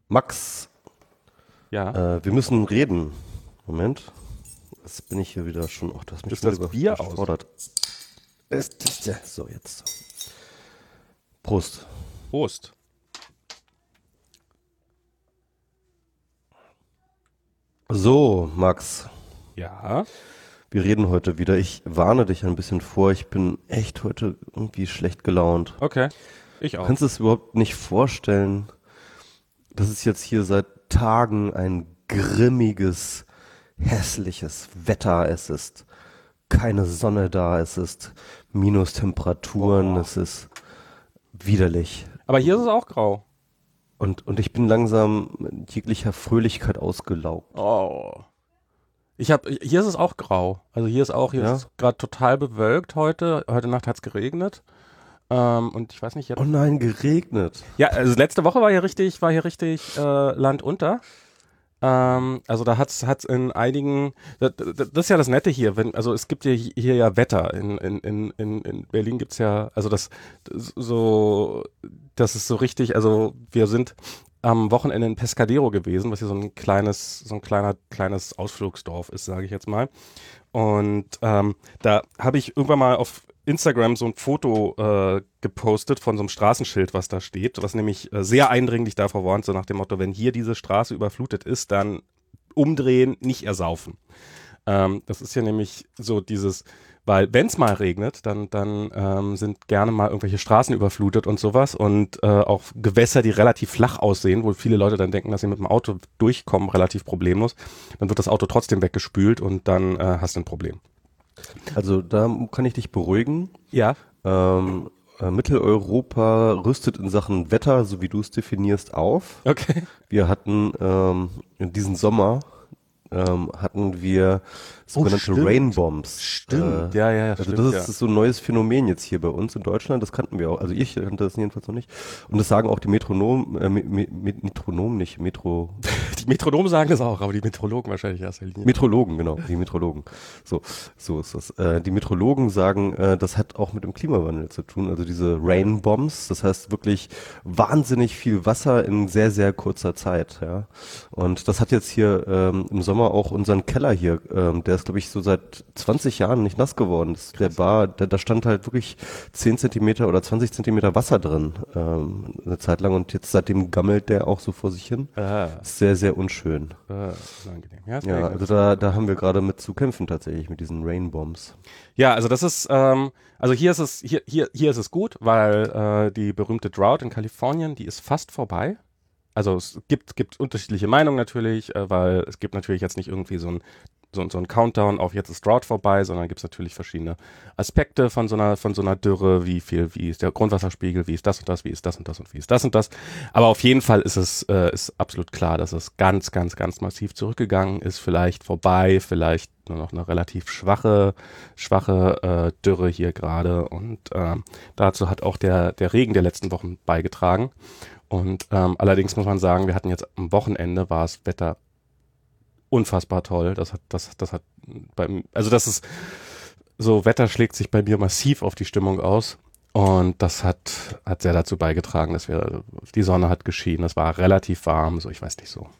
Max, Ja. wir müssen reden. Moment. Jetzt bin ich hier wieder schon. Ach, du hast mich Ist schon das wieder Bier aus? überfordert. So, jetzt. Prost. Prost. So, Max, Ja. wir reden heute wieder. Ich warne dich ein bisschen vor. Ich bin echt heute irgendwie schlecht gelaunt. Okay. Ich Du auch. kannst es überhaupt nicht vorstellen, dass es jetzt hier seit Tagen ein grimmiges, hässliches Wetter es ist. Keine Sonne da, es ist Minustemperaturen, Boah. es ist widerlich. Aber hier ist es auch grau. Und ich bin langsam mit jeglicher Fröhlichkeit ausgelaugt. Oh. Hier ist es auch grau. Also hier ist Ja? es gerade total bewölkt heute. Heute Nacht hat es geregnet. Und ich weiß nicht Oh jetzt. nein, geregnet. Ja, also letzte Woche war hier richtig Land unter. Also da hat's in einigen, das ist ja das Nette hier, also es gibt ja hier ja Wetter. In Berlin gibt's ja, also das ist so richtig, also wir sind am Wochenende in Pescadero gewesen, was hier so ein kleines Ausflugsdorf ist, sage ich jetzt mal. Und da habe ich irgendwann mal auf Instagram so ein Foto gepostet von so einem Straßenschild, was da steht, was nämlich sehr eindringlich davor warnt, so nach dem Motto, wenn hier diese Straße überflutet ist, dann umdrehen, nicht ersaufen. Das ist ja nämlich so dieses, weil wenn es mal regnet, dann sind gerne mal irgendwelche Straßen überflutet und sowas und auch Gewässer, die relativ flach aussehen, wo viele Leute dann denken, dass sie mit dem Auto durchkommen, relativ problemlos. Dann wird das Auto trotzdem weggespült und dann hast du ein Problem. Also da kann ich dich beruhigen. Ja, Mitteleuropa rüstet in Sachen Wetter, so wie du es definierst, auf. okay. Wir hatten in diesem Sommer hatten wir sogenannte stimmt. Rainbombs. Stimmt. Ja, Also stimmt, das ja. ist so ein neues Phänomen jetzt hier bei uns in Deutschland. Das kannten wir auch. Also ich kannte das jedenfalls noch nicht. Und das sagen auch die Metronomen nicht, Die Metronomen sagen das auch, aber die Meteorologen wahrscheinlich in erster Linie. Metrologen, genau, die Metrologen. So ist das. Die Metrologen sagen, das hat auch mit dem Klimawandel zu tun. Also diese Rainbombs, das heißt wirklich wahnsinnig viel Wasser in sehr, sehr kurzer Zeit. Ja. Und das hat jetzt hier im Sommer auch unseren Keller hier, der ist, glaube ich, so seit 20 Jahren nicht nass geworden. Da stand halt wirklich 10 Zentimeter oder 20 Zentimeter Wasser drin eine Zeit lang. Und jetzt seitdem gammelt der auch so vor sich hin. Ist sehr, sehr unschön. Unangenehm. Ja, ist Ja, regnet. also da haben wir gerade mit zu kämpfen tatsächlich mit diesen Rainbombs. Ja, also das ist, also hier ist es gut, weil die berühmte Drought in Kalifornien, die ist fast vorbei. Also es gibt unterschiedliche Meinungen natürlich, weil es gibt natürlich jetzt nicht irgendwie so ein Countdown auf jetzt ist Drought vorbei, sondern gibt es natürlich verschiedene Aspekte von so einer Dürre, wie ist der Grundwasserspiegel, wie ist das und das, wie ist das und das und wie ist das und das. Aber auf jeden Fall ist es ist absolut klar, dass es ganz, ganz, ganz massiv zurückgegangen ist, vielleicht vorbei, vielleicht nur noch eine relativ schwache Dürre hier gerade. Und dazu hat auch der Regen der letzten Wochen beigetragen. Und allerdings muss man sagen, wir hatten jetzt am Wochenende war das Wetter unfassbar toll. Das hat also das ist so, Wetter schlägt sich bei mir massiv auf die Stimmung aus. Und das hat sehr dazu beigetragen, dass die Sonne hat geschienen. Es war relativ warm, so ich weiß nicht, so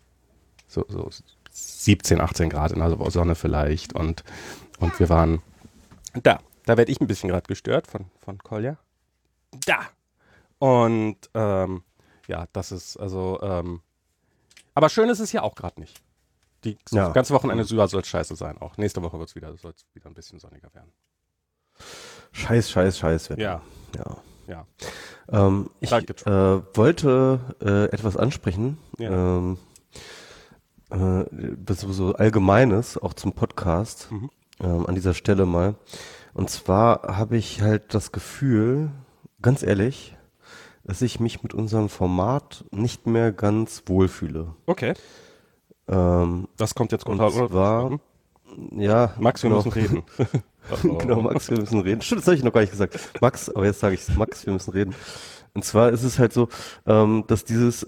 17, 18 Grad in der Sonne vielleicht. Und wir waren da werde ich ein bisschen gerade gestört von Kolja. Da! Und ja, das ist also, aber schön ist es ja auch gerade nicht. Das Ja. ganze Wochenende soll es scheiße sein auch. Nächste Woche soll es wieder ein bisschen sonniger werden. Scheiß Wetter. Ja, Ja. ja. Ich Danke, Trump. wollte etwas ansprechen, Ja. so Allgemeines, auch zum Podcast, Mhm. an dieser Stelle mal. Und zwar habe ich halt das Gefühl, ganz ehrlich, dass ich mich mit unserem Format nicht mehr ganz wohlfühle. Okay, Ähm, das kommt jetzt und total zwar, ja, Max, wir genau. müssen reden. Genau, Max, wir müssen reden. Stimmt, das habe ich noch gar nicht gesagt. Max, aber jetzt sage ich es. Max, wir müssen reden. Und zwar ist es halt so, dass dieses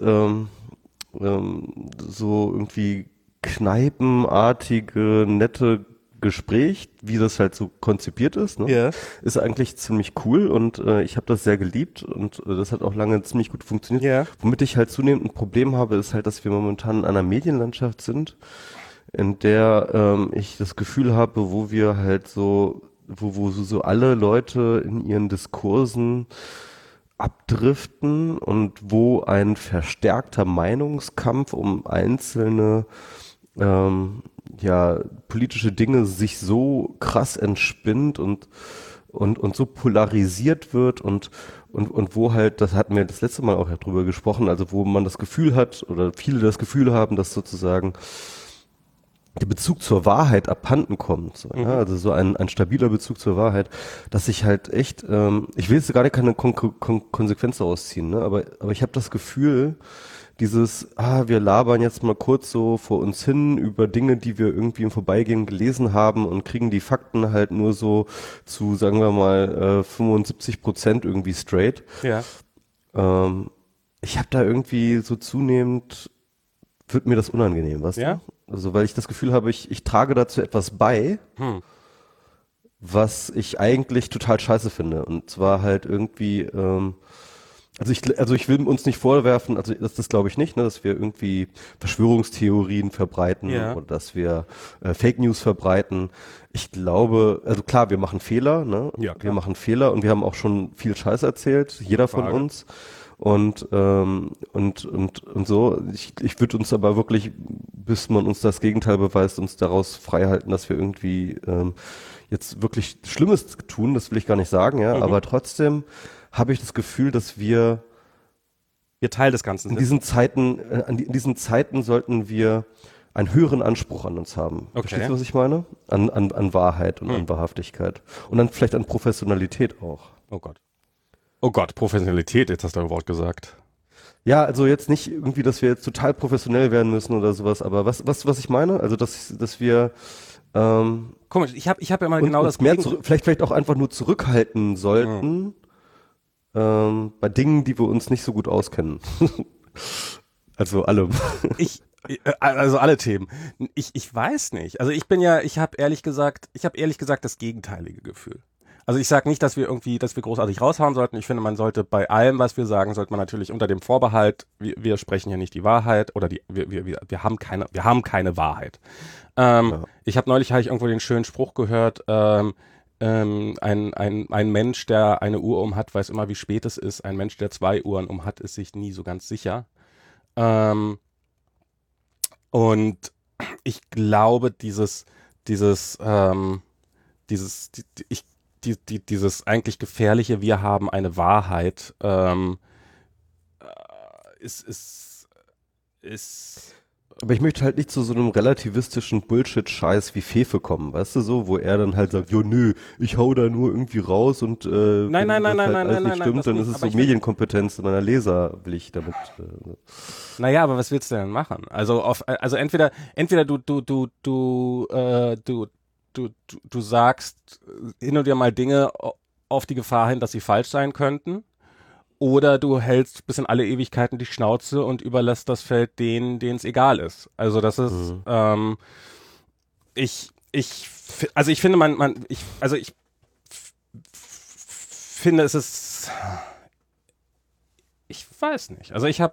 so irgendwie kneipenartige, nette Gespräch, wie das halt so konzipiert ist, ne, Ja. ist eigentlich ziemlich cool und ich habe das sehr geliebt und das hat auch lange ziemlich gut funktioniert. Ja. Womit ich halt zunehmend ein Problem habe, ist halt, dass wir momentan in einer Medienlandschaft sind, in der ich das Gefühl habe, wo wir halt wo so alle Leute in ihren Diskursen abdriften und wo ein verstärkter Meinungskampf um einzelne politische Dinge sich so krass entspinnt und so polarisiert wird und wo halt, das hatten wir das letzte Mal auch ja drüber gesprochen, also wo man das Gefühl hat oder viele das Gefühl haben, dass sozusagen der Bezug zur Wahrheit abhanden kommt, so, ja, also so ein stabiler Bezug zur Wahrheit, dass ich halt echt, ich will jetzt gar nicht keine Konsequenz daraus ziehen, ne, aber ich habe das Gefühl, wir labern jetzt mal kurz so vor uns hin über Dinge, die wir irgendwie im Vorbeigehen gelesen haben und kriegen die Fakten halt nur so zu, sagen wir mal, 75% irgendwie straight. Ja. Ich habe da irgendwie so zunehmend, wird mir das unangenehm, weißt Ja? du? Also, weil ich das Gefühl habe, ich trage dazu etwas bei, was ich eigentlich total scheiße finde. Und zwar halt irgendwie, also ich will uns nicht vorwerfen, also das glaube ich nicht, ne, dass wir irgendwie Verschwörungstheorien verbreiten oder dass wir Fake News verbreiten. Ich glaube, also klar, wir machen Fehler, ne? Ja, klar. Wir machen Fehler und wir haben auch schon viel Scheiß erzählt, jeder von uns. Und so. Ich würde uns aber wirklich, bis man uns das Gegenteil beweist, uns daraus frei halten, dass wir irgendwie jetzt wirklich Schlimmes tun, das will ich gar nicht sagen, ja, aber trotzdem habe ich das Gefühl, dass wir Teil des Ganzen in sind. in diesen Zeiten sollten wir einen höheren Anspruch an uns haben. Okay. Verstehst du, was ich meine? An Wahrheit und an Wahrhaftigkeit. Und dann vielleicht an Professionalität auch. Oh Gott. Oh Gott, Professionalität, jetzt hast du ein Wort gesagt. Ja, also jetzt nicht irgendwie, dass wir jetzt total professionell werden müssen oder sowas, aber was ich meine? Also, dass wir Komisch, ich hab ja immer und genau uns das mehr Gegenteil. vielleicht auch einfach nur zurückhalten sollten bei Dingen, die wir uns nicht so gut auskennen. Also allem. Also alle Themen. Ich weiß nicht. Also ich habe ehrlich gesagt das gegenteilige Gefühl. Also ich sage nicht, dass wir großartig raushauen sollten. Ich finde, man sollte bei allem, was wir sagen, sollte man natürlich unter dem Vorbehalt, wir sprechen hier nicht die Wahrheit oder wir haben keine Wahrheit. Ich habe neulich irgendwo den schönen Spruch gehört, ein Mensch, der eine Uhr um hat, weiß immer, wie spät es ist. Ein Mensch, der 2 Uhren um hat, ist sich nie so ganz sicher. Und ich glaube, dieses eigentlich gefährliche, wir haben eine Wahrheit, ist Aber ich möchte halt nicht zu so einem relativistischen Bullshit-Scheiß wie Fefe kommen, weißt du so, wo er dann halt sagt, jo nö, ich hau da nur irgendwie raus und Nein, wenn das nein, alles nicht das stimmt, dann nicht. ist es Aber so ich will- Medienkompetenz meiner Leser, will ich damit. Naja, aber was willst du denn machen? Also entweder du sagst hin und wieder mal Dinge auf die Gefahr hin, dass sie falsch sein könnten, oder du hältst bis in alle Ewigkeiten die Schnauze und überlässt das Feld denen es egal ist. Also das ist, ich finde, es ist, ich weiß nicht. Also ich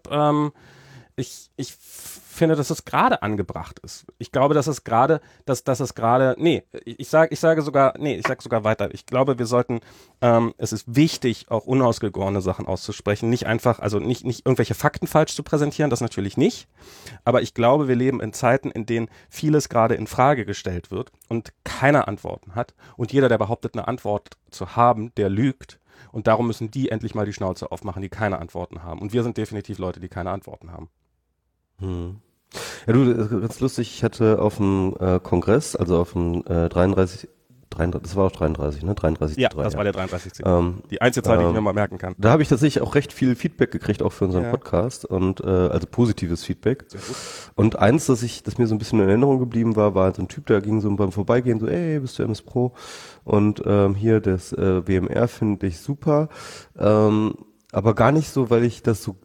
finde, dass es gerade angebracht ist. Ich glaube, dass es gerade, ich sage sogar weiter. Ich glaube, wir sollten, es ist wichtig, auch unausgegorene Sachen auszusprechen. Nicht einfach, also nicht irgendwelche Fakten falsch zu präsentieren, das natürlich nicht. Aber ich glaube, wir leben in Zeiten, in denen vieles gerade in Frage gestellt wird und keiner Antworten hat. Und jeder, der behauptet, eine Antwort zu haben, der lügt. Und darum müssen die endlich mal die Schnauze aufmachen, die keine Antworten haben. Und wir sind definitiv Leute, die keine Antworten haben. Ja, du, ganz lustig, ich hatte auf dem Kongress, also auf dem 33, das war auch 33, ne? 33. Ja, das war der 33. Die einzige Zahl, die ich mir mal merken kann. Da habe ich tatsächlich auch recht viel Feedback gekriegt, auch für unseren Podcast und also positives Feedback. Sehr gut. Und eins, das mir so ein bisschen in Erinnerung geblieben war so ein Typ, der ging so beim Vorbeigehen so, ey, bist du MS Pro? Und hier das WMR finde ich super, aber gar nicht so, weil ich das so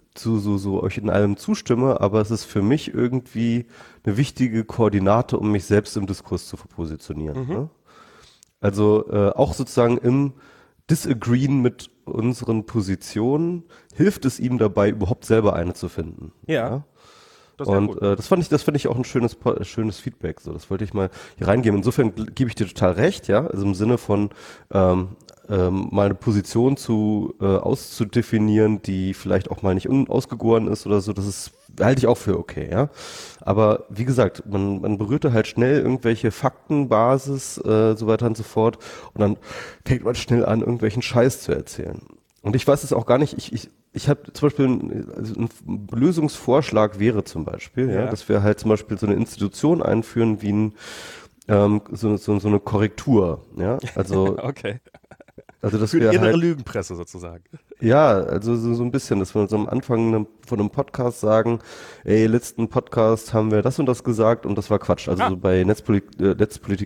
so euch in allem zustimme, aber es ist für mich irgendwie eine wichtige Koordinate, um mich selbst im Diskurs zu positionieren. Ne? Also auch sozusagen im Disagreeen mit unseren Positionen hilft es ihm dabei, überhaupt selber eine zu finden. Ja. Und das fand ich auch ein schönes Feedback. So, das wollte ich mal hier reingeben. Insofern gebe ich dir total recht, ja. Also im Sinne von mal eine Position auszudefinieren, die vielleicht auch mal nicht ausgegoren ist oder so. Halte ich auch für okay, ja. Aber wie gesagt, man berührte halt schnell irgendwelche Faktenbasis, so weiter und so fort. Und dann fängt man schnell an, irgendwelchen Scheiß zu erzählen. Und ich weiß es auch gar nicht. Ich habe zum Beispiel ein Lösungsvorschlag wäre zum Beispiel, ja, dass wir halt zum Beispiel so eine Institution einführen wie so eine Korrektur, ja, also okay. Also dass für wir die innere halt, Lügenpresse sozusagen. ja, also so ein bisschen, dass wir uns am Anfang von einem Podcast sagen, ey, letzten Podcast haben wir das und das gesagt und das war Quatsch. Also so bei Netzpolitik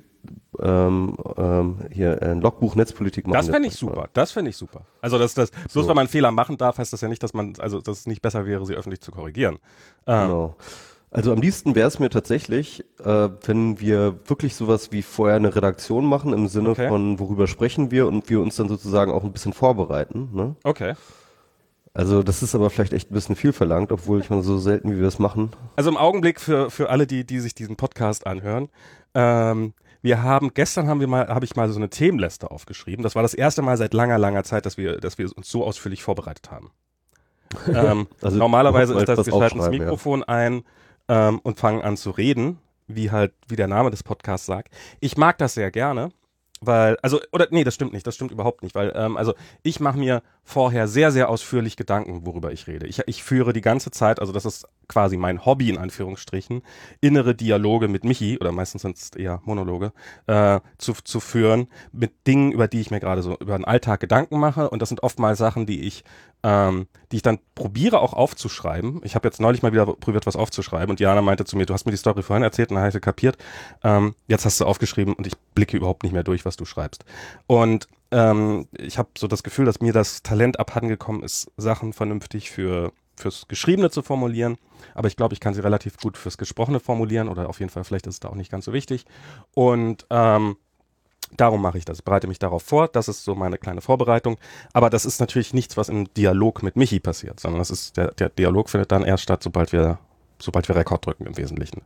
hier Logbuch Netzpolitik machen. Das fände ich super. Das fände ich super. Also bloß weil man einen Fehler machen darf, heißt das ja nicht, dass es nicht besser wäre, sie öffentlich zu korrigieren. Genau. Also am liebsten wäre es mir tatsächlich, wenn wir wirklich sowas wie vorher eine Redaktion machen, im Sinne von, worüber sprechen wir und wir uns dann sozusagen auch ein bisschen vorbereiten. Ne? Okay. Also das ist aber vielleicht echt ein bisschen viel verlangt, obwohl ich mal so selten, wie wir es machen. Also im Augenblick für alle, die sich diesen Podcast anhören, gestern habe ich mal so eine Themenliste aufgeschrieben. Das war das erste Mal seit langer Zeit, dass wir uns so ausführlich vorbereitet haben. Also normalerweise ist das, wir schalten das Mikrofon ein und fangen an zu reden, wie der Name des Podcasts sagt. Ich mag das sehr gerne, das stimmt nicht, das stimmt überhaupt nicht, weil ich mache mir vorher sehr, sehr ausführlich Gedanken, worüber ich rede. Ich führe die ganze Zeit, also das ist quasi mein Hobby in Anführungsstrichen, innere Dialoge mit Michi, oder meistens sind es eher Monologe, zu führen mit Dingen, über die ich mir gerade so über den Alltag Gedanken mache, und das sind oftmals Sachen, die ich dann probiere auch aufzuschreiben. Ich habe jetzt neulich mal wieder probiert, was aufzuschreiben, und Jana meinte zu mir, du hast mir die Story vorhin erzählt, und dann habe ich sie kapiert. Jetzt hast du aufgeschrieben und ich blicke überhaupt nicht mehr durch, was du schreibst. Und ich habe so das Gefühl, dass mir das Talent abhandengekommen ist, Sachen vernünftig fürs Geschriebene zu formulieren, aber ich glaube, ich kann sie relativ gut fürs Gesprochene formulieren, oder auf jeden Fall, vielleicht ist es da auch nicht ganz so wichtig. Und darum mache ich das, bereite mich darauf vor, das ist so meine kleine Vorbereitung, aber das ist natürlich nichts, was im Dialog mit Michi passiert, sondern das ist, der Dialog findet dann erst statt, sobald wir Rekord drücken im Wesentlichen.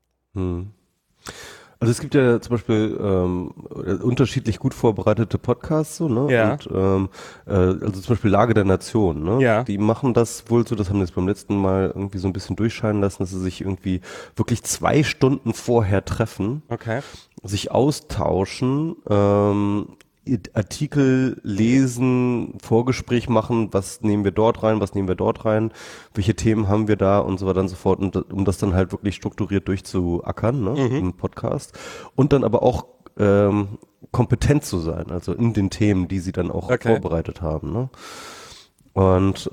Also es gibt ja zum Beispiel unterschiedlich gut vorbereitete Podcasts, so, ne? Ja. Und also zum Beispiel Lage der Nation, ne? Ja. Die machen das wohl so, das haben wir jetzt beim letzten Mal irgendwie so ein bisschen durchscheinen lassen, dass sie sich irgendwie wirklich 2 Stunden vorher treffen, sich austauschen, Artikel lesen, Vorgespräch machen, was nehmen wir dort rein, welche Themen haben wir da und so weiter und so fort, und um das dann halt wirklich strukturiert durchzuackern, ne, im Podcast, und dann aber auch kompetent zu sein, also in den Themen, die sie dann auch vorbereitet haben, ne? Und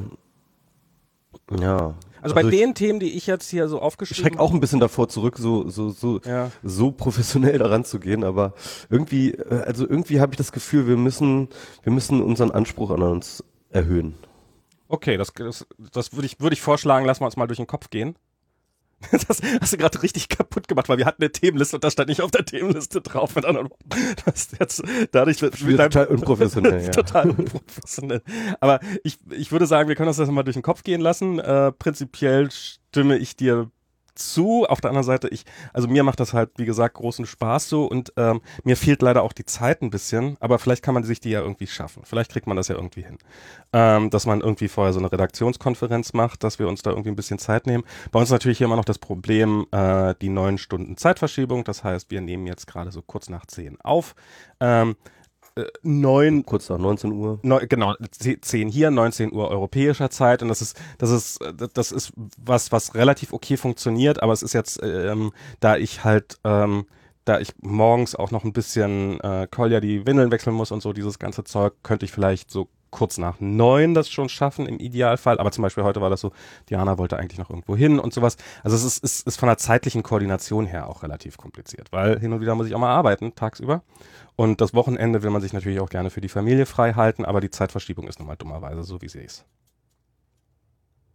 ja. Also bei den Themen, die ich jetzt hier so aufgeschrieben habe. Ich schrecke auch ein bisschen davor zurück, so professionell daran zu gehen, aber irgendwie habe ich das Gefühl, wir müssen unseren Anspruch an uns erhöhen. Okay, das würde ich vorschlagen, lassen wir uns mal durch den Kopf gehen. Das hast du gerade richtig kaputt gemacht, weil wir hatten eine Themenliste und das stand nicht auf der Themenliste drauf. Das jetzt dadurch wird total unprofessionell. Ja. Total unprofessionell. Aber ich würde sagen, wir können uns das mal durch den Kopf gehen lassen. Prinzipiell stimme ich dir zu. Auf der anderen Seite, mir macht das halt, wie gesagt, großen Spaß so, und mir fehlt leider auch die Zeit ein bisschen, aber vielleicht kann man sich die ja irgendwie schaffen. Vielleicht kriegt man das ja irgendwie hin. Dass man irgendwie vorher so eine Redaktionskonferenz macht, dass wir uns da irgendwie ein bisschen Zeit nehmen. Bei uns natürlich hier immer noch das Problem, die 9 Stunden Zeitverschiebung. Das heißt, wir nehmen jetzt gerade so kurz nach 10 auf. Kurz nach 19 Uhr. 10 hier, 19 Uhr europäischer Zeit, und das ist was relativ okay funktioniert, aber es ist jetzt, da ich morgens auch noch ein bisschen Kolja die Windeln wechseln muss und so, dieses ganze Zeug, könnte ich vielleicht so kurz nach 9 das schon schaffen im Idealfall, aber zum Beispiel heute war das so, Diana wollte eigentlich noch irgendwo hin und sowas. Also es ist von der zeitlichen Koordination her auch relativ kompliziert, weil hin und wieder muss ich auch mal arbeiten, tagsüber. Und das Wochenende will man sich natürlich auch gerne für die Familie frei halten, aber die Zeitverschiebung ist nun mal dummerweise so, wie sie ist.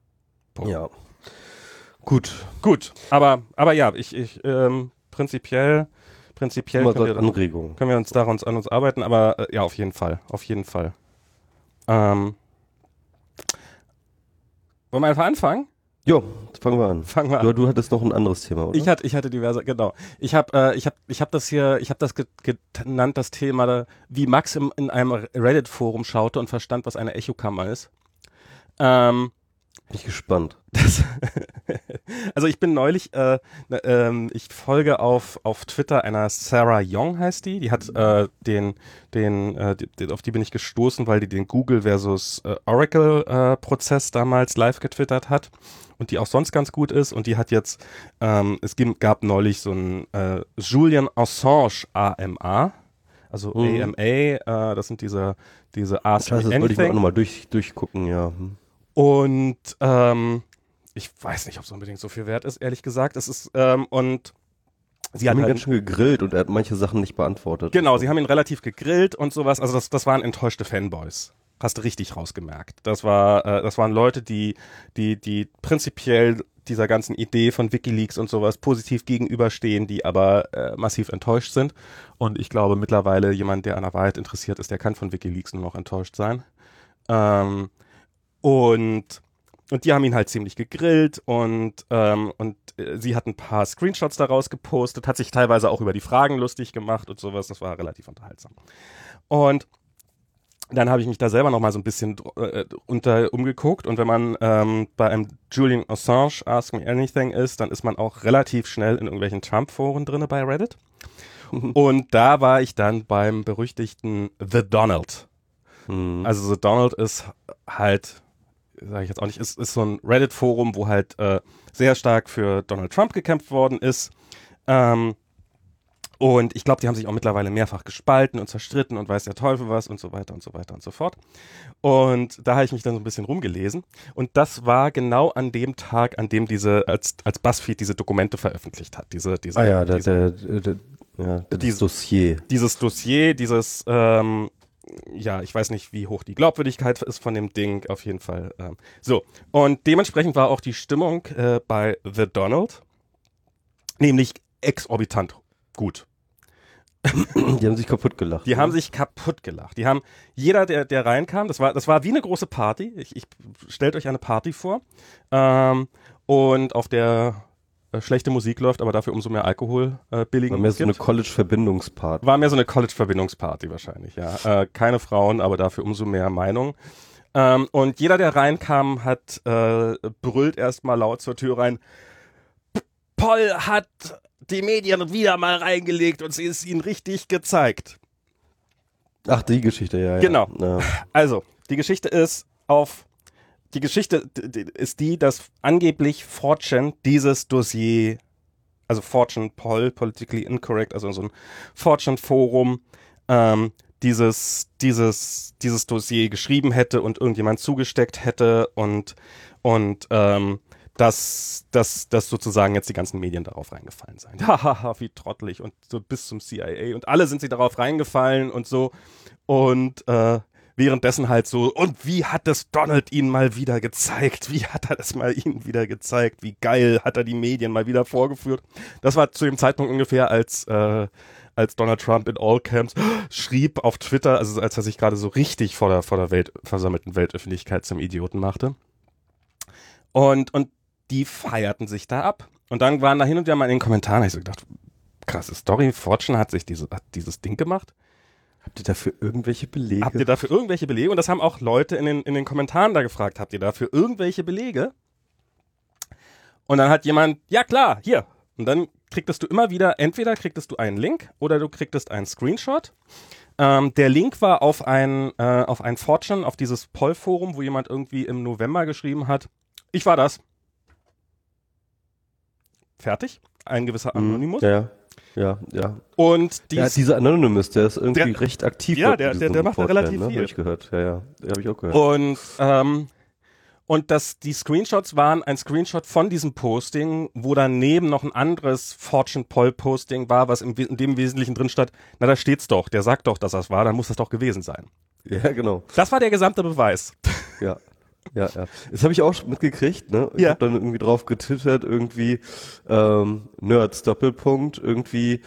Punkt. Ja. Gut. Aber ja, prinzipiell Immer so Anregungen. können wir uns daran an uns arbeiten, aber ja, auf jeden Fall. Wollen wir einfach anfangen? Jo, fangen wir an. Du hattest noch ein anderes Thema, oder? Ich hatte diverse, genau. Ich hab das genannt, das Thema, wie Max in einem Reddit-Forum schaute und verstand, was eine Echokammer ist. Bin ich gespannt. Also ich bin neulich, ich folge auf Twitter einer Sarah Young, heißt die. Die hat auf die bin ich gestoßen, weil die den Google versus Oracle Prozess damals live getwittert hat und die auch sonst ganz gut ist. Und die hat jetzt, gab neulich so ein Julian Assange AMA, also AMA, das sind diese Ask Me Das Anything. wollte ich mir auch nochmal durchgucken, ja. Und ich weiß nicht, ob es unbedingt so viel wert ist, ehrlich gesagt. Es ist, und sie hat ihn halt ganz schön gegrillt und er hat manche Sachen nicht beantwortet. Genau, sie haben ihn relativ gegrillt und sowas. Also das waren enttäuschte Fanboys. Hast du richtig rausgemerkt. Das waren Leute, die prinzipiell dieser ganzen Idee von WikiLeaks und sowas positiv gegenüberstehen, die aber massiv enttäuscht sind. Und ich glaube mittlerweile, jemand, der an der Wahrheit interessiert ist, der kann von WikiLeaks nur noch enttäuscht sein. Und die haben ihn halt ziemlich gegrillt und sie hat ein paar Screenshots daraus gepostet, hat sich teilweise auch über die Fragen lustig gemacht und sowas. Das war relativ unterhaltsam. Und dann habe ich mich da selber noch mal so ein bisschen umgeguckt und wenn man bei einem Julian Assange Ask Me Anything ist, dann ist man auch relativ schnell in irgendwelchen Trump-Foren drinne bei Reddit. Und da war ich dann beim berüchtigten The Donald. Also The Donald ist halt, sage ich jetzt auch nicht, ist so ein Reddit-Forum, wo halt sehr stark für Donald Trump gekämpft worden ist. Und ich glaube, die haben sich auch mittlerweile mehrfach gespalten und zerstritten und weiß der Teufel was und so weiter und so weiter und so fort. Und da habe ich mich dann so ein bisschen rumgelesen. Und das war genau an dem Tag, an dem als BuzzFeed diese Dokumente veröffentlicht hat. Dieses Dossier. Dieses Dossier, ja, ich weiß nicht, wie hoch die Glaubwürdigkeit ist von dem Ding, auf jeden Fall. So, und dementsprechend war auch die Stimmung bei The Donald, nämlich exorbitant gut. Die haben sich kaputt gelacht. Die haben jeder, der reinkam, das war wie eine große Party. Stellt euch eine Party vor, und auf der schlechte Musik läuft, aber dafür umso mehr Alkohol billigen. War mehr so eine College-Verbindungsparty. Wahrscheinlich, ja. Keine Frauen, aber dafür umso mehr Meinung. Und jeder, der reinkam, hat brüllt erstmal laut zur Tür rein, Paul hat die Medien wieder mal reingelegt und sie ist ihnen richtig gezeigt. Ach, die Geschichte, ja. Genau. Ja. Also, die Geschichte ist die, dass angeblich 4chan dieses Dossier, also 4chan Politically Incorrect, also so ein 4chan-Forum, dieses Dossier geschrieben hätte und irgendjemand zugesteckt hätte und dass sozusagen jetzt die ganzen Medien darauf reingefallen seien. Hahaha, wie trottelig und so bis zum CIA und alle sind sie darauf reingefallen und so und währenddessen halt so, und wie hat es Donald ihnen mal wieder gezeigt? Wie hat er das mal ihnen wieder gezeigt? Wie geil hat er die Medien mal wieder vorgeführt? Das war zu dem Zeitpunkt ungefähr, als Donald Trump in all camps schrieb auf Twitter, also als er sich gerade so richtig vor der versammelten Weltöffentlichkeit zum Idioten machte. Und die feierten sich da ab. Und dann waren da hin und wieder mal in den Kommentaren, ich so gedacht, krasse Story, 4chan hat dieses Ding gemacht. Habt ihr dafür irgendwelche Belege? Und das haben auch Leute in den Kommentaren da gefragt, habt ihr dafür irgendwelche Belege? Und dann hat jemand, ja klar, hier. Und dann kriegtest du immer wieder, entweder kriegtest du einen Link oder du kriegtest einen Screenshot. Der Link war auf ein 4chan, auf dieses Poll-Forum, wo jemand irgendwie im November geschrieben hat, ich war das. Fertig. Ein gewisser Anonymous. Ja. Und dieser Anonymous, der ist irgendwie recht aktiv. Ja, der macht da relativ viel. Habe ich gehört. Ja, habe ich auch gehört. Und die Screenshots waren ein Screenshot von diesem Posting, wo daneben noch ein anderes 4chan-Poll-Posting war, was in dem Wesentlichen drin stand, na da steht's doch, der sagt doch, dass das war, dann muss das doch gewesen sein. Ja, genau. Das war der gesamte Beweis. Ja. Ja, ja. Das habe ich auch schon mitgekriegt, ne? Ich Ja. habe dann irgendwie drauf getwittert, irgendwie Nerds Doppelpunkt, irgendwie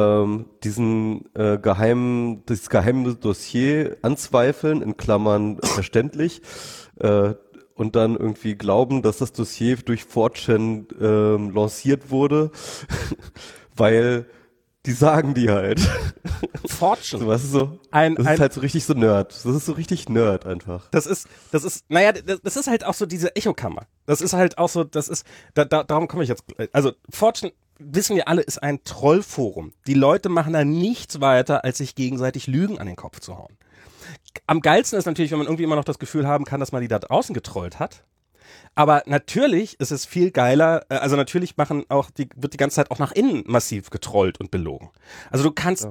dieses geheime Dossier anzweifeln, in Klammern verständlich, und dann irgendwie glauben, dass das Dossier durch 4chan lanciert wurde, weil die sagen die halt. Fortune. So, weißt du, so, Ein, das ist halt so richtig so Nerd. Das ist so richtig Nerd einfach. das ist, naja, das ist halt auch so diese Echokammer. Das ist halt auch so, darum komme ich jetzt. Also, Fortune, wissen wir alle, ist ein Trollforum. Die Leute machen da nichts weiter, als sich gegenseitig Lügen an den Kopf zu hauen. Am geilsten ist natürlich, wenn man irgendwie immer noch das Gefühl haben kann, dass man die da draußen getrollt hat. Aber natürlich ist es viel geiler, also natürlich wird die ganze Zeit auch nach innen massiv getrollt und belogen. Also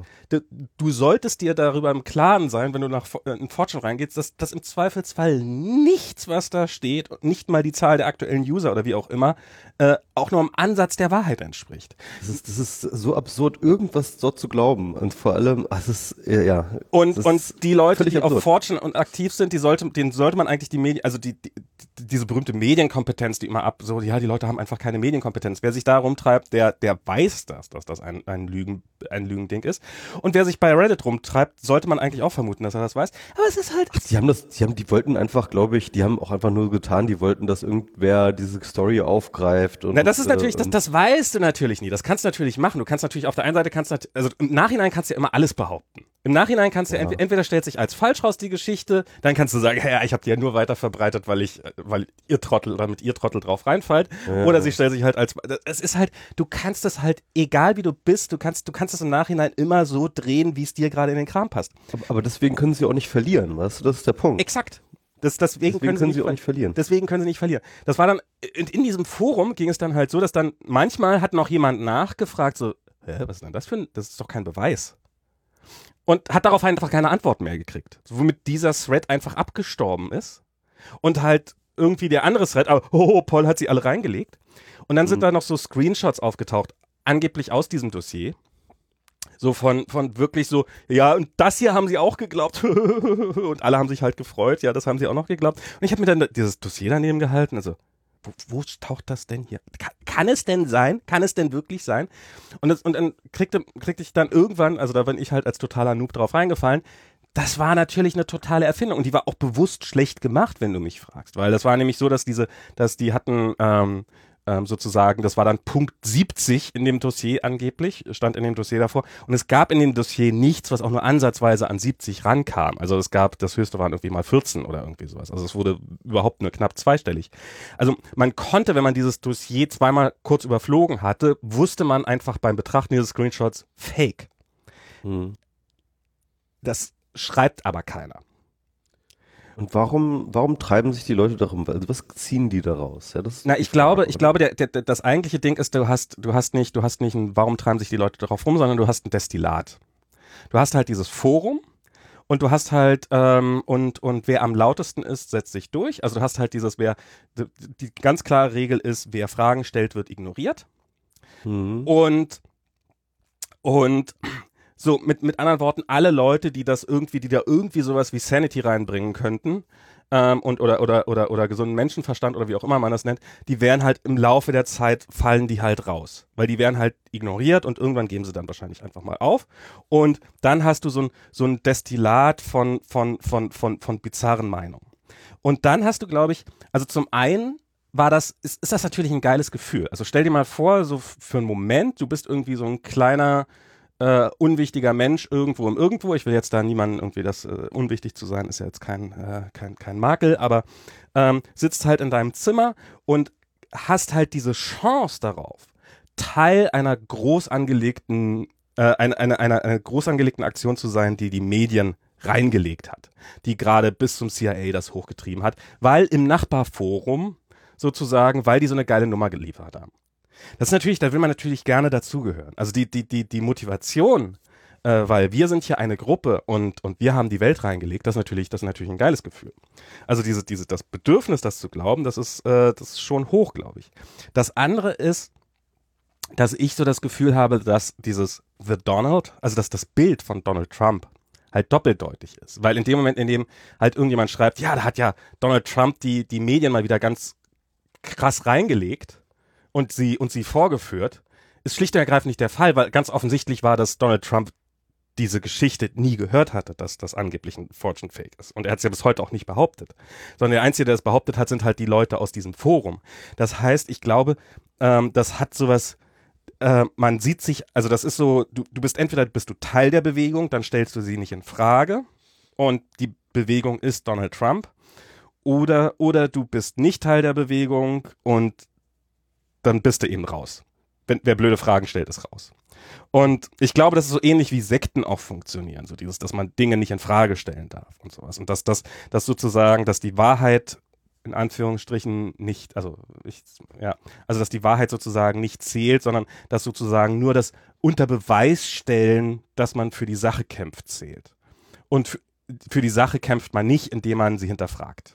du solltest dir darüber im Klaren sein, wenn du in Fortune reingehst, dass im Zweifelsfall nichts, was da steht, nicht mal die Zahl der aktuellen User oder wie auch immer, auch nur im Ansatz der Wahrheit entspricht. Das ist so absurd, irgendwas dort zu glauben. Und vor allem, es ist, ja. Und die Leute, die absurd. auf Fortune und aktiv sind, denen sollte man eigentlich die Medien, also diese berühmte Medienkompetenz, die immer die Leute haben einfach keine Medienkompetenz. Wer sich da rumtreibt, der weiß dass das ein Lügending ist. Und wer sich bei Reddit rumtreibt, sollte man eigentlich auch vermuten, dass er das weiß. Aber es ist halt. Die wollten einfach, glaube ich, die haben auch einfach nur getan, die wollten, dass irgendwer diese Story aufgreift. Und, Na, das ist natürlich, das weißt du natürlich nie. Das kannst du natürlich machen. Du kannst natürlich auf der einen Seite also im Nachhinein kannst du ja immer alles behaupten. Im Nachhinein kannst du entweder stellt sich als falsch raus die Geschichte, dann kannst du sagen, ja, ich habe die ja nur weiter verbreitet, weil ihr Trottel oder mit ihr Trottel drauf reinfallt. Ja. Oder sie stellt sich halt es ist halt, du kannst es halt, egal wie du bist, du kannst es im Nachhinein immer so drehen, wie es dir gerade in den Kram passt. Aber deswegen können sie auch nicht verlieren, weißt du, das ist der Punkt. Exakt. Deswegen können sie auch nicht verlieren. Deswegen können sie nicht verlieren. Das war dann, in diesem Forum ging es dann halt so, dass dann manchmal hat noch jemand nachgefragt, so, was ist denn das das ist doch kein Beweis. Und hat darauf einfach keine Antwort mehr gekriegt. Womit dieser Thread einfach abgestorben ist. Und halt irgendwie der andere Thread, aber Paul hat sie alle reingelegt. Und dann sind da noch so Screenshots aufgetaucht, angeblich aus diesem Dossier. So von wirklich so, ja, und das hier haben sie auch geglaubt. Und alle haben sich halt gefreut, ja, das haben sie auch noch geglaubt. Und ich habe mir dann dieses Dossier daneben gehalten, also, wo taucht das denn hier? Kann es denn sein? Kann es denn wirklich sein? Und dann kriegte ich dann irgendwann, also da bin ich halt als totaler Noob drauf reingefallen, das war natürlich eine totale Erfindung und die war auch bewusst schlecht gemacht, wenn du mich fragst, weil das war nämlich so, dass die hatten sozusagen, das war dann Punkt 70 in dem Dossier angeblich, stand in dem Dossier davor. Und es gab in dem Dossier nichts, was auch nur ansatzweise an 70 rankam. Also das höchste waren irgendwie mal 14 oder irgendwie sowas. Also es wurde überhaupt nur knapp zweistellig. Also man konnte, wenn man dieses Dossier zweimal kurz überflogen hatte, wusste man einfach beim Betrachten dieses Screenshots, Fake. Das schreibt aber keiner. Und warum treiben sich die Leute darum? Also was ziehen die daraus? Ja, ich glaube, das eigentliche Ding ist, du hast nicht ein, warum treiben sich die Leute darauf rum, sondern du hast ein Destillat. Du hast halt dieses Forum und du hast halt, und wer am lautesten ist, setzt sich durch. Also du hast halt die ganz klare Regel ist, wer Fragen stellt, wird ignoriert. Und so, mit anderen Worten, alle Leute, die da irgendwie sowas wie Sanity reinbringen könnten, oder gesunden Menschenverstand oder wie auch immer man das nennt, die werden halt im Laufe der Zeit fallen die halt raus. Weil die werden halt ignoriert und irgendwann geben sie dann wahrscheinlich einfach mal auf. Und dann hast du so ein Destillat von bizarren Meinungen. Und dann hast du, glaube ich, also zum einen ist das natürlich ein geiles Gefühl. Also stell dir mal vor, so für einen Moment, du bist irgendwie so ein kleiner, unwichtiger Mensch irgendwo im Irgendwo. Ich will jetzt da niemanden irgendwie, unwichtig zu sein, ist ja jetzt kein Makel, aber sitzt halt in deinem Zimmer und hast halt diese Chance darauf, Teil einer groß angelegten Aktion zu sein, die die Medien reingelegt hat, die gerade bis zum CIA das hochgetrieben hat, weil im Nachbarforum sozusagen, weil die so eine geile Nummer geliefert haben. Das ist natürlich, da will man natürlich gerne dazugehören. Also die Motivation, weil wir sind hier eine Gruppe und wir haben die Welt reingelegt, das ist natürlich ein geiles Gefühl. Also das Bedürfnis, das zu glauben, das ist schon hoch, glaube ich. Das andere ist, dass ich so das Gefühl habe, dass dieses The Donald, also dass das Bild von Donald Trump halt doppeldeutig ist. Weil in dem Moment, in dem halt irgendjemand schreibt, ja, da hat ja Donald Trump die Medien mal wieder ganz krass reingelegt und sie vorgeführt, ist schlicht und ergreifend nicht der Fall, weil ganz offensichtlich war, dass Donald Trump diese Geschichte nie gehört hatte, dass das angeblich ein Fortune Fake ist. Und er hat es ja bis heute auch nicht behauptet. Sondern der Einzige, der es behauptet hat, sind halt die Leute aus diesem Forum. Das heißt, ich glaube, das hat sowas, man sieht sich, also das ist so, du bist entweder bist du Teil der Bewegung, dann stellst du sie nicht in Frage und die Bewegung ist Donald Trump, oder du bist nicht Teil der Bewegung und dann bist du eben raus. Wer blöde Fragen stellt, ist raus. Und ich glaube, das ist so ähnlich wie Sekten auch funktionieren, so dieses, dass man Dinge nicht in Frage stellen darf und sowas. Und dass sozusagen, dass die Wahrheit in Anführungsstrichen nicht, also dass die Wahrheit sozusagen nicht zählt, sondern dass sozusagen nur das unter Beweis stellen, dass man für die Sache kämpft, zählt. Und für die Sache kämpft man nicht, indem man sie hinterfragt.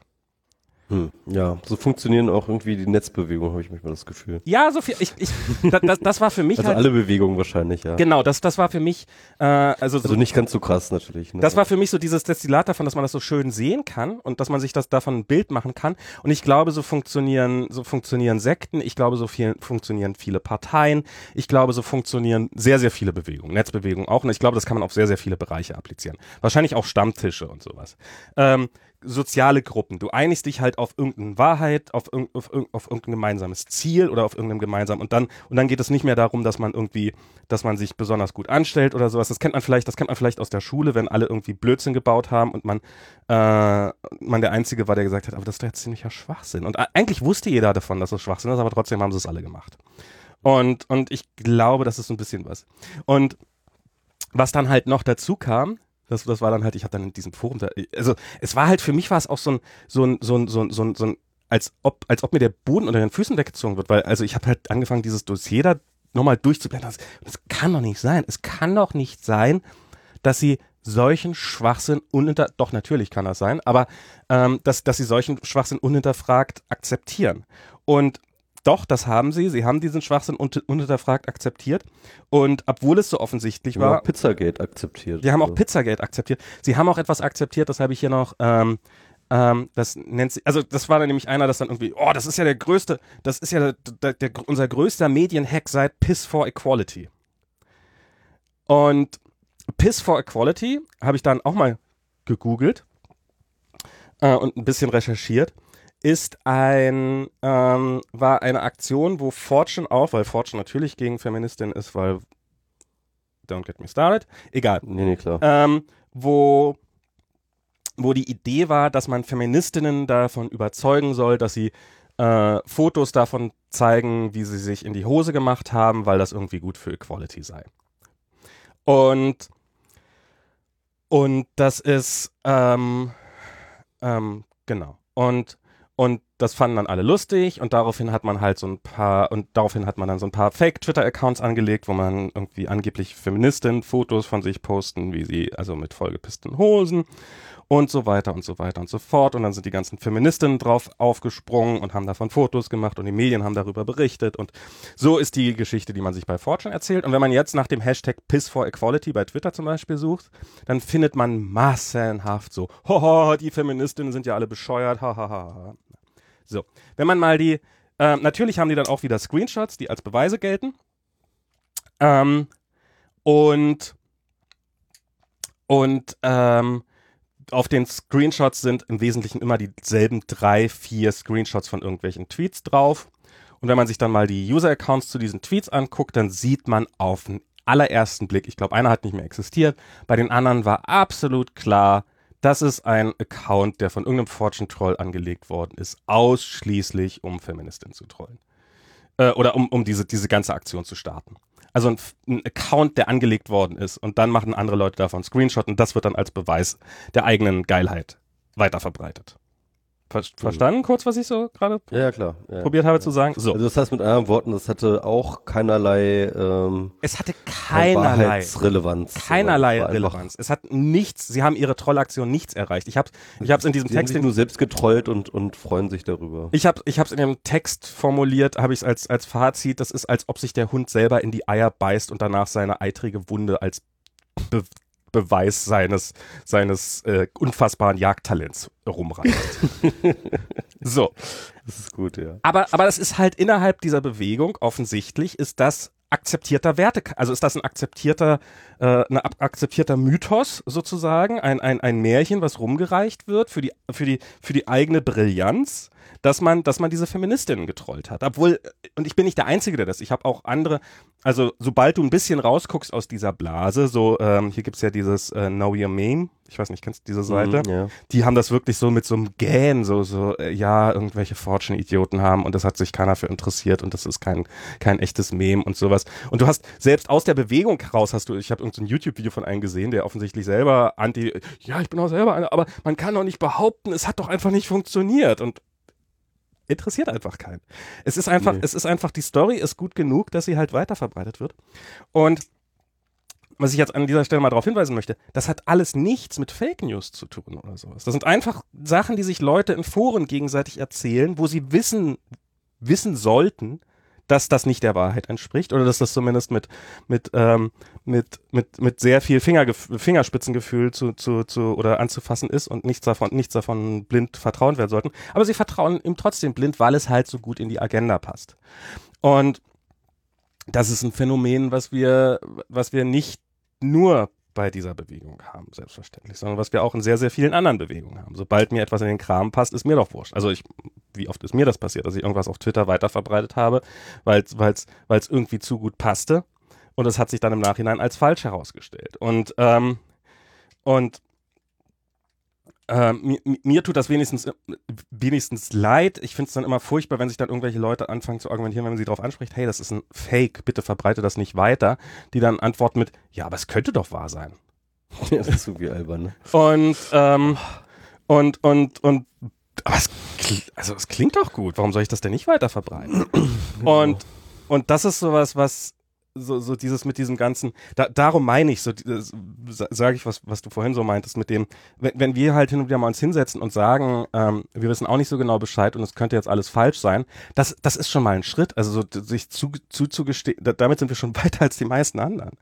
Ja, so funktionieren auch irgendwie die Netzbewegungen, habe ich manchmal das Gefühl. Ja, so viel. Das war für mich also halt. alle Bewegungen wahrscheinlich, ja. Genau, das war für mich. Also nicht ganz so krass natürlich. Ne? Das war für mich so dieses Destillat davon, dass man das so schön sehen kann und dass man sich davon ein Bild machen kann. Und ich glaube, so funktionieren Sekten. Ich glaube, funktionieren viele Parteien. Ich glaube, so funktionieren sehr, sehr viele Bewegungen, Netzbewegungen auch. Und ich glaube, das kann man auf sehr, sehr viele Bereiche applizieren. Wahrscheinlich auch Stammtische und sowas. Soziale Gruppen. Du einigst dich halt auf irgendeine Wahrheit, auf irgendein gemeinsames Ziel oder auf irgendeinem gemeinsamen und dann geht es nicht mehr darum, dass man sich besonders gut anstellt oder sowas. Das kennt man vielleicht aus der Schule, wenn alle irgendwie Blödsinn gebaut haben und man der Einzige war, der gesagt hat, aber das ist doch jetzt ziemlicher Schwachsinn. Und eigentlich wusste jeder davon, dass es Schwachsinn ist, aber trotzdem haben sie es alle gemacht. Und ich glaube, das ist so ein bisschen was. Und was dann halt noch dazu kam, das war dann halt, ich habe dann in diesem Forum, also es war halt, für mich war es auch so ein als ob mir der Boden unter den Füßen weggezogen wird, weil, also ich habe halt angefangen, dieses Dossier da nochmal durchzublenden. Das kann doch nicht sein. Es kann doch nicht sein, dass sie solchen Schwachsinn doch natürlich kann das sein, aber dass sie solchen Schwachsinn unhinterfragt akzeptieren. Und doch, das haben sie. Sie haben diesen Schwachsinn unhinterfragt akzeptiert. Und obwohl es so offensichtlich war. Auch Pizzagate akzeptiert. Die haben auch Pizzagate akzeptiert. Sie haben auch etwas akzeptiert, das habe ich hier noch, das nennt sich, also das war dann nämlich einer, das dann irgendwie, das ist ja der größte, das ist ja unser größter Medienhack seit Piss for Equality. Und Piss for Equality habe ich dann auch mal gegoogelt und ein bisschen recherchiert. War eine Aktion, wo Fortune weil Fortune natürlich gegen Feministinnen ist, weil don't get me started, egal. Nee, klar. Wo die Idee war, dass man Feministinnen davon überzeugen soll, dass sie Fotos davon zeigen, wie sie sich in die Hose gemacht haben, weil das irgendwie gut für Equality sei. Und das ist genau. Und das fanden dann alle lustig und daraufhin hat man dann so ein paar Fake-Twitter-Accounts angelegt, wo man irgendwie angeblich Feministinnen Fotos von sich posten, wie sie, also mit vollgepissten Hosen und so weiter und so weiter und so fort. Und dann sind die ganzen Feministinnen drauf aufgesprungen und haben davon Fotos gemacht und die Medien haben darüber berichtet. Und so ist die Geschichte, die man sich bei Fortune erzählt. Und wenn man jetzt nach dem Hashtag Piss for Equality bei Twitter zum Beispiel sucht, dann findet man massenhaft so, die Feministinnen sind ja alle bescheuert, hahaha. So, wenn man mal natürlich haben die dann auch wieder Screenshots, die als Beweise gelten. Auf den Screenshots sind im Wesentlichen immer dieselben 3-4 Screenshots von irgendwelchen Tweets drauf. Und wenn man sich dann mal die User-Accounts zu diesen Tweets anguckt, dann sieht man auf den allerersten Blick, ich glaube, einer hat nicht mehr existiert, bei den anderen war absolut klar, das ist ein Account, der von irgendeinem Fortune-Troll angelegt worden ist, ausschließlich um Feministinnen zu trollen. Oder um diese ganze Aktion zu starten. Also ein Account, der angelegt worden ist und dann machen andere Leute davon einen Screenshot und das wird dann als Beweis der eigenen Geilheit weiterverbreitet. Verstanden kurz, was ich so gerade probiert habe zu sagen? So. Also das heißt mit anderen Worten, das hatte auch keinerlei es hatte keinerlei Wahrheitsrelevanz. Keinerlei Relevanz. Es hat nichts, sie haben ihre Trollaktion nichts erreicht. Ich hab's in diesem sie Text... haben sich nur selbst getrollt und freuen sich darüber. Ich hab's in dem Text formuliert, habe ich es als Fazit, das ist, als ob sich der Hund selber in die Eier beißt und danach seine eitrige Wunde als Beweis seines unfassbaren Jagdtalents rumreicht. So. Das ist gut, ja. Aber das ist halt innerhalb dieser Bewegung offensichtlich ist das akzeptierter also ist das ein akzeptierter Mythos sozusagen, ein Märchen, was rumgereicht wird für die eigene Brillanz, dass man diese Feministinnen getrollt hat. Obwohl, und ich bin nicht der Einzige, der das, ich habe auch andere, also sobald du ein bisschen rausguckst aus dieser Blase, so, hier gibt's ja dieses Know Your Meme, ich weiß nicht, kennst du diese Seite? Ja. Die haben das wirklich so mit so einem Gähn, ja, irgendwelche Fortune-Idioten haben und das hat sich keiner für interessiert und das ist kein echtes Meme und sowas. Und du hast, selbst aus der Bewegung heraus ich habe irgendein YouTube-Video von einem gesehen, der offensichtlich selber ich bin auch selber einer, aber man kann doch nicht behaupten, es hat doch einfach nicht funktioniert und interessiert einfach keinen. Es ist einfach, die Story ist gut genug, dass sie halt weiterverbreitet wird. Und was ich jetzt an dieser Stelle mal darauf hinweisen möchte, das hat alles nichts mit Fake News zu tun oder sowas. Das sind einfach Sachen, die sich Leute in Foren gegenseitig erzählen, wo sie wissen sollten, dass das nicht der Wahrheit entspricht oder dass das zumindest mit sehr viel Fingerspitzengefühl oder anzufassen ist und nichts davon blind vertrauen werden sollten. Aber sie vertrauen ihm trotzdem blind, weil es halt so gut in die Agenda passt. Und das ist ein Phänomen, was wir nicht nur bei dieser Bewegung haben, selbstverständlich, sondern was wir auch in sehr, sehr vielen anderen Bewegungen haben. Sobald mir etwas in den Kram passt, ist mir doch wurscht. Also wie oft ist mir das passiert, dass ich irgendwas auf Twitter weiterverbreitet habe, weil es irgendwie zu gut passte und es hat sich dann im Nachhinein als falsch herausgestellt. Und mir tut das wenigstens leid. Ich finde es dann immer furchtbar, wenn sich dann irgendwelche Leute anfangen zu argumentieren, wenn man sie darauf anspricht, hey, das ist ein Fake, bitte verbreite das nicht weiter. Die dann antworten mit, ja, aber es könnte doch wahr sein. Das ist so wie albern, ne? Aber es klingt doch gut. Warum soll ich das denn nicht weiter verbreiten? Und das ist sowas, was so dieses mit diesem ganzen, darum meine ich, sage ich, was du vorhin so meintest, mit dem, wenn wir halt hin und wieder mal uns hinsetzen und sagen, wir wissen auch nicht so genau Bescheid und es könnte jetzt alles falsch sein, das ist schon mal ein Schritt, also sich zuzugestehen, damit sind wir schon weiter als die meisten anderen.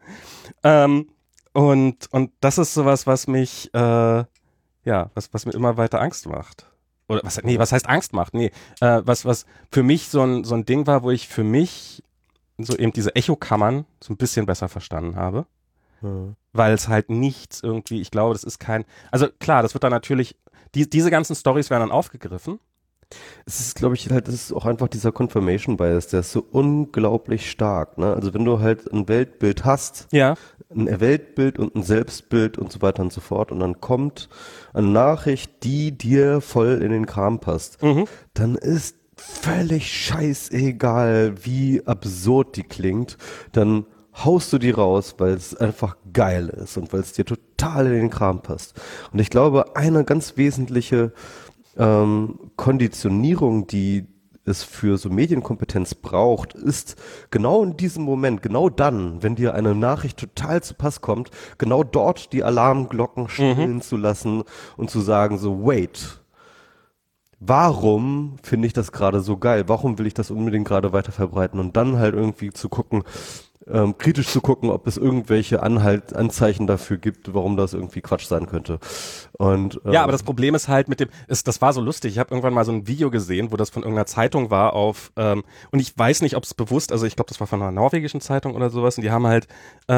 Und das ist sowas, was mich, was mir immer weiter Angst macht. Oder was heißt Angst macht? Was für mich so ein Ding war, wo ich für mich so eben diese Echokammern so ein bisschen besser verstanden habe. Mhm. Weil es halt nichts irgendwie, ich glaube, das ist also klar, das wird dann natürlich, diese ganzen Storys werden dann aufgegriffen. Es ist, glaube ich, das ist auch einfach dieser Confirmation Bias, der ist so unglaublich stark, ne? Also wenn du halt ein Weltbild hast, ja, ein Weltbild und ein Selbstbild und so weiter und so fort und dann kommt eine Nachricht, die dir voll in den Kram passt, dann ist völlig scheißegal, wie absurd die klingt, dann haust du die raus, weil es einfach geil ist und weil es dir total in den Kram passt. Und ich glaube, eine ganz wesentliche Konditionierung, die es für so Medienkompetenz braucht, ist genau in diesem Moment, genau dann, wenn dir eine Nachricht total zu Pass kommt, genau dort die Alarmglocken schrillen zu lassen und zu sagen so, wait, warum finde ich das gerade so geil? Warum will ich das unbedingt gerade weiter verbreiten? Und dann halt irgendwie zu gucken, kritisch zu gucken, ob es irgendwelche Anzeichen dafür gibt, warum das irgendwie Quatsch sein könnte. Und ja, aber das Problem ist halt das war so lustig. Ich habe irgendwann mal so ein Video gesehen, wo das von irgendeiner Zeitung war und ich weiß nicht, ob es bewusst, also ich glaube, das war von einer norwegischen Zeitung oder sowas und die haben halt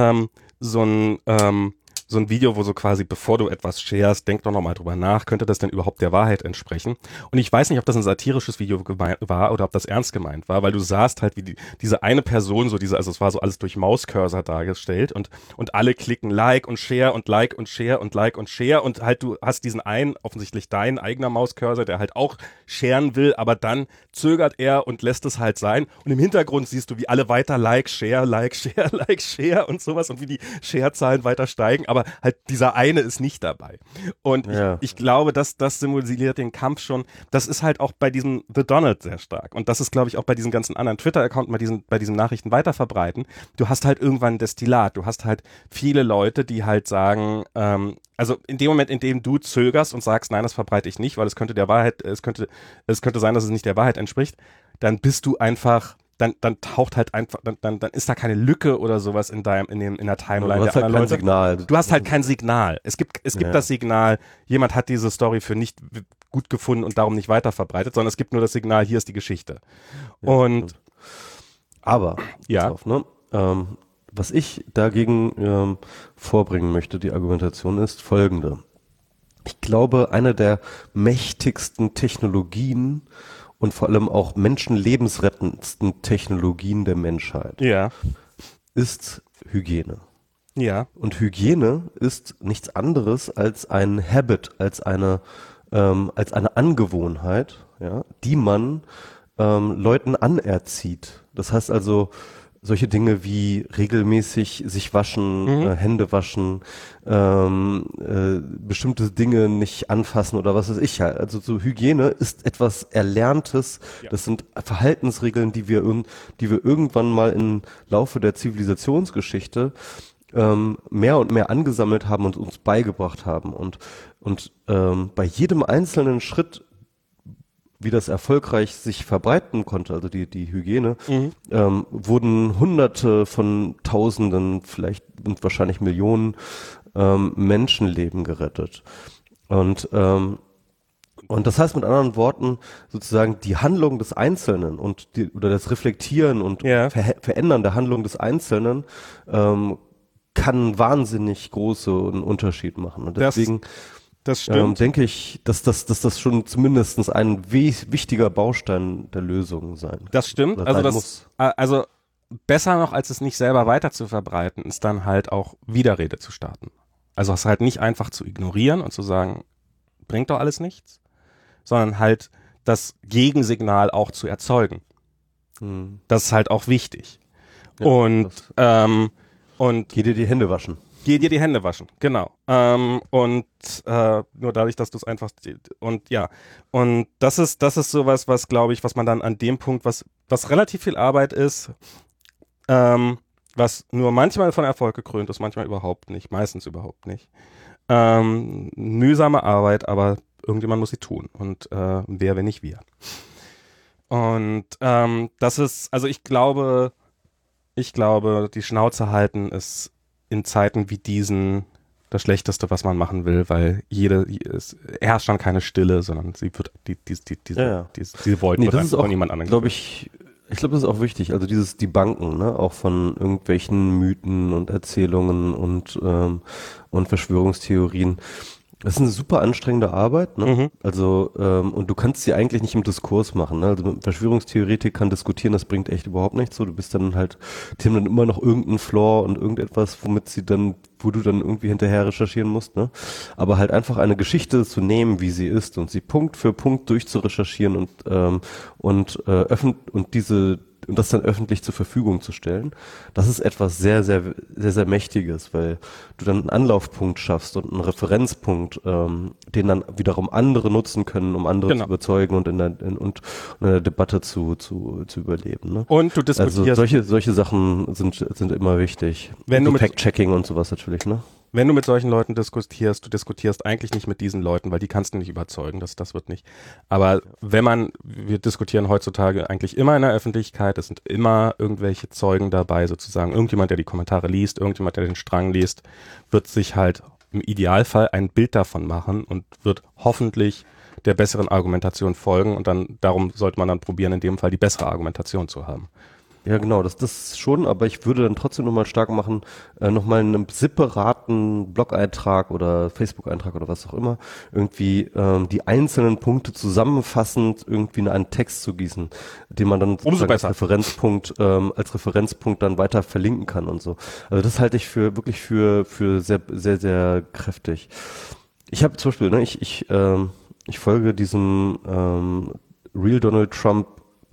so ein Video, wo so quasi, bevor du etwas sharest, denk doch nochmal drüber nach, könnte das denn überhaupt der Wahrheit entsprechen? Und ich weiß nicht, ob das ein satirisches Video war oder ob das ernst gemeint war, weil du sahst halt, wie diese eine Person also es war so alles durch Mauscursor dargestellt und alle klicken Like und Share und Like und Share und Like und Share und halt du hast diesen offensichtlich dein eigener Mauscursor, der halt auch sharen will, aber dann zögert er und lässt es halt sein und im Hintergrund siehst du, wie alle weiter Like, Share, Like, Share, Like, Share und sowas und wie die Share-Zahlen weiter steigen, aber halt dieser eine ist nicht dabei. Und ich glaube, das symbolisiert den Kampf schon. Das ist halt auch bei diesem The Donald sehr stark. Und das ist, glaube ich, auch bei diesen ganzen anderen Twitter-Accounts, bei diesen Nachrichten weiterverbreiten. Du hast halt irgendwann ein Destillat. Du hast halt viele Leute, die halt sagen, also in dem Moment, in dem du zögerst und sagst, nein, das verbreite ich nicht, weil es könnte sein, dass es nicht der Wahrheit entspricht, dann dann taucht halt einfach, dann ist da keine Lücke oder sowas in der Timeline Du hast der halt anderen kein Leute. Signal. Du hast halt kein Signal. Es gibt das Signal, jemand hat diese Story für nicht gut gefunden und darum nicht weiter verbreitet, sondern es gibt nur das Signal, hier ist die Geschichte. Und aber, ja. pass auf, ne? Was ich dagegen vorbringen möchte, die Argumentation ist folgende. Ich glaube, eine der mächtigsten Technologien und vor allem auch menschenlebensrettendsten Technologien der Menschheit ist Hygiene. Ja. Und Hygiene ist nichts anderes als ein Habit, als eine Angewohnheit, ja, die man Leuten anerzieht. Das heißt also, solche Dinge wie regelmäßig sich waschen, Hände waschen, bestimmte Dinge nicht anfassen oder was weiß ich halt. Also so Hygiene ist etwas Erlerntes. Ja. Das sind Verhaltensregeln, die wir irgendwann mal im Laufe der Zivilisationsgeschichte mehr und mehr angesammelt haben und uns beigebracht haben. Und bei jedem einzelnen Schritt, wie das erfolgreich sich verbreiten konnte, also die Hygiene, wurden Hunderte von Tausenden, vielleicht und wahrscheinlich Millionen Menschenleben gerettet. Und das heißt mit anderen Worten sozusagen die Handlung des Einzelnen oder das Reflektieren und Verändern der Handlung des Einzelnen kann wahnsinnig großen Unterschied machen. Und deswegen das stimmt. Denke ich, dass das schon zumindest ein wichtiger Baustein der Lösung sein kann. Das stimmt. Also besser noch, als es nicht selber weiter zu verbreiten, ist dann halt auch Widerrede zu starten. Also es halt nicht einfach zu ignorieren und zu sagen, bringt doch alles nichts, sondern halt das Gegensignal auch zu erzeugen. Das ist halt auch wichtig. Ja, und geh dir die Hände waschen. Geh dir die Hände waschen, genau. Nur dadurch, dass du es einfach und das ist sowas, was glaube ich, was man dann an dem Punkt, was relativ viel Arbeit ist, was nur manchmal von Erfolg gekrönt ist, manchmal überhaupt nicht, meistens überhaupt nicht. Mühsame Arbeit, aber irgendjemand muss sie tun und wer, wenn nicht wir. Und das ist, also ich glaube, die Schnauze halten ist in Zeiten wie diesen das Schlechteste, was man machen will, weil es herrscht dann keine Stille, sondern sie wird diese Void wird einfach von jemand anderem. Ich glaube, das ist auch wichtig. Also die Banken, ne, auch von irgendwelchen Mythen und Erzählungen und Verschwörungstheorien. Das ist eine super anstrengende Arbeit, ne? Also, und du kannst sie eigentlich nicht im Diskurs machen, ne? Also mit Verschwörungstheoretikern diskutieren, das bringt echt überhaupt nichts so. Du bist dann halt, die haben dann immer noch irgendeinen Flaw und irgendetwas, wo du dann irgendwie hinterher recherchieren musst, ne? Aber halt einfach eine Geschichte zu nehmen, wie sie ist und sie Punkt für Punkt durchzurecherchieren und das dann öffentlich zur Verfügung zu stellen, das ist etwas sehr, sehr, sehr, sehr Mächtiges, weil du dann einen Anlaufpunkt schaffst und einen Referenzpunkt, den dann wiederum andere nutzen können, um andere zu überzeugen und in der Debatte zu überleben. Ne? Und du diskutierst. Also solche Sachen sind immer wichtig. Wenn du mit Fact-Checking und sowas natürlich, ne? Wenn du mit solchen Leuten diskutierst, du diskutierst eigentlich nicht mit diesen Leuten, weil die kannst du nicht überzeugen, das wird nicht. Aber wir diskutieren heutzutage eigentlich immer in der Öffentlichkeit, es sind immer irgendwelche Zeugen dabei, sozusagen irgendjemand, der die Kommentare liest, irgendjemand, der den Strang liest, wird sich halt im Idealfall ein Bild davon machen und wird hoffentlich der besseren Argumentation folgen und darum sollte man dann probieren, in dem Fall die bessere Argumentation zu haben. Ja, genau, das schon, aber ich würde dann trotzdem nochmal stark machen, nochmal einen separaten Blog-Eintrag oder Facebook-Eintrag oder was auch immer, irgendwie die einzelnen Punkte zusammenfassend irgendwie in einen Text zu gießen, den man dann als Referenzpunkt dann weiter verlinken kann und so. Also das halte ich wirklich für sehr, sehr, sehr kräftig. Ich habe zum Beispiel, ne, ich folge diesem Real Donald Trump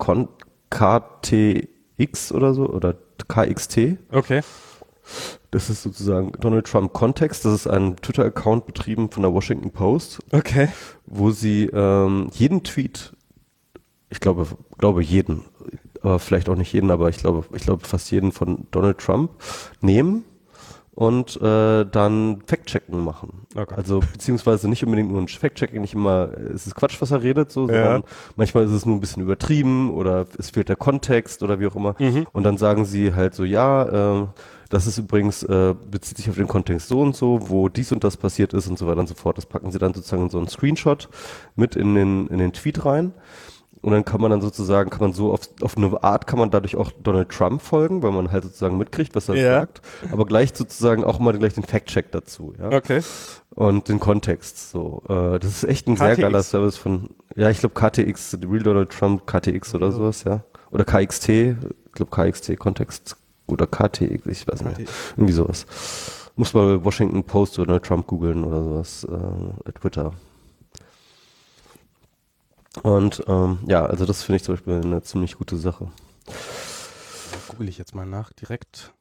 KTX oder so, oder KXT. Okay. Das ist sozusagen Donald Trump Kontext. Das ist ein Twitter-Account betrieben von der Washington Post. Okay. Wo sie jeden Tweet, ich glaube jeden, aber vielleicht auch nicht jeden, aber ich glaube fast jeden von Donald Trump nehmen, und dann Fact-Checken machen. Okay. Also beziehungsweise nicht unbedingt nur ein Fact-Checking, nicht immer ist es Quatsch, was er redet, so, sondern manchmal ist es nur ein bisschen übertrieben oder es fehlt der Kontext oder wie auch immer. Und dann sagen sie halt so, ja, das ist übrigens, bezieht sich auf den Kontext so und so, wo dies und das passiert ist und so weiter und so fort. Das packen sie dann sozusagen in so einen Screenshot mit in den Tweet rein. Und dann kann man dann sozusagen, kann man so auf eine Art kann man dadurch auch Donald Trump folgen, weil man halt sozusagen mitkriegt, was er sagt, aber gleich sozusagen auch mal gleich den Fact-Check dazu, ja. Okay. Und den Kontext, so. Das ist echt ein sehr geiler Service von, ja, ich glaube KTX, Real Donald Trump, KTX oder sowas, ja. Oder KXT, ich glaube KXT, Kontext, oder KTX, ich weiß nicht mehr. Irgendwie sowas. Muss mal Washington Post oder Donald Trump googeln oder sowas, Twitter. Und ja, also das finde ich zum Beispiel eine ziemlich gute Sache. Google ich jetzt mal nach, direkt.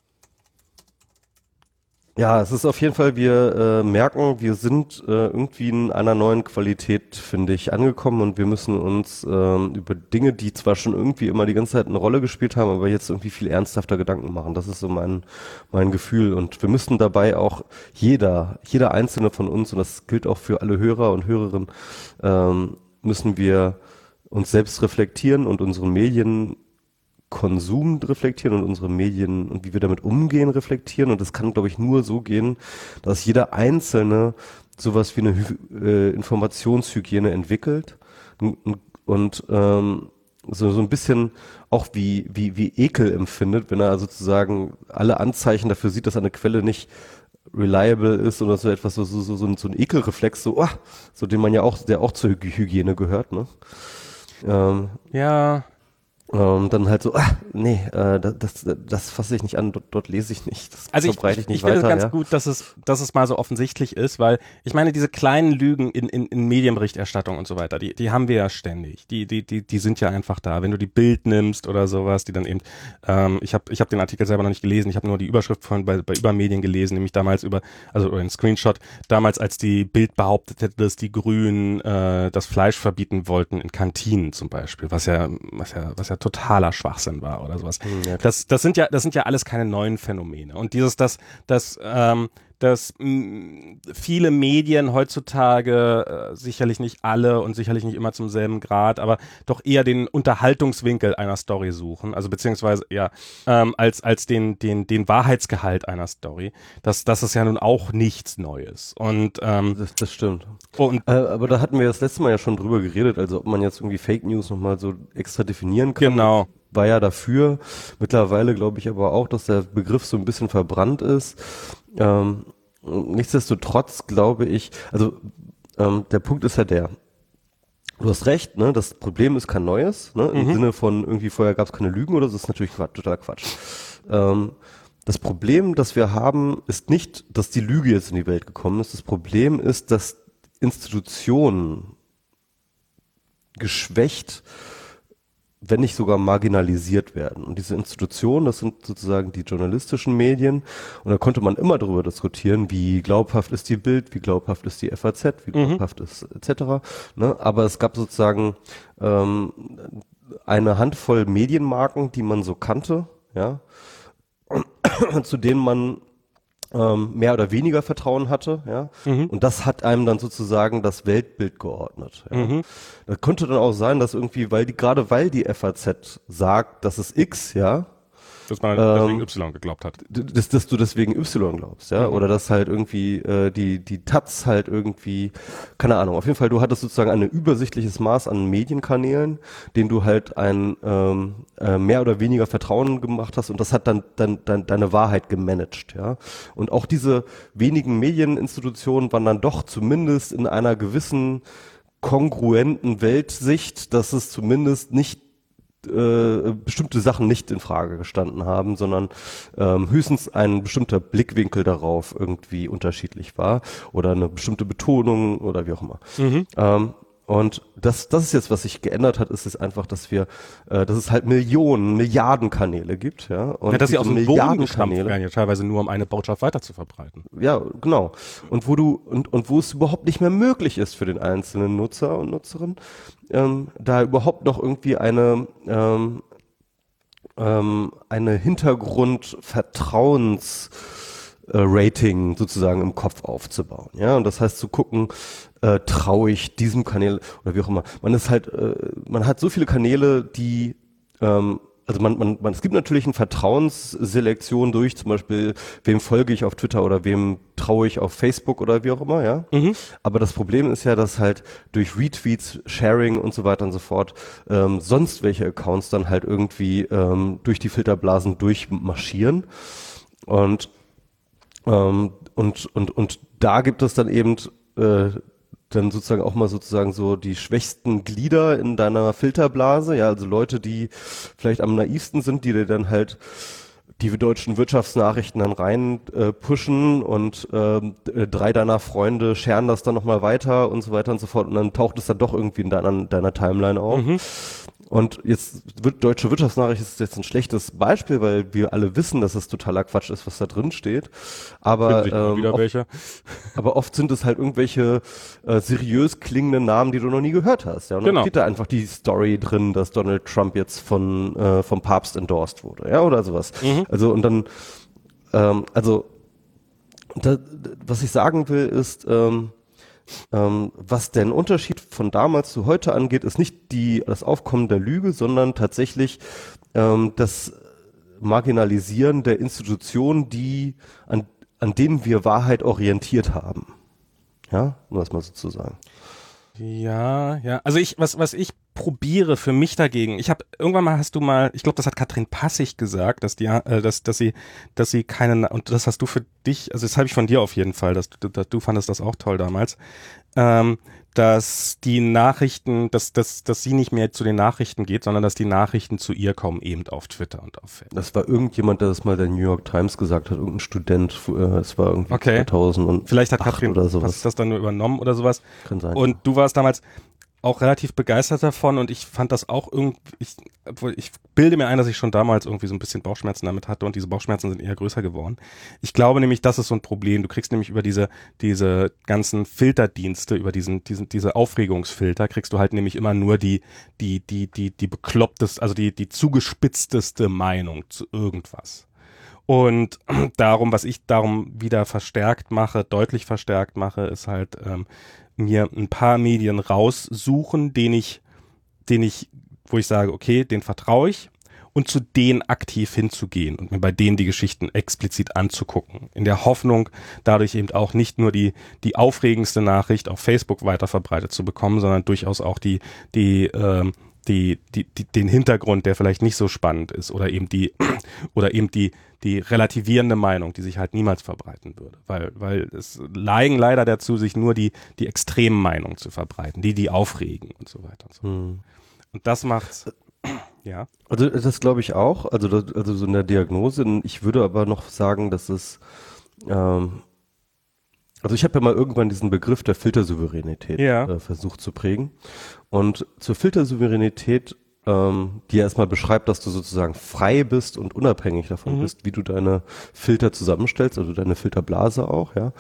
Ja, es ist auf jeden Fall, wir merken, wir sind irgendwie in einer neuen Qualität, finde ich, angekommen und wir müssen uns über Dinge, die zwar schon irgendwie immer die ganze Zeit eine Rolle gespielt haben, aber jetzt irgendwie viel ernsthafter Gedanken machen. Das ist so mein Gefühl und wir müssen dabei auch jeder einzelne von uns, und das gilt auch für alle Hörer und Hörerinnen, müssen wir uns selbst reflektieren und unseren Medienkonsum reflektieren und unsere Medien und wie wir damit umgehen reflektieren. Und das kann, glaube ich, nur so gehen, dass jeder Einzelne sowas wie eine Informationshygiene entwickelt und so ein bisschen auch wie Ekel empfindet, wenn er sozusagen alle Anzeichen dafür sieht, dass eine Quelle nicht reliable ist oder so etwas, so ein Ekelreflex, so den man ja auch, der auch zur Hygiene gehört, ne? Ja. Dann halt so, das fasse ich nicht an, dort lese ich nicht, das verbreite ich nicht weiter. Ich finde es ganz gut, dass es mal so offensichtlich ist, weil ich meine, diese kleinen Lügen in Medienberichterstattung und so weiter, die haben wir ja ständig. Die sind ja einfach da. Wenn du die Bild nimmst oder sowas, die dann eben, ich hab den Artikel selber noch nicht gelesen, ich habe nur die Überschrift bei Übermedien gelesen, nämlich damals über einen Screenshot, damals als die Bild behauptet hätte, dass die Grünen das Fleisch verbieten wollten in Kantinen zum Beispiel, was ja totaler Schwachsinn war oder sowas. Ja. Das sind ja alles keine neuen Phänomene. Und dass viele Medien heutzutage, sicherlich nicht alle und sicherlich nicht immer zum selben Grad, aber doch eher den Unterhaltungswinkel einer Story suchen, also beziehungsweise als den Wahrheitsgehalt einer Story. Das ist ja nun auch nichts Neues. Und das stimmt. Aber da hatten wir das letzte Mal ja schon drüber geredet, also ob man jetzt irgendwie Fake News nochmal so extra definieren kann. Genau. War ja dafür. Mittlerweile glaube ich aber auch, dass der Begriff so ein bisschen verbrannt ist. Nichtsdestotrotz glaube ich, also der Punkt ist ja der, du hast recht, ne, das Problem ist kein neues, ne, im Sinne von irgendwie vorher gab es keine Lügen oder so, das ist natürlich totaler Quatsch. Das Problem, das wir haben, ist nicht, dass die Lüge jetzt in die Welt gekommen ist, das Problem ist, dass Institutionen geschwächt, wenn nicht sogar marginalisiert werden. Und diese Institutionen, das sind sozusagen die journalistischen Medien. Und da konnte man immer darüber diskutieren, wie glaubhaft ist die Bild, wie glaubhaft ist die FAZ, wie glaubhaft ist etc. Ne? Aber es gab sozusagen eine Handvoll Medienmarken, die man so kannte, ja, zu denen man mehr oder weniger Vertrauen hatte, ja. Und das hat einem dann sozusagen das Weltbild geordnet. Ja. Das konnte dann auch sein, dass irgendwie, weil die FAZ sagt, das ist X, ja. Dass man deswegen Y geglaubt hat. Dass du deswegen Y glaubst, ja. Oder dass halt irgendwie die Taz halt irgendwie, keine Ahnung, auf jeden Fall, du hattest sozusagen ein übersichtliches Maß an Medienkanälen, denen du halt ein mehr oder weniger Vertrauen gemacht hast und das hat dann deine Wahrheit gemanagt, ja. Und auch diese wenigen Medieninstitutionen waren dann doch zumindest in einer gewissen kongruenten Weltsicht, dass es zumindest nicht bestimmte Sachen nicht in Frage gestanden haben, sondern höchstens ein bestimmter Blickwinkel darauf irgendwie unterschiedlich war oder eine bestimmte Betonung oder wie auch immer. Und das ist jetzt, was sich geändert hat, ist es einfach, dass es halt Milliarden Kanäle gibt, ja. Und ja, dass sie aus dem Boden gestampft Kanäle werden, ja teilweise nur, um eine Botschaft weiter zu verbreiten. Ja, genau. Und wo es überhaupt nicht mehr möglich ist für den einzelnen Nutzer und Nutzerin, da überhaupt noch irgendwie eine Hintergrundvertrauens Rating sozusagen im Kopf aufzubauen. Ja, und das heißt zu gucken, traue ich diesem Kanal oder wie auch immer. Man hat so viele Kanäle, die also es gibt natürlich eine Vertrauensselektion durch, zum Beispiel, wem folge ich auf Twitter oder wem traue ich auf Facebook oder wie auch immer, ja. Aber das Problem ist ja, dass halt durch Retweets, Sharing und so weiter und so fort sonst welche Accounts dann halt irgendwie durch die Filterblasen durchmarschieren und da gibt es dann eben dann sozusagen auch mal sozusagen so die schwächsten Glieder in deiner Filterblase, ja, also Leute, die vielleicht am naivsten sind, die dir dann halt die deutschen Wirtschaftsnachrichten dann rein pushen und 3 deiner Freunde scheren das dann nochmal weiter und so weiter und so fort und dann taucht es dann doch irgendwie in deiner Timeline auf. Und jetzt deutsche Wirtschaftsnachricht ist jetzt ein schlechtes Beispiel, weil wir alle wissen, dass es totaler Quatsch ist, was da drin steht. Aber oft sind es halt irgendwelche seriös klingenden Namen, die du noch nie gehört hast. Ja? Und dann steht da einfach die Story drin, dass Donald Trump jetzt vom Papst endorsed wurde, ja, oder sowas. Also und dann, was ich sagen will, ist was den Unterschied von damals zu heute angeht, ist nicht das Aufkommen der Lüge, sondern tatsächlich das Marginalisieren der Institutionen, an denen wir Wahrheit orientiert haben. Ja, um das mal so zu sagen. Ja. Also was ich probiere für mich dagegen, hast du mal, ich glaube, das hat Katrin Passig gesagt, dass sie keine, und das hast du für dich, also das habe ich von dir auf jeden Fall, dass du fandest das auch toll damals, dass die Nachrichten, dass sie nicht mehr zu den Nachrichten geht, sondern dass die Nachrichten zu ihr kommen, eben auf Twitter und auf Facebook. Das war irgendjemand, der das mal der New York Times gesagt hat, irgendein Student, es war irgendwie 2000 und vielleicht hat Katrin oder sowas. das dann nur übernommen oder sowas. Kann sein. Und du warst damals auch relativ begeistert davon und ich fand das auch irgendwie, ich bilde mir ein, dass ich schon damals irgendwie so ein bisschen Bauchschmerzen damit hatte und diese Bauchschmerzen sind eher größer geworden. Ich glaube nämlich, das ist so ein Problem. Du kriegst nämlich über diese ganzen Filterdienste, über diese Aufregungsfilter, kriegst du halt nämlich immer nur die bekloppteste, also die zugespitzteste Meinung zu irgendwas. Und was ich darum wieder deutlich verstärkt mache, ist halt, mir ein paar Medien raussuchen, wo ich sage, okay, den vertraue ich und zu denen aktiv hinzugehen und mir bei denen die Geschichten explizit anzugucken. In der Hoffnung, dadurch eben auch nicht nur die aufregendste Nachricht auf Facebook weiterverbreitet zu bekommen, sondern durchaus auch den Hintergrund, der vielleicht nicht so spannend ist oder eben die relativierende Meinung, die sich halt niemals verbreiten würde, weil es neigen leider dazu, sich nur die extremen Meinungen zu verbreiten, die aufregen und so weiter und so. Und das macht's, ja. Also das glaube ich auch, also so in der Diagnose. Ich würde aber noch sagen, dass es also ich habe ja mal irgendwann diesen Begriff der Filtersouveränität versucht zu prägen. Und zur Filtersouveränität, die erstmal beschreibt, dass du sozusagen frei bist und unabhängig davon bist, wie du deine Filter zusammenstellst, also deine Filterblase auch, ja.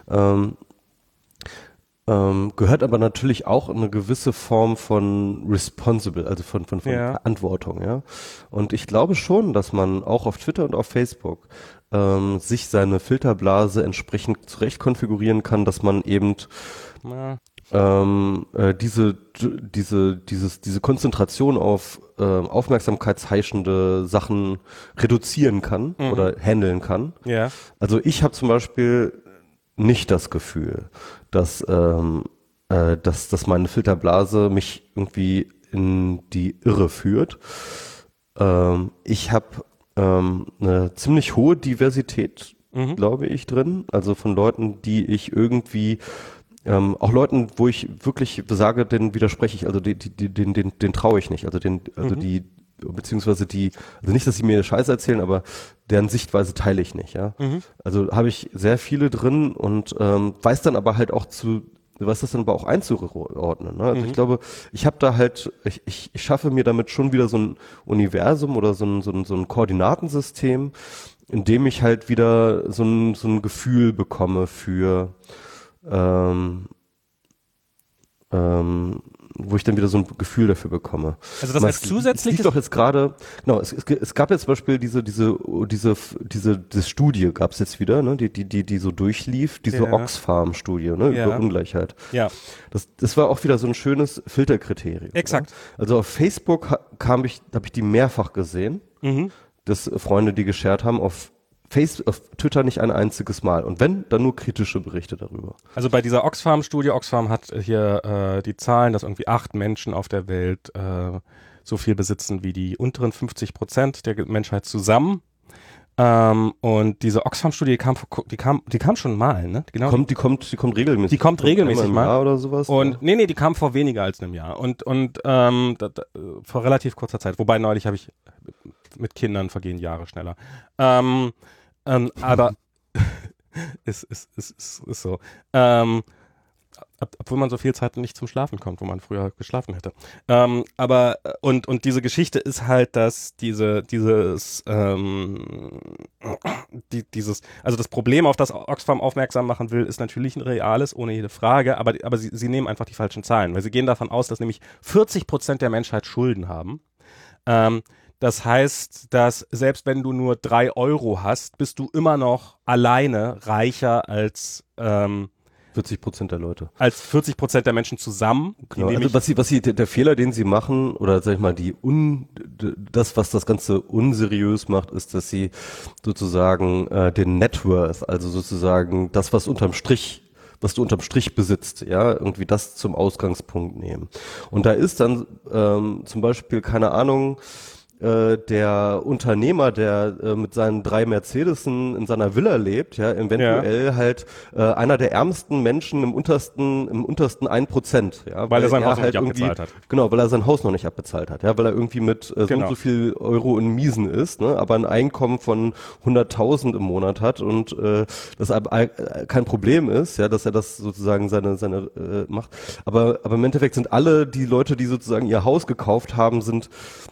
Gehört aber natürlich auch eine gewisse Form von responsible, also von Verantwortung, ja. Und ich glaube schon, dass man auch auf Twitter und auf Facebook sich seine Filterblase entsprechend zurecht konfigurieren kann, dass man eben diese Konzentration auf aufmerksamkeitsheischende Sachen reduzieren kann oder handeln kann. Ja. Also ich habe zum Beispiel nicht das Gefühl, dass meine Filterblase mich irgendwie in die Irre führt. Ich habe eine ziemlich hohe Diversität, glaube ich, drin. Also von Leuten, die ich irgendwie auch Leuten, wo ich wirklich sage, denen widerspreche ich, also den traue ich nicht. Also beziehungsweise also nicht, dass sie mir Scheiße erzählen, aber deren Sichtweise teile ich nicht, ja. Also habe ich sehr viele drin und weiß das dann aber auch einzuordnen. Ne? Also ich glaube, ich habe da halt, ich schaffe mir damit schon wieder so ein Universum oder so ein Koordinatensystem, in dem ich halt wieder so ein Gefühl bekomme für wo ich dann wieder so ein Gefühl dafür bekomme. Also das als zusätzliches... Es doch jetzt gerade, genau, es gab jetzt zum Beispiel diese Studie gab es jetzt wieder, ne, die so durchlief, diese Oxfam-Studie, ne, über Ungleichheit. Ja. Das war auch wieder so ein schönes Filterkriterium. Exakt. Ne? Also auf Facebook habe ich die mehrfach gesehen, dass Freunde die geshared haben, auf Twitter nicht ein einziges Mal. Und wenn, dann nur kritische Berichte darüber. Also bei dieser Oxfam-Studie, Oxfam hat hier die Zahlen, dass irgendwie 8 Menschen auf der Welt so viel besitzen wie die unteren 50% der Menschheit zusammen. Und diese Oxfam-Studie die kam schon mal, ne? Genau. Die kommt regelmäßig. Die kommt regelmäßig mal. Jahr oder sowas. Und nee, die kam vor weniger als einem Jahr. Und vor relativ kurzer Zeit. Wobei neulich habe ich mit Kindern vergehen Jahre schneller. Aber ist so. Obwohl man so viel Zeit nicht zum Schlafen kommt, wo man früher geschlafen hätte. Aber diese Geschichte ist halt, dass also das Problem, auf das Oxfam aufmerksam machen will, ist natürlich ein reales, ohne jede Frage, aber sie nehmen einfach die falschen Zahlen, weil sie gehen davon aus, dass nämlich 40% der Menschheit Schulden haben. Das heißt, dass selbst wenn du nur 3 Euro hast, bist du immer noch alleine reicher als 40% der Leute. Als 40% der Menschen zusammen. Genau. Also der Fehler, den sie machen, oder sag ich mal, was das Ganze unseriös macht, ist, dass sie sozusagen den Net Worth, also sozusagen das, was du unterm Strich besitzt, ja, irgendwie das zum Ausgangspunkt nehmen. Und da ist dann zum Beispiel, keine Ahnung, der Unternehmer, der mit seinen 3 Mercedesen in seiner Villa lebt, ja, eventuell halt einer der ärmsten Menschen im untersten 1%, ja, weil er sein Haus noch halt nicht abbezahlt hat. Genau, weil er sein Haus noch nicht abbezahlt hat, ja, weil er irgendwie mit so und so viel Euro in Miesen ist, ne, aber ein Einkommen von 100.000 im Monat hat und das kein Problem ist, ja, dass er das sozusagen seine macht, aber im Endeffekt sind alle die Leute, die sozusagen ihr Haus gekauft haben, sind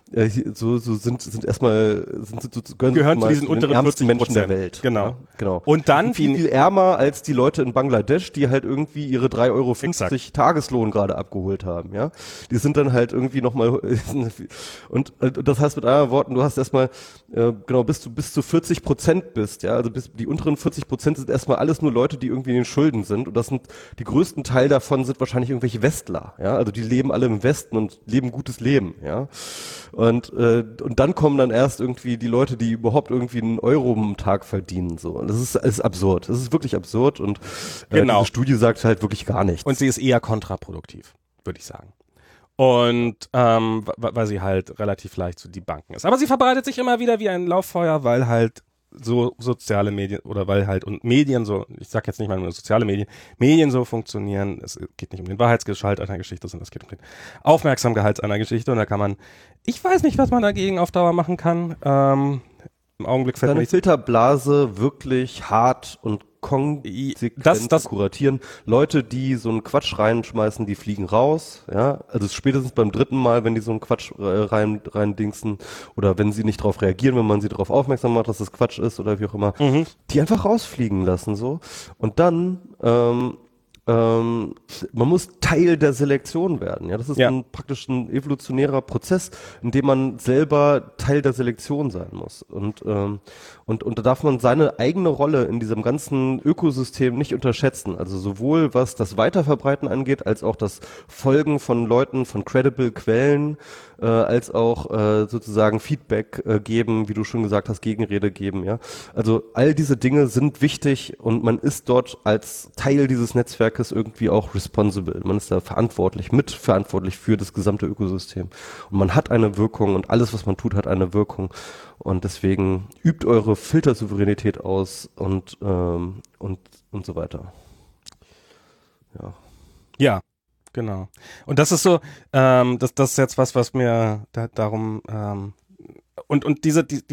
gehören zu diesen unteren ärmsten 40% Menschen der Welt. Genau. Ja, genau. Und dann viel ärmer als die Leute in Bangladesch, die halt irgendwie ihre 3,50 Euro Tageslohn gerade abgeholt haben, ja. Die sind dann halt irgendwie nochmal, und das heißt mit anderen Worten, du hast erstmal, bis zu 40% bist, ja. Also die unteren 40% sind erstmal alles nur Leute, die irgendwie in den Schulden sind, und die größten Teil davon sind wahrscheinlich irgendwelche Westler, ja. Also die leben alle im Westen und leben gutes Leben, ja. Und dann kommen dann erst irgendwie die Leute, die überhaupt irgendwie einen Euro am Tag verdienen, so. Und das ist absurd. Das ist wirklich absurd, und diese Studie sagt halt wirklich gar nichts. Und sie ist eher kontraproduktiv, würde ich sagen. Und weil sie halt relativ leicht zu debunken ist. Aber sie verbreitet sich immer wieder wie ein Lauffeuer, weil halt so soziale Medien oder weil halt und Medien so, ich sag jetzt nicht mal nur soziale Medien so funktionieren. Es geht nicht um den Wahrheitsgehalt einer Geschichte, sondern es geht um den Aufmerksamkeit einer Geschichte, und da kann man, ich weiß nicht, was man dagegen auf Dauer machen kann. Im Augenblick fällt mir eine Filterblase wirklich hart und konsequent kuratieren. Leute, die so einen Quatsch reinschmeißen, die fliegen raus, ja, also spätestens beim 3. Mal, wenn die so einen Quatsch reindingsen, oder wenn sie nicht darauf reagieren, wenn man sie darauf aufmerksam macht, dass das Quatsch ist oder wie auch immer, die einfach rausfliegen lassen, so. Und dann man muss Teil der Selektion werden. Ja, das ist praktisch ein evolutionärer Prozess, in dem man selber Teil der Selektion sein muss. Und da darf man seine eigene Rolle in diesem ganzen Ökosystem nicht unterschätzen. Also sowohl was das Weiterverbreiten angeht, als auch das Folgen von Leuten, von credible Quellen, als auch sozusagen Feedback geben, wie du schon gesagt hast, Gegenrede geben. Ja, also all diese Dinge sind wichtig, und man ist dort als Teil dieses Netzwerkes irgendwie auch responsible. Man ist da mitverantwortlich für das gesamte Ökosystem. Und man hat eine Wirkung, und alles, was man tut, hat eine Wirkung. Und deswegen übt eure Filtersouveränität aus und so weiter. Ja. Ja. Genau. Und das ist so, das ist jetzt was mir darum, und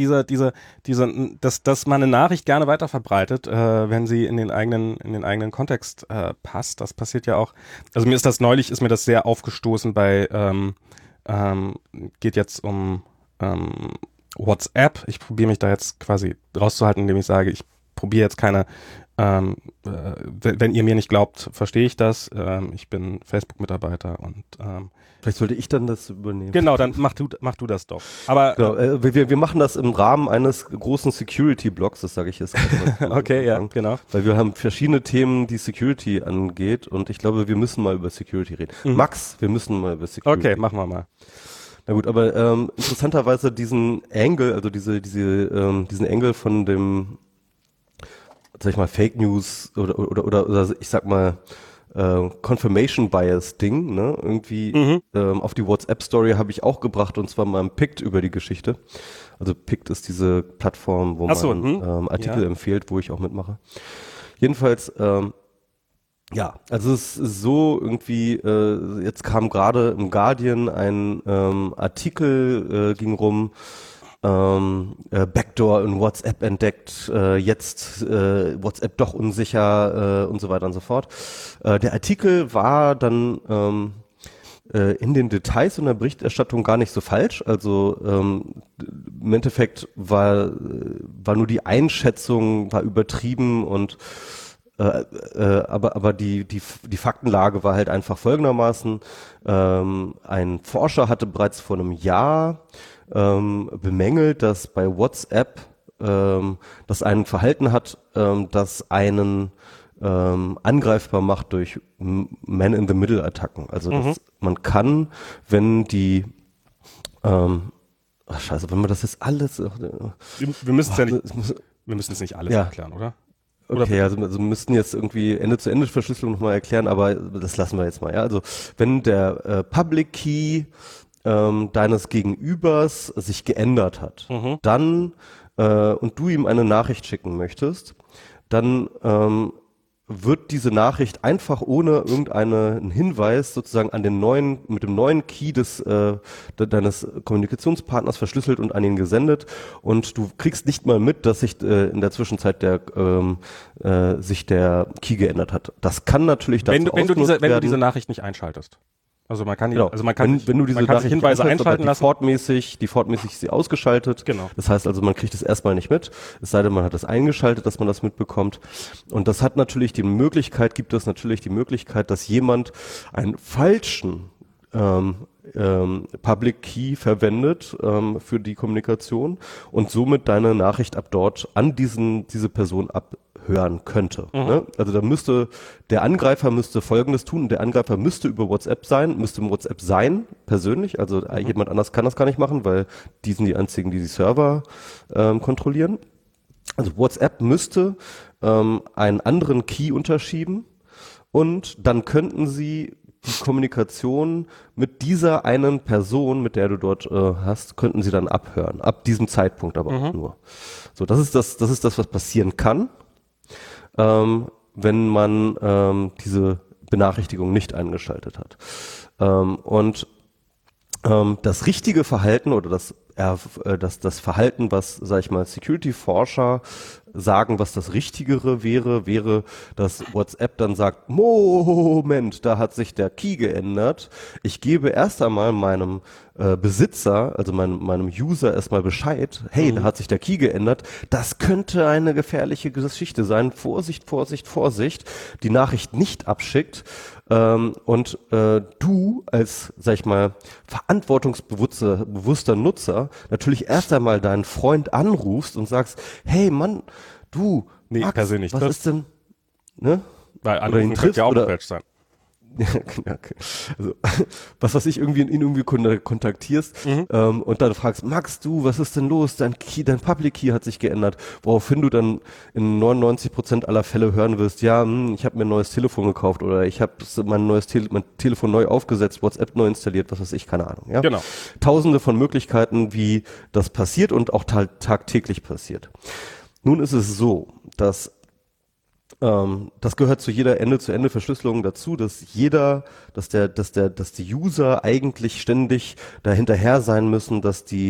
dass man eine Nachricht gerne weiterverbreitet, wenn sie in den eigenen Kontext passt. Das passiert ja auch. Also ist mir das sehr aufgestoßen bei, geht jetzt um WhatsApp. Ich probiere mich da jetzt quasi rauszuhalten, indem ich sage, ich probiere jetzt keine wenn ihr mir nicht glaubt, verstehe ich das. Ich bin Facebook-Mitarbeiter und Vielleicht sollte ich dann das übernehmen. genau, dann mach du das doch. Aber Genau, wir machen das im Rahmen eines großen Security-Blogs, das sage ich jetzt. okay, ja, genau. Weil wir haben verschiedene Themen, die Security angeht und ich glaube, wir müssen mal über Security reden. Max, wir müssen mal über Security Okay, machen wir mal. Na gut, aber interessanterweise diesen Angle, also diesen Angle von dem, sag ich mal, Fake News oder ich sag mal Confirmation Bias Ding, ne? Irgendwie auf die WhatsApp Story habe ich auch gebracht und zwar mal im Pict über die Geschichte. Also Pict ist diese Plattform, wo man Artikel empfiehlt, wo ich auch mitmache. Jedenfalls, ja, also es ist so irgendwie, jetzt kam gerade im Guardian ein Artikel, ging rum, Backdoor in WhatsApp entdeckt, jetzt WhatsApp doch unsicher und so weiter und so fort. Der Artikel war dann in den Details und der Berichterstattung gar nicht so falsch. Also im Endeffekt war nur die Einschätzung war übertrieben und aber die Faktenlage war halt einfach folgendermaßen. Ein Forscher hatte bereits vor einem Jahr bemängelt, dass bei WhatsApp das ein Verhalten hat, das einen angreifbar macht durch Man-in-the-Middle-Attacken. Also dass man kann, wenn die scheiße, wenn man das jetzt alles Wir müssen es ja nicht, wir müssen es nicht alles erklären, oder? Okay, also wir müssten jetzt irgendwie Ende-zu-Ende-Verschlüsselung nochmal erklären, aber das lassen wir jetzt mal, ja. Also wenn der Public Key deines Gegenübers sich geändert hat, dann und du ihm eine Nachricht schicken möchtest, dann wird diese Nachricht einfach ohne irgendeinen Hinweis sozusagen an den mit dem neuen Key deines Kommunikationspartners verschlüsselt und an ihn gesendet und du kriegst nicht mal mit, dass sich in der Zwischenzeit sich der Key geändert hat. Das kann natürlich dazu wenn du diese Nachricht nicht einschaltest. Also man kann wenn du diese Nachricht Hinweise einschalten lassen. Defaultmäßig sie ausgeschaltet. Genau. Das heißt also, man kriegt es erstmal nicht mit. Es sei denn, man hat es eingeschaltet, dass man das mitbekommt. Und das gibt es natürlich die Möglichkeit, dass jemand einen falschen Public Key verwendet für die Kommunikation und somit deine Nachricht ab dort an diese Person abhören könnte. Ne? Also der Angreifer müsste Folgendes tun. Der Angreifer müsste über WhatsApp sein, persönlich. Also jemand anders kann das gar nicht machen, weil die sind die einzigen, die Server kontrollieren. Also WhatsApp müsste einen anderen Key unterschieben und dann könnten sie die Kommunikation mit dieser einen Person, mit der du dort hast, könnten sie dann abhören. Ab diesem Zeitpunkt aber auch nur. So, das ist das, was passieren kann, wenn man diese Benachrichtigung nicht eingeschaltet hat. Und das richtige Verhalten oder das Verhalten, was, sag ich mal, Security-Forscher sagen, was das Richtigere wäre, dass WhatsApp dann sagt, Moment, da hat sich der Key geändert. Ich gebe erst einmal meinem Besitzer, also meinem User erstmal Bescheid, hey, da hat sich der Key geändert. Das könnte eine gefährliche Geschichte sein. Vorsicht, Vorsicht, Vorsicht. Die Nachricht nicht abschickt. Und du als, sag ich mal, verantwortungsbewusster Nutzer natürlich erst einmal deinen Freund anrufst und sagst, hey Mann, du, Max, persönlich was ist denn, ne? Weil anrufen könnte ja auch falsch sein. Ja, genau. Also, was weiß ich, ihn irgendwie kontaktierst und dann fragst, Max, du, was ist denn los? Dein Public Key hat sich geändert. Woraufhin du dann in 99% aller Fälle hören wirst, ja, ich habe mir ein neues Telefon gekauft oder ich habe mein Telefon neu aufgesetzt, WhatsApp neu installiert, was weiß ich, keine Ahnung. Ja? Genau. Tausende von Möglichkeiten, wie das passiert und auch tagtäglich passiert. Nun ist es so, dass das gehört zu jeder Ende-zu-Ende-Verschlüsselung dazu, dass die User eigentlich ständig dahinterher sein müssen, dass die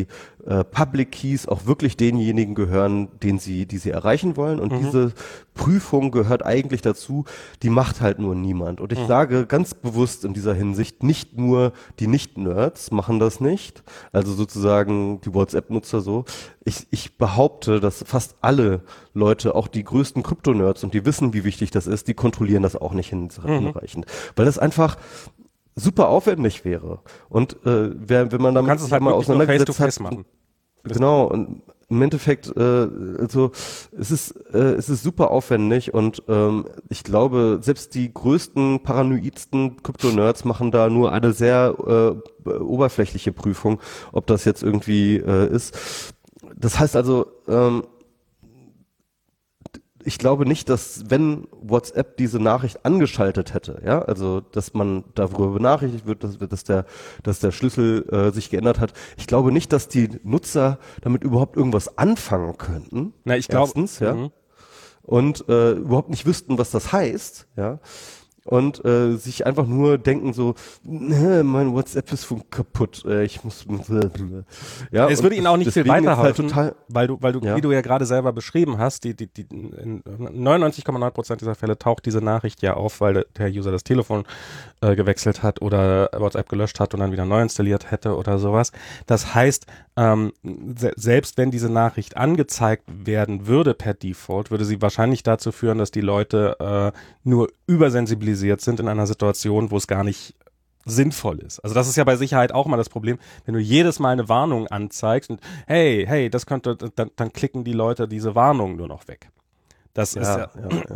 Public Keys auch wirklich denjenigen gehören, die sie erreichen wollen. Und diese Prüfung gehört eigentlich dazu, die macht halt nur niemand. Und ich sage ganz bewusst in dieser Hinsicht, nicht nur die Nicht-Nerds machen das nicht, also sozusagen die WhatsApp-Nutzer so. Ich behaupte, dass fast alle Leute, auch die größten Krypto-Nerds, und die wissen, wie wichtig das ist, die kontrollieren das auch nicht hinreichend. Weil das einfach super aufwendig wäre. Und wenn man damit sich halt mal auseinandergesetzt face-to-face machen. Genau, und im Endeffekt, also es ist super aufwendig und ich glaube, selbst die größten, paranoidsten Krypto-Nerds machen da nur eine sehr oberflächliche Prüfung, ob das jetzt irgendwie ist. Das heißt also, ich glaube nicht, dass wenn WhatsApp diese Nachricht angeschaltet hätte, ja, also dass man darüber benachrichtigt wird, dass der Schlüssel sich geändert hat. Ich glaube nicht, dass die Nutzer damit überhaupt irgendwas anfangen könnten. Na, ich glaube, ja, und überhaupt nicht wüssten, was das heißt, ja. Und sich einfach nur denken so, mein WhatsApp ist kaputt, ich muss ja. Es würde ihnen auch nicht viel weiterhelfen, halt weil du, wie du ja gerade selber beschrieben hast, in 99,9% dieser Fälle taucht diese Nachricht ja auf, weil der User das Telefon gewechselt hat oder WhatsApp gelöscht hat und dann wieder neu installiert hätte oder sowas. Das heißt, selbst wenn diese Nachricht angezeigt werden würde per Default, würde sie wahrscheinlich dazu führen, dass die Leute nur übersensibilisiert sind in einer Situation, wo es gar nicht sinnvoll ist. Also das ist ja bei Sicherheit auch mal das Problem, wenn du jedes Mal eine Warnung anzeigst und hey, das könnte, dann klicken die Leute diese Warnung nur noch weg. Das ist ja.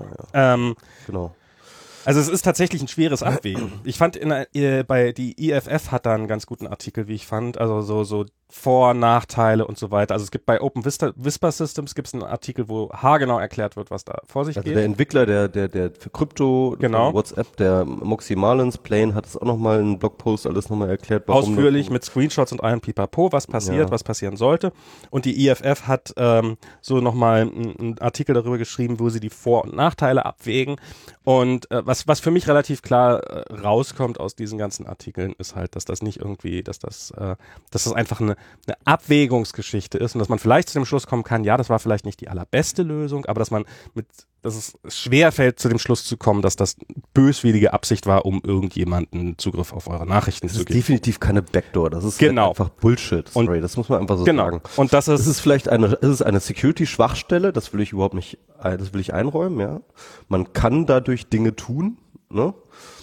Genau. Also es ist tatsächlich ein schweres Abwägen. Ich fand bei die IFF hat da einen ganz guten Artikel, wie ich fand, also so Vor-, Nachteile und so weiter. Also es gibt bei Open Whisper Systems gibt's einen Artikel, wo haargenau erklärt wird, was da vor sich geht. Also der Entwickler, der für Krypto, genau. WhatsApp, der Moxie Marlins-Plane hat es auch nochmal in einem Blogpost alles nochmal erklärt. Warum ausführlich mit Screenshots und allem Pipapo, was passiert, was passieren sollte. Und die IFF hat so nochmal einen Artikel darüber geschrieben, wo sie die Vor- und Nachteile abwägen. Und was für mich relativ klar rauskommt aus diesen ganzen Artikeln, ist halt, dass das nicht irgendwie, dass das einfach eine Abwägungsgeschichte ist und dass man vielleicht zu dem Schluss kommen kann, ja, das war vielleicht nicht die allerbeste Lösung, aber dass es schwer fällt, zu dem Schluss zu kommen, dass das böswillige Absicht war, um irgendjemanden Zugriff auf eure Nachrichten zu geben. Das ist definitiv keine Backdoor, das ist einfach Bullshit. Sorry, das muss man einfach so sagen. Und das ist vielleicht eine Security-Schwachstelle, das will ich überhaupt nicht, das will ich einräumen, ja. Man kann dadurch Dinge tun, ne?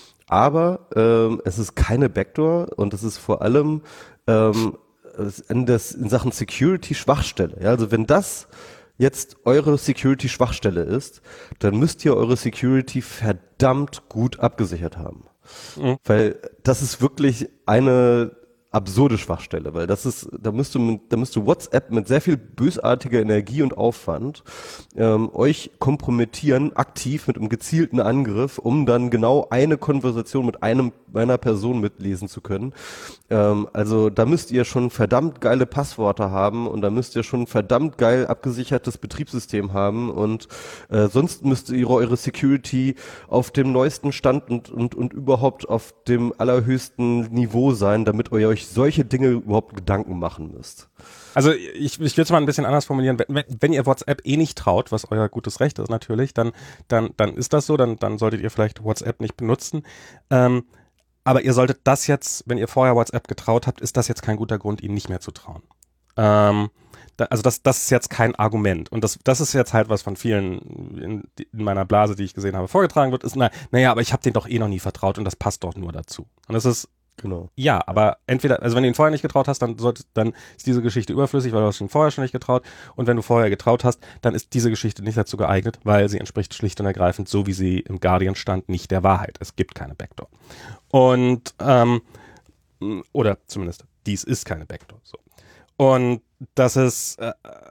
Aber es ist keine Backdoor und es ist vor allem in Sachen Security-Schwachstelle. Ja, also wenn das jetzt eure Security-Schwachstelle ist, dann müsst ihr eure Security verdammt gut abgesichert haben. Weil das ist wirklich eine absurde Schwachstelle, weil da müsste WhatsApp mit sehr viel bösartiger Energie und Aufwand euch kompromittieren, aktiv mit einem gezielten Angriff, um dann genau eine Konversation mit einer Person mitlesen zu können. Also da müsst ihr schon verdammt geile Passwörter haben und da müsst ihr schon verdammt geil abgesichertes Betriebssystem haben und sonst müsst ihr eure Security auf dem neuesten Stand und überhaupt auf dem allerhöchsten Niveau sein, damit ihr euch solche Dinge überhaupt Gedanken machen müsst. Also ich will es mal ein bisschen anders formulieren. Wenn ihr WhatsApp nicht traut, was euer gutes Recht ist natürlich, dann ist das so, dann solltet ihr vielleicht WhatsApp nicht benutzen. Aber ihr solltet das jetzt, wenn ihr vorher WhatsApp getraut habt, ist das jetzt kein guter Grund, ihnen nicht mehr zu trauen. Also das ist jetzt kein Argument. Und das ist jetzt halt, was von vielen in meiner Blase, die ich gesehen habe, vorgetragen wird, ist, naja, aber ich habe denen doch eh noch nie vertraut und das passt doch nur dazu. Und das ist genau. Ja, aber entweder, also wenn du ihn vorher nicht getraut hast, dann ist diese Geschichte überflüssig, weil du hast ihn vorher schon nicht getraut. Und wenn du vorher getraut hast, dann ist diese Geschichte nicht dazu geeignet, weil sie entspricht schlicht und ergreifend, so wie sie im Guardian stand, nicht der Wahrheit. Es gibt keine Backdoor. Und, oder zumindest, dies ist keine Backdoor. So. Und das ist,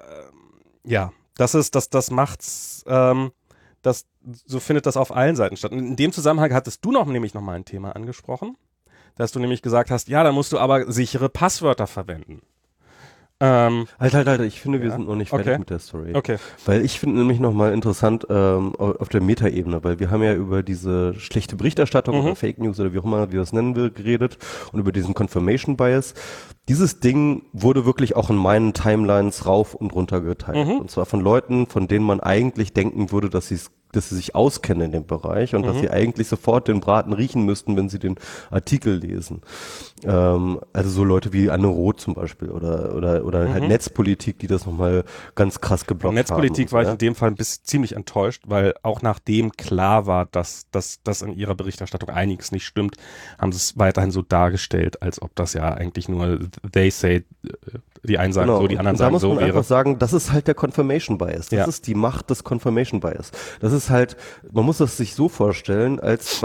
das macht's, so findet das auf allen Seiten statt. Und in dem Zusammenhang hattest du nämlich noch mal ein Thema angesprochen, dass du nämlich gesagt hast, ja, dann musst du aber sichere Passwörter verwenden. Halt, ich finde, wir sind noch nicht fertig mit der Story. Okay. Weil ich finde nämlich nochmal interessant auf der Metaebene, weil wir haben ja über diese schlechte Berichterstattung oder Fake News oder wie auch immer wir das nennen will, geredet und über diesen Confirmation Bias. Dieses Ding wurde wirklich auch in meinen Timelines rauf und runter geteilt. Und zwar von Leuten, von denen man eigentlich denken würde, dass sie sich auskennen in dem Bereich und dass sie eigentlich sofort den Braten riechen müssten, wenn sie den Artikel lesen. Also so Leute wie Anne Roth zum Beispiel oder halt Netzpolitik, die das nochmal ganz krass geblockt haben. Netzpolitik war ich in dem Fall ziemlich enttäuscht, weil auch nachdem klar war, dass in ihrer Berichterstattung einiges nicht stimmt, haben sie es weiterhin so dargestellt, als ob das ja eigentlich nur they say, die einen sagen so, die anderen sagen so wäre. Da muss man einfach sagen, das ist halt der Confirmation Bias. Das ist die Macht des Confirmation Bias. Das ist halt, man muss das sich so vorstellen, als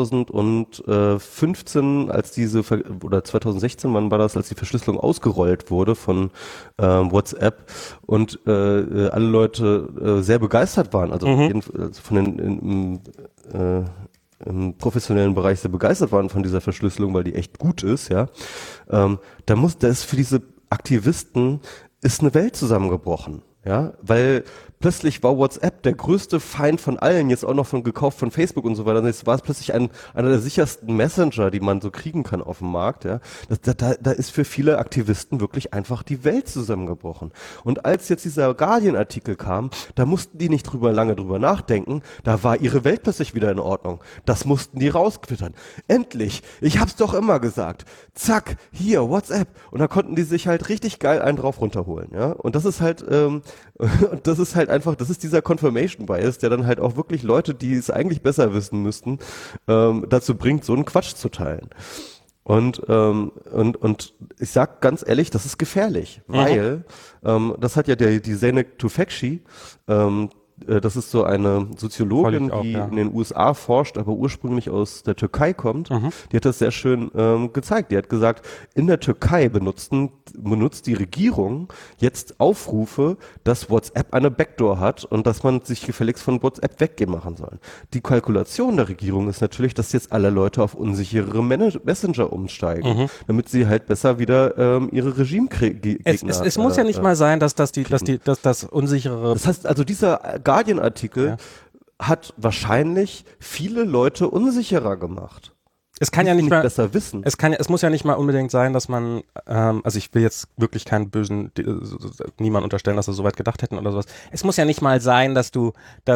2015, oder 2016, wann war das, als die Verschlüsselung ausgerollt wurde von WhatsApp und alle Leute sehr begeistert waren, also von den im professionellen Bereich sehr begeistert waren von dieser Verschlüsselung, weil die echt gut ist, ja. Da ist für diese Aktivisten ist eine Welt zusammengebrochen, ja, weil plötzlich war WhatsApp der größte Feind von allen, jetzt auch noch gekauft von Facebook und so weiter. Jetzt war es plötzlich einer der sichersten Messenger, die man so kriegen kann auf dem Markt, ja. Da ist für viele Aktivisten wirklich einfach die Welt zusammengebrochen. Und als jetzt dieser Guardian-Artikel kam, da mussten die nicht lange drüber nachdenken, da war ihre Welt plötzlich wieder in Ordnung. Das mussten die rausquittern. Endlich! Ich hab's doch immer gesagt. Zack, hier, WhatsApp. Und da konnten die sich halt richtig geil einen drauf runterholen, ja. Und das ist halt einfach, das ist dieser Confirmation Bias, der dann halt auch wirklich Leute, die es eigentlich besser wissen müssten, dazu bringt, so einen Quatsch zu teilen. Und ich sag ganz ehrlich, das ist gefährlich, weil das hat ja die Zeynep Tufekci, das ist so eine Soziologin, die in den USA forscht, aber ursprünglich aus der Türkei kommt. Die hat das sehr schön gezeigt. Die hat gesagt, in der Türkei benutzt die Regierung jetzt Aufrufe, dass WhatsApp eine Backdoor hat und dass man sich gefälligst von WhatsApp weggehen machen soll. Die Kalkulation der Regierung ist natürlich, dass jetzt alle Leute auf unsichere Messenger umsteigen, damit sie halt besser wieder ihre Regimegegner Es muss ja nicht mal sein, dass das unsichere... Das heißt, also dieser Guardian-Artikel hat wahrscheinlich viele Leute unsicherer gemacht. Es kann ja nicht mal besser wissen. Es muss ja nicht mal unbedingt sein, dass man, also ich will jetzt wirklich keinen niemand unterstellen, dass sie so weit gedacht hätten oder sowas. Es muss ja nicht mal sein, dass du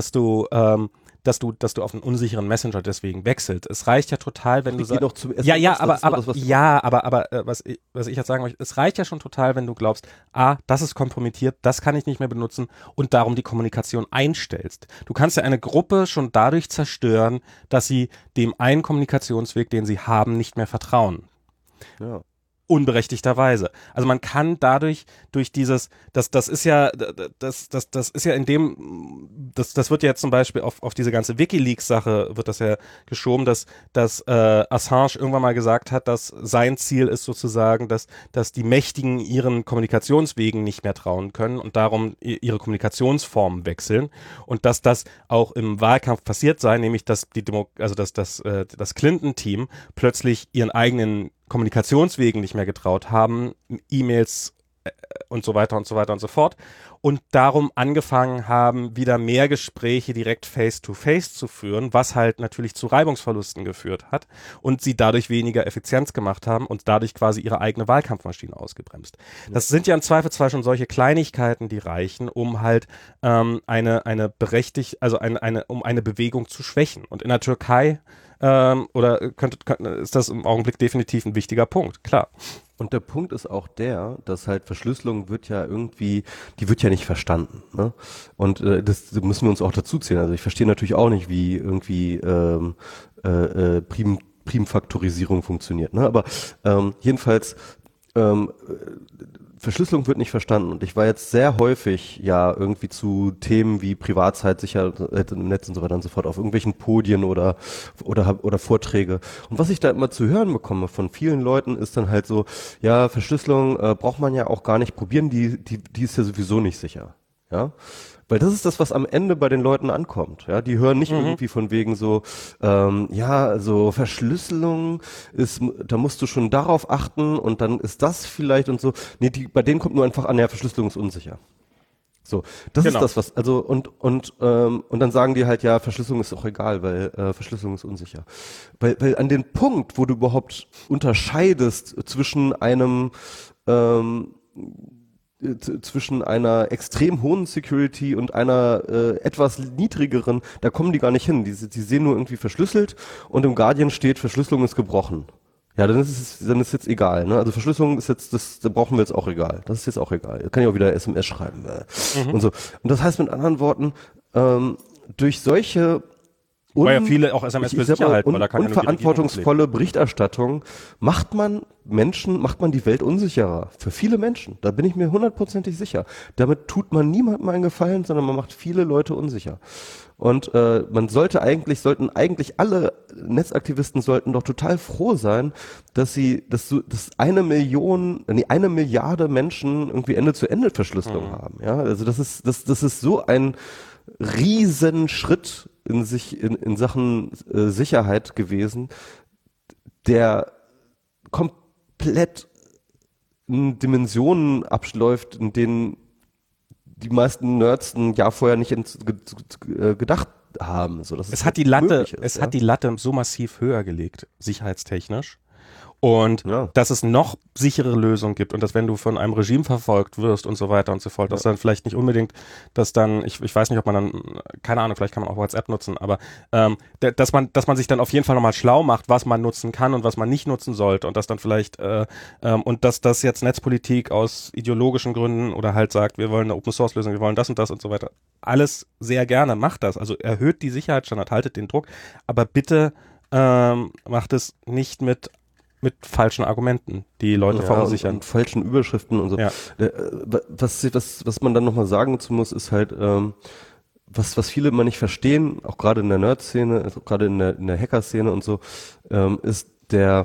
auf einen unsicheren Messenger deswegen wechselst. Es reicht ja total, wenn du sagst, was ich jetzt sagen möchte, es reicht ja schon total, wenn du glaubst, das ist kompromittiert, das kann ich nicht mehr benutzen und darum die Kommunikation einstellst. Du kannst ja eine Gruppe schon dadurch zerstören, dass sie dem einen Kommunikationsweg, den sie haben, nicht mehr vertrauen. Ja. Unberechtigterweise. Also man kann durch dieses, das ist ja in dem, das wird ja jetzt zum Beispiel auf diese ganze WikiLeaks-Sache wird das ja geschoben, dass Assange irgendwann mal gesagt hat, dass sein Ziel ist sozusagen, dass die Mächtigen ihren Kommunikationswegen nicht mehr trauen können und darum ihre Kommunikationsformen wechseln und dass das auch im Wahlkampf passiert sei, nämlich dass das Clinton-Team plötzlich ihren eigenen Kommunikationswegen nicht mehr getraut haben, E-Mails und so weiter und so weiter und so fort und darum angefangen haben, wieder mehr Gespräche direkt face-to-face zu führen, was halt natürlich zu Reibungsverlusten geführt hat und sie dadurch weniger Effizienz gemacht haben und dadurch quasi ihre eigene Wahlkampfmaschine ausgebremst. Das sind ja im Zweifelsfall schon solche Kleinigkeiten, die reichen, um halt um eine Bewegung zu schwächen. Und in der Türkei ist das im Augenblick definitiv ein wichtiger Punkt, klar. Und der Punkt ist auch der, dass halt Verschlüsselung die wird ja nicht verstanden, ne? Und das müssen wir uns auch dazu zählen. Also ich verstehe natürlich auch nicht, wie irgendwie Primfaktorisierung funktioniert, ne? Aber jedenfalls Verschlüsselung wird nicht verstanden und ich war jetzt sehr häufig ja irgendwie zu Themen wie Privatsicherheit im Netz und so weiter und so fort auf irgendwelchen Podien oder Vorträge und was ich da immer zu hören bekomme von vielen Leuten ist dann halt so, ja, Verschlüsselung braucht man ja auch gar nicht probieren, die ist ja sowieso nicht sicher. Ja, weil das ist das, was am Ende bei den Leuten ankommt. Ja, die hören nicht irgendwie von wegen so, ja, so Verschlüsselung ist, da musst du schon darauf achten und dann ist das vielleicht und so. Nee, bei denen kommt nur einfach an, ja, Verschlüsselung ist unsicher. So, das ist das, was, also und dann sagen die halt, ja, Verschlüsselung ist auch egal, weil Verschlüsselung ist unsicher. Weil an den Punkt, wo du überhaupt unterscheidest zwischen einer extrem hohen Security und einer etwas niedrigeren, da kommen die gar nicht hin. Die sehen nur irgendwie verschlüsselt und im Guardian steht, Verschlüsselung ist gebrochen. Ja, dann ist jetzt egal, ne? Also Verschlüsselung ist jetzt, da brauchen wir jetzt auch egal. Das ist jetzt auch egal. Da kann ich auch wieder SMS schreiben. Und so. Und das heißt mit anderen Worten, durch solche Weil ja viele auch SMS für Sicherheit, weil da kann unverantwortungsvolle Berichterstattung macht man die Welt unsicherer. Für viele Menschen. Da bin ich mir hundertprozentig sicher. Damit tut man niemandem einen Gefallen, sondern man macht viele Leute unsicher. Und sollten eigentlich alle Netzaktivisten sollten doch total froh sein, dass eine Milliarde Menschen irgendwie Ende-zu-Ende-Verschlüsselung haben. Ja, also das ist so ein Riesenschritt in Sachen Sicherheit gewesen, der komplett in Dimensionen abläuft, in denen die meisten Nerds ein Jahr vorher nicht gedacht haben. So, dass es hat die Latte so massiv höher gelegt, sicherheitstechnisch. Und dass es noch sichere Lösungen gibt und dass, wenn du von einem Regime verfolgt wirst und so weiter und so fort, dass dann vielleicht nicht unbedingt, dass dann, ich weiß nicht, ob man dann, keine Ahnung, vielleicht kann man auch WhatsApp nutzen, aber dass man sich dann auf jeden Fall nochmal schlau macht, was man nutzen kann und was man nicht nutzen sollte und dass dann vielleicht, und dass das jetzt Netzpolitik aus ideologischen Gründen oder halt sagt, wir wollen eine Open-Source-Lösung, wir wollen das und so weiter, alles sehr gerne, macht das, also erhöht die Sicherheitsstandard, haltet den Druck, aber bitte macht es nicht mit falschen Argumenten, die Leute verunsichern. Und falschen Überschriften und so. Ja. Was man dann nochmal sagen dazu muss, ist halt, was viele immer nicht verstehen, auch gerade in der Nerd-Szene, also gerade in der Hacker-Szene und so, ist der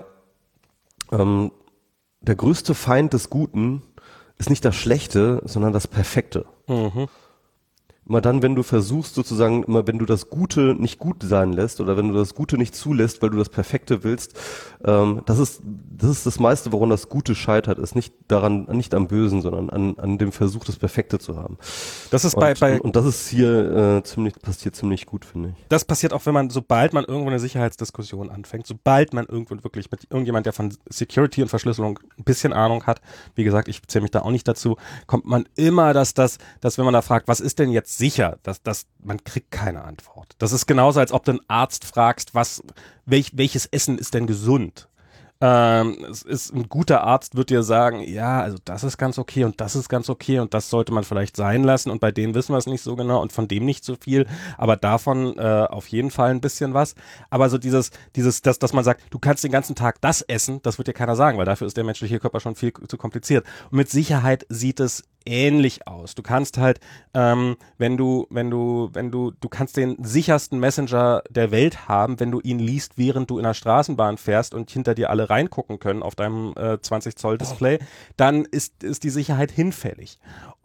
größte Feind des Guten ist nicht das Schlechte, sondern das Perfekte. Mhm. Immer dann, wenn du versuchst sozusagen, immer wenn du das Gute nicht gut sein lässt oder wenn du das Gute nicht zulässt, weil du das Perfekte willst, das ist das meiste, woran das Gute scheitert, ist nicht am Bösen, sondern an dem Versuch, das Perfekte zu haben. Das ist und das ist hier passiert ziemlich gut, finde ich. Das passiert auch, sobald man irgendwo eine Sicherheitsdiskussion anfängt, sobald man irgendwo wirklich mit irgendjemand, der von Security und Verschlüsselung ein bisschen Ahnung hat, wie gesagt, ich zähle mich da auch nicht dazu, kommt man immer, dass wenn man da fragt, was ist denn jetzt sicher, man kriegt keine Antwort. Das ist genauso, als ob du einen Arzt fragst, welches Essen ist denn gesund? Es ist ein guter Arzt, wird dir sagen, ja, also das ist ganz okay und das ist ganz okay und das sollte man vielleicht sein lassen und bei denen wissen wir es nicht so genau und von dem nicht so viel, aber davon auf jeden Fall ein bisschen was. Aber so dass man sagt, du kannst den ganzen Tag das essen, das wird dir keiner sagen, weil dafür ist der menschliche Körper schon viel zu kompliziert. Und mit Sicherheit sieht es ähnlich aus. Du kannst halt, du kannst den sichersten Messenger der Welt haben, wenn du ihn liest, während du in der Straßenbahn fährst und hinter dir alle reingucken können auf deinem 20 Zoll Display, dann ist die Sicherheit hinfällig.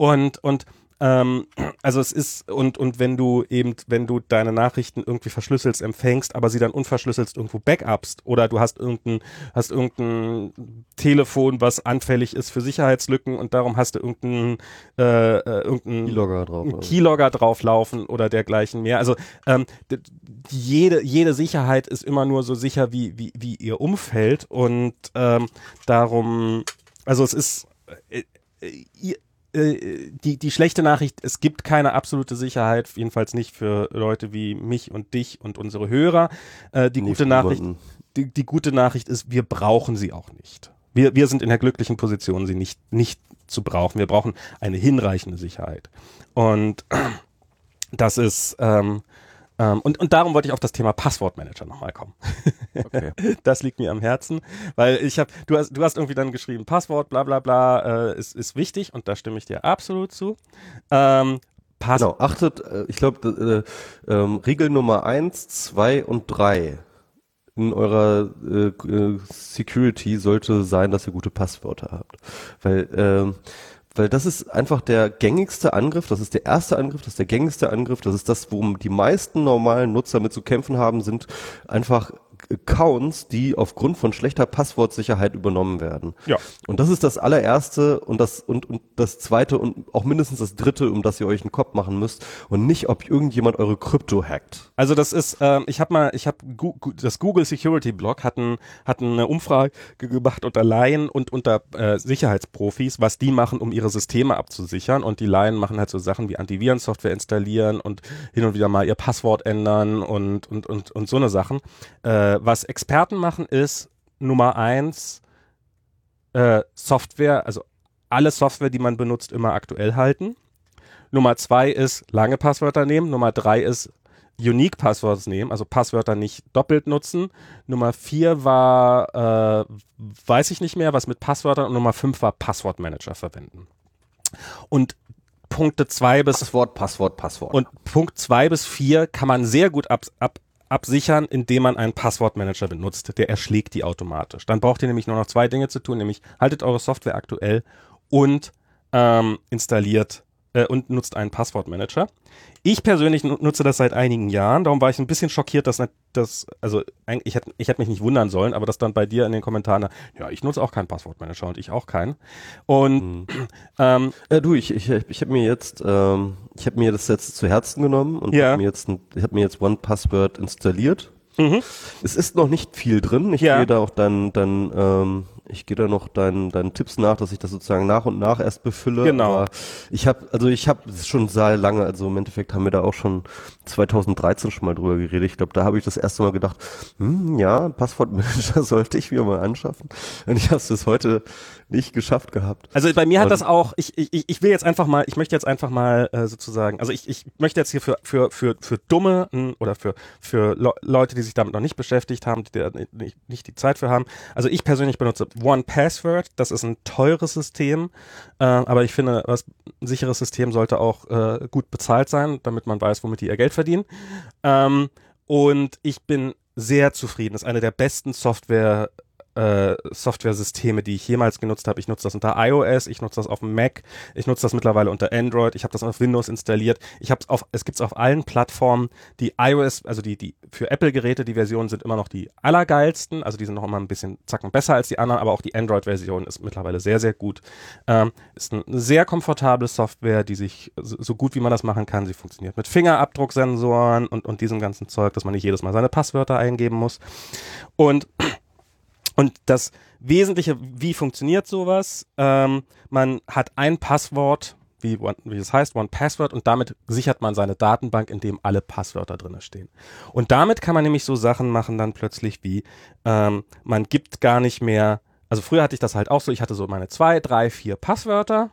Also es ist, und wenn du deine Nachrichten irgendwie verschlüsselst, empfängst, aber sie dann unverschlüsselt irgendwo backupst oder du hast irgendein Telefon, was anfällig ist für Sicherheitslücken und darum hast du irgendeinen Keylogger drauf laufen oder dergleichen mehr. Also jede Sicherheit ist immer nur so sicher wie ihr Umfeld und darum, also es ist die schlechte Nachricht, es gibt keine absolute Sicherheit, jedenfalls nicht für Leute wie mich und dich und unsere Hörer. Die gute Nachricht ist, wir brauchen sie auch nicht. Wir sind in der glücklichen Position, sie nicht zu brauchen. Wir brauchen eine hinreichende Sicherheit. Und das ist und darum wollte ich auf das Thema Passwortmanager nochmal kommen. Okay. Das liegt mir am Herzen, weil du hast irgendwie dann geschrieben, Passwort, bla bla bla, ist wichtig und da stimme ich dir absolut zu. Genau, achtet, ich glaube, Regel Nummer 1, 2 und 3 in eurer Security sollte sein, dass ihr gute Passwörter habt. Weil Weil das ist einfach der gängigste Angriff, das ist der erste Angriff, das ist der gängigste Angriff, das ist das, worum die meisten normalen Nutzer mit zu kämpfen haben, sind einfach Accounts, die aufgrund von schlechter Passwortsicherheit übernommen werden. Ja. Und das ist das allererste und das zweite und auch mindestens das dritte, um das ihr euch einen Kopf machen müsst und nicht, ob irgendjemand eure Krypto hackt. Also das ist, das Google Security Blog hat eine Umfrage gemacht unter Laien und unter Sicherheitsprofis, was die machen, um ihre Systeme abzusichern, und die Laien machen halt so Sachen wie Antivirensoftware installieren und hin und wieder mal ihr Passwort ändern und so eine Sachen. Was Experten machen ist, Nummer 1, Software, also alle Software, die man benutzt, immer aktuell halten. Nummer 2 ist lange Passwörter nehmen. Nummer 3 ist Unique Passwords nehmen, also Passwörter nicht doppelt nutzen. Nummer 4 war, weiß ich nicht mehr, was mit Passwörtern, und Nummer 5 war Passwortmanager verwenden. Und Punkte 2 bis Passwort. Und Punkt 2 bis 4 kann man sehr gut absichern, indem man einen Passwortmanager benutzt. Der erschlägt die automatisch. Dann braucht ihr nämlich nur noch 2 Dinge zu tun, nämlich haltet eure Software aktuell und installiert und nutzt einen Passwortmanager. Ich persönlich nutze das seit einigen Jahren, darum war ich ein bisschen schockiert, also eigentlich ich hätte mich nicht wundern sollen, aber das dann bei dir in den Kommentaren, ja, ich nutze auch keinen Passwortmanager und ich auch keinen. Und ich habe mir das jetzt zu Herzen genommen und habe mir jetzt OnePassword installiert. Mhm. Es ist noch nicht viel drin. Ich gehe da auch ich gehe da noch deinen Tipps nach, dass ich das sozusagen nach und nach erst befülle. Genau. Aber ich habe es schon sehr lange, also im Endeffekt haben wir da auch schon 2013 schon mal drüber geredet. Ich glaube, da habe ich das erste Mal gedacht, Passwortmanager sollte ich mir mal anschaffen. Und ich habe es bis heute nicht geschafft gehabt. Also bei mir hat das auch, ich möchte jetzt einfach mal sozusagen, also ich möchte jetzt hier für Dumme oder für Leute, die sich damit noch nicht beschäftigt haben, die nicht die Zeit für haben. Also ich persönlich benutze OnePassword, das ist ein teures System, aber ich finde, ein sicheres System sollte auch gut bezahlt sein, damit man weiß, womit die ihr Geld verdienen. Und ich bin sehr zufrieden. Das ist eine der besten Software-Systeme, die ich jemals genutzt habe. Ich nutze das unter iOS, ich nutze das auf dem Mac, ich nutze das mittlerweile unter Android, ich habe das auf Windows installiert. Es gibt es auf allen Plattformen. Die iOS, also die für Apple-Geräte, die Versionen sind immer noch die allergeilsten, also die sind noch immer ein bisschen zacken besser als die anderen, aber auch die Android-Version ist mittlerweile sehr, sehr gut. Ist eine sehr komfortable Software, die sich so gut wie man das machen kann, sie funktioniert mit Fingerabdrucksensoren und diesem ganzen Zeug, dass man nicht jedes Mal seine Passwörter eingeben muss. Und das Wesentliche, wie funktioniert sowas? Man hat ein Passwort, wie es heißt, OnePassword, und damit sichert man seine Datenbank, in dem alle Passwörter drin stehen. Und damit kann man nämlich so Sachen machen dann plötzlich wie, man gibt gar nicht mehr, also früher hatte ich das halt auch so, ich hatte so meine 2, 3, 4 Passwörter,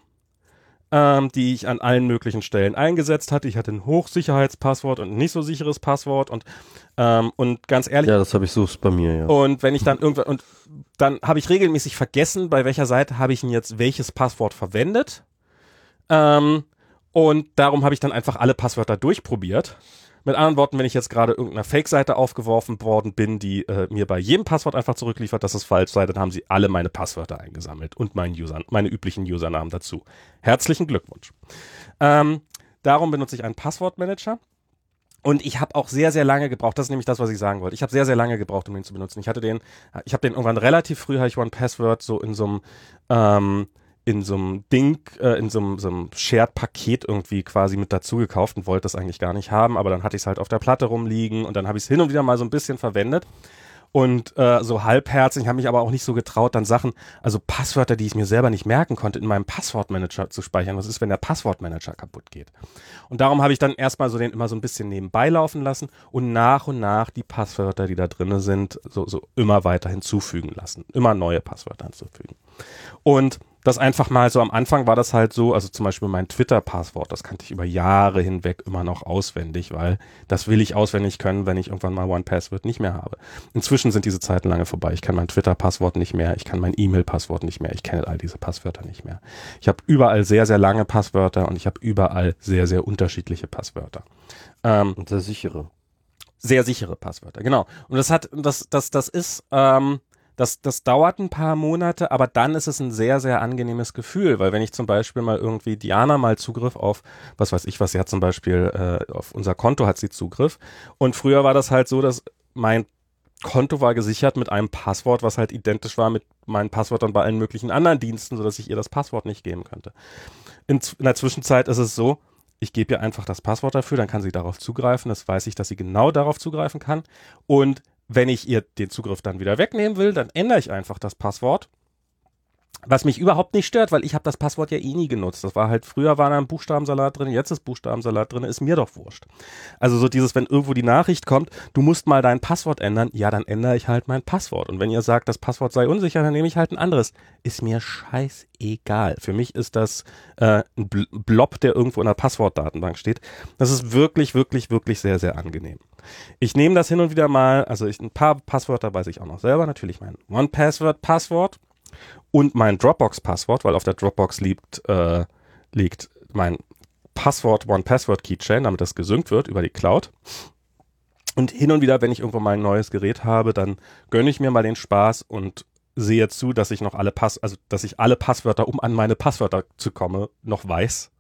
die ich an allen möglichen Stellen eingesetzt hatte. Ich hatte ein Hochsicherheitspasswort und ein nicht so sicheres Passwort und ganz ehrlich. Ja, das habe ich so bei mir, ja. Und wenn ich dann dann habe ich regelmäßig vergessen, bei welcher Seite habe ich denn jetzt welches Passwort verwendet. Und darum habe ich dann einfach alle Passwörter durchprobiert. Mit anderen Worten, wenn ich jetzt gerade irgendeiner Fake-Seite aufgeworfen worden bin, die mir bei jedem Passwort einfach zurückliefert, dass es falsch sei, dann haben sie alle meine Passwörter eingesammelt und meine üblichen Usernamen dazu. Herzlichen Glückwunsch. Darum benutze ich einen Passwortmanager. Und ich habe auch sehr, sehr lange gebraucht, das ist nämlich das, was ich sagen wollte. Ich habe sehr, sehr lange gebraucht, um ihn zu benutzen. Ich habe den irgendwann relativ früh, habe ich OnePassword so in so einem Shared-Paket irgendwie quasi mit dazu gekauft und wollte das eigentlich gar nicht haben, aber dann hatte ich es halt auf der Platte rumliegen und dann habe ich es hin und wieder mal so ein bisschen verwendet und so halbherzig, habe mich aber auch nicht so getraut, dann Sachen, also Passwörter, die ich mir selber nicht merken konnte, in meinem Passwortmanager zu speichern. Was ist, wenn der Passwortmanager kaputt geht? Und darum habe ich dann erstmal so den immer so ein bisschen nebenbei laufen lassen und nach die Passwörter, die da drin sind, so immer weiter hinzufügen lassen. Immer neue Passwörter hinzufügen. Und das einfach mal so am Anfang war das halt so, also zum Beispiel mein Twitter-Passwort, das kannte ich über Jahre hinweg immer noch auswendig, weil das will ich auswendig können, wenn ich irgendwann mal OnePassword nicht mehr habe. Inzwischen sind diese Zeiten lange vorbei. Ich kann mein Twitter-Passwort nicht mehr, ich kann mein E-Mail-Passwort nicht mehr, ich kenne all diese Passwörter nicht mehr. Ich habe überall sehr, sehr lange Passwörter und ich habe überall sehr, sehr unterschiedliche Passwörter. Und sehr sichere. Sehr sichere Passwörter, genau. Und das ist Das dauert ein paar Monate, aber dann ist es ein sehr, sehr angenehmes Gefühl, weil wenn ich zum Beispiel mal irgendwie Diana mal Zugriff auf, was weiß ich was, sie hat zum Beispiel auf unser Konto hat sie Zugriff und früher war das halt so, dass mein Konto war gesichert mit einem Passwort, was halt identisch war mit meinen Passwörtern bei allen möglichen anderen Diensten, sodass ich ihr das Passwort nicht geben könnte. In der Zwischenzeit ist es so, ich gebe ihr einfach das Passwort dafür, dann kann sie darauf zugreifen, das weiß ich, dass sie genau darauf zugreifen kann und wenn ich ihr den Zugriff dann wieder wegnehmen will, dann ändere ich einfach das Passwort, was mich überhaupt nicht stört, weil ich habe das Passwort ja eh nie genutzt. Das war halt, früher war da ein Buchstabensalat drin, jetzt ist Buchstabensalat drin, ist mir doch wurscht. Also so dieses, wenn irgendwo die Nachricht kommt, du musst mal dein Passwort ändern, ja, dann ändere ich halt mein Passwort. Und wenn ihr sagt, das Passwort sei unsicher, dann nehme ich halt ein anderes. Ist mir scheißegal. Für mich ist das ein Blob, der irgendwo in der Passwortdatenbank steht. Das ist wirklich, wirklich, wirklich sehr, sehr angenehm. Ich nehme das hin und wieder mal, also ein paar Passwörter weiß ich auch noch selber, natürlich mein One-Password-Passwort und mein Dropbox-Passwort, weil auf der Dropbox liegt mein Passwort One-Password-Keychain, damit das gesynkt wird über die Cloud. Und hin und wieder, wenn ich irgendwo mal ein neues Gerät habe, dann gönne ich mir mal den Spaß und sehe zu, dass ich noch dass ich alle Passwörter, um an meine Passwörter zu kommen, noch weiß.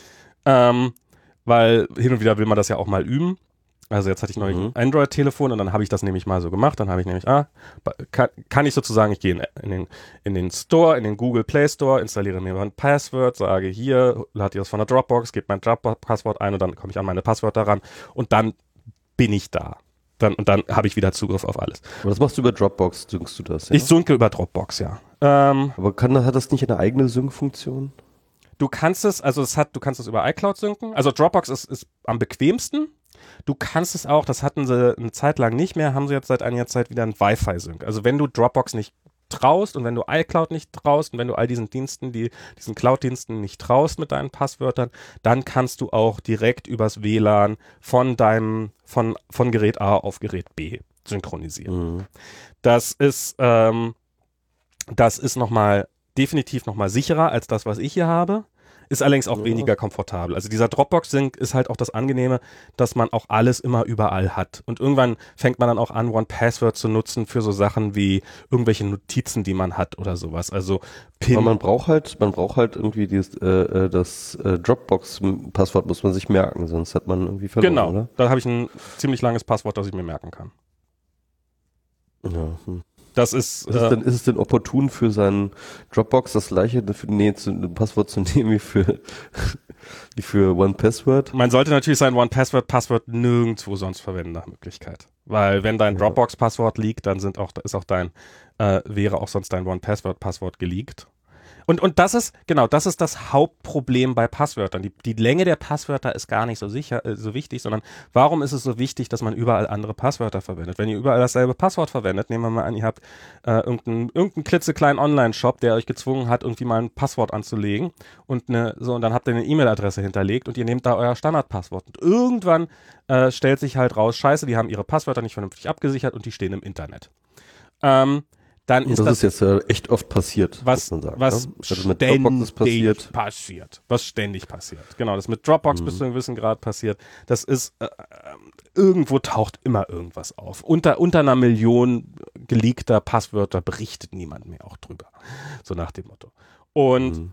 Weil hin und wieder will man das ja auch mal üben. Also jetzt hatte ich neulich ein Android-Telefon und dann habe ich das nämlich mal so gemacht. Dann habe ich nämlich, kann ich sozusagen, ich gehe in den Store, in den Google Play Store, installiere mir ein Passwort, sage hier, lade ihr das von der Dropbox, gebe mein Dropbox-Passwort ein und dann komme ich an meine Passwörter ran und dann bin ich da. Dann habe ich wieder Zugriff auf alles. Aber das machst du über Dropbox, synkst du das, ja? Ich synke über Dropbox, ja. Aber hat das nicht eine eigene Sync-Funktion? Du kannst es über iCloud synken. Also Dropbox ist am bequemsten. Du kannst es auch, das hatten sie eine Zeit lang nicht mehr, haben sie jetzt seit einiger Zeit wieder ein Wi-Fi-Sync. Also wenn du Dropbox nicht traust und wenn du iCloud nicht traust und wenn du all diesen Diensten, diesen Cloud-Diensten nicht traust mit deinen Passwörtern, dann kannst du auch direkt übers WLAN von Gerät A auf Gerät B synchronisieren. Mhm. Das ist definitiv nochmal sicherer als das, was ich hier habe. Ist allerdings auch weniger komfortabel. Also dieser Dropbox-Sync ist halt auch das Angenehme, dass man auch alles immer überall hat. Und irgendwann fängt man dann auch an, One-Password zu nutzen für so Sachen wie irgendwelche Notizen, die man hat oder sowas. Also PIN. Aber man braucht halt irgendwie das Dropbox-Passwort muss man sich merken, sonst hat man irgendwie verloren, genau, oder? Da habe ich ein ziemlich langes Passwort, das ich mir merken kann. Ja, Das ist ist es denn opportun für seinen Dropbox das gleiche Passwort zu nehmen wie für One-Password? Man sollte natürlich sein One-Password-Passwort nirgendwo sonst verwenden nach Möglichkeit. Weil wenn dein Dropbox-Passwort liegt, dann wäre auch sonst dein One-Password-Passwort geleakt. Und das ist das Hauptproblem bei Passwörtern. Die Länge der Passwörter ist gar nicht so wichtig, sondern warum ist es so wichtig, dass man überall andere Passwörter verwendet? Wenn ihr überall dasselbe Passwort verwendet, nehmen wir mal an, ihr habt irgendeinen klitzekleinen Online-Shop, der euch gezwungen hat, irgendwie mal ein Passwort anzulegen und dann habt ihr eine E-Mail-Adresse hinterlegt und ihr nehmt da euer Standardpasswort. Und irgendwann stellt sich halt raus, scheiße, die haben ihre Passwörter nicht vernünftig abgesichert und die stehen im Internet. Dann ist das ist jetzt echt oft passiert, was muss man sagen. Was also mit Dropbox ist passiert. Was ständig passiert. Genau, das mit Dropbox bis zu einem gewissen Grad passiert. Das ist, irgendwo taucht immer irgendwas auf. Unter einer Million geleakter Passwörter berichtet niemand mehr auch drüber. So nach dem Motto. Und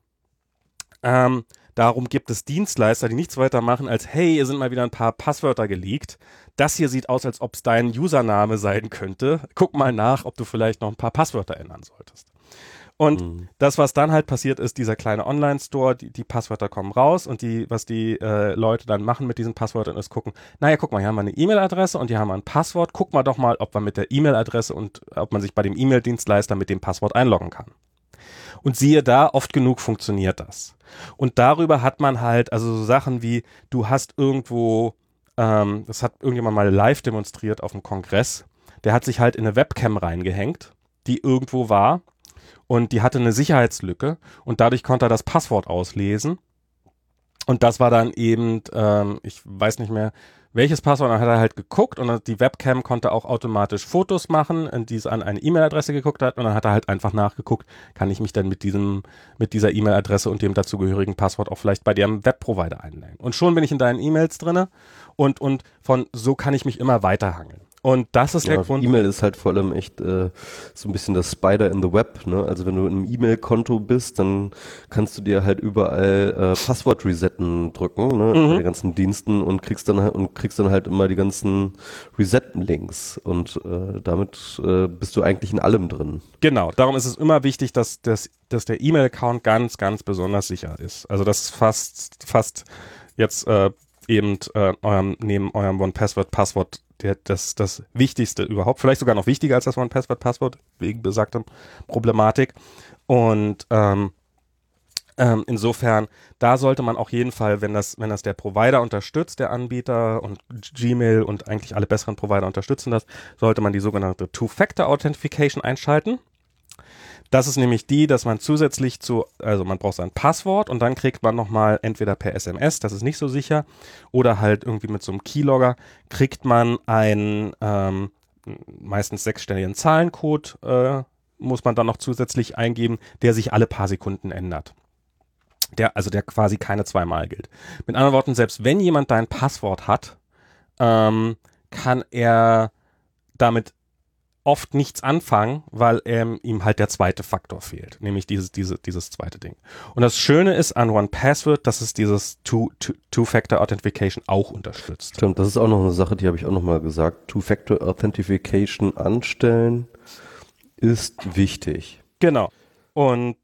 darum gibt es Dienstleister, die nichts weiter machen als, hey, hier sind mal wieder ein paar Passwörter geleakt. Das hier sieht aus, als ob es dein Username sein könnte. Guck mal nach, ob du vielleicht noch ein paar Passwörter ändern solltest. Und das, was dann halt passiert ist, dieser kleine Online-Store, die Passwörter kommen raus und was die Leute dann machen mit diesen Passwörtern ist gucken, guck mal, hier haben wir eine E-Mail-Adresse und hier haben wir ein Passwort. Guck mal doch mal, ob man mit der E-Mail-Adresse und ob man sich bei dem E-Mail-Dienstleister mit dem Passwort einloggen kann. Und siehe da, oft genug funktioniert das. Und darüber hat man halt, also so Sachen wie, du hast irgendwo, das hat irgendjemand mal live demonstriert auf einem Kongress, der hat sich halt in eine Webcam reingehängt, die irgendwo war und die hatte eine Sicherheitslücke und dadurch konnte er das Passwort auslesen. Und das war dann eben, ich weiß nicht mehr, welches Passwort, dann hat er halt geguckt und die Webcam konnte auch automatisch Fotos machen, die es an eine E-Mail-Adresse geguckt hat und dann hat er halt einfach nachgeguckt, kann ich mich denn mit dieser E-Mail-Adresse und dem dazugehörigen Passwort auch vielleicht bei dem Webprovider einloggen. Und schon bin ich in deinen E-Mails drinne und von so kann ich mich immer weiterhangeln. Und das ist der Grund. E-Mail ist halt vor allem echt so ein bisschen das Spider in the Web, ne? Also wenn du in einem E-Mail-Konto bist, dann kannst du dir halt überall Passwort-Resetten drücken, ne? Bei den ganzen Diensten und kriegst dann halt immer die ganzen Resetten-Links und damit bist du eigentlich in allem drin. Genau, darum ist es immer wichtig, dass der E-Mail-Account ganz, ganz besonders sicher ist. Also das ist fast jetzt neben eurem One-Password-Passwort das Wichtigste überhaupt. Vielleicht sogar noch wichtiger als das One-Password-Passwort, wegen besagter Problematik. Und insofern, da sollte man auf jeden Fall, wenn das der Provider unterstützt, der Anbieter und Gmail und eigentlich alle besseren Provider unterstützen das, sollte man die sogenannte Two-Factor-Authentification einschalten. Das ist nämlich dass man zusätzlich also man braucht sein Passwort und dann kriegt man nochmal entweder per SMS, das ist nicht so sicher, oder halt irgendwie mit so einem Keylogger kriegt man einen meistens 6-stelligen Zahlencode, muss man dann noch zusätzlich eingeben, der sich alle paar Sekunden ändert. Der quasi keine zweimal gilt. Mit anderen Worten, selbst wenn jemand dein Passwort hat, kann er damit oft nichts anfangen, weil ihm halt der zweite Faktor fehlt, nämlich dieses zweite Ding. Und das Schöne ist an OnePassword, dass es dieses Two-Factor Authentification auch unterstützt. Stimmt, das ist auch noch eine Sache, die habe ich auch noch mal gesagt. Two-Factor Authentification anstellen ist wichtig. Genau. Und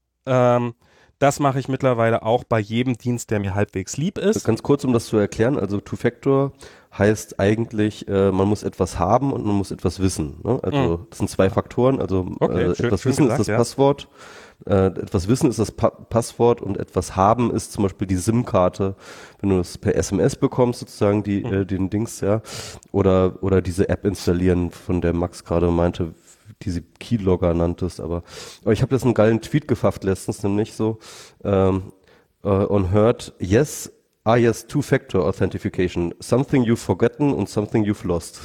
das mache ich mittlerweile auch bei jedem Dienst, der mir halbwegs lieb ist. Ganz kurz, um das zu erklären, also Two-Factor heißt eigentlich, man muss etwas haben und man muss etwas wissen. Ne? Also das sind zwei Faktoren, also etwas wissen ist das Passwort, etwas wissen ist das Passwort und etwas haben ist zum Beispiel die SIM-Karte, wenn du es per SMS bekommst, sozusagen den Dings, ja, oder diese App installieren, von der Max gerade meinte, diese Keylogger nanntest, aber ich habe jetzt einen geilen Tweet gefafft letztens, nämlich so on heard, yes, Two-Factor Authentification, something you've forgotten und something you've lost.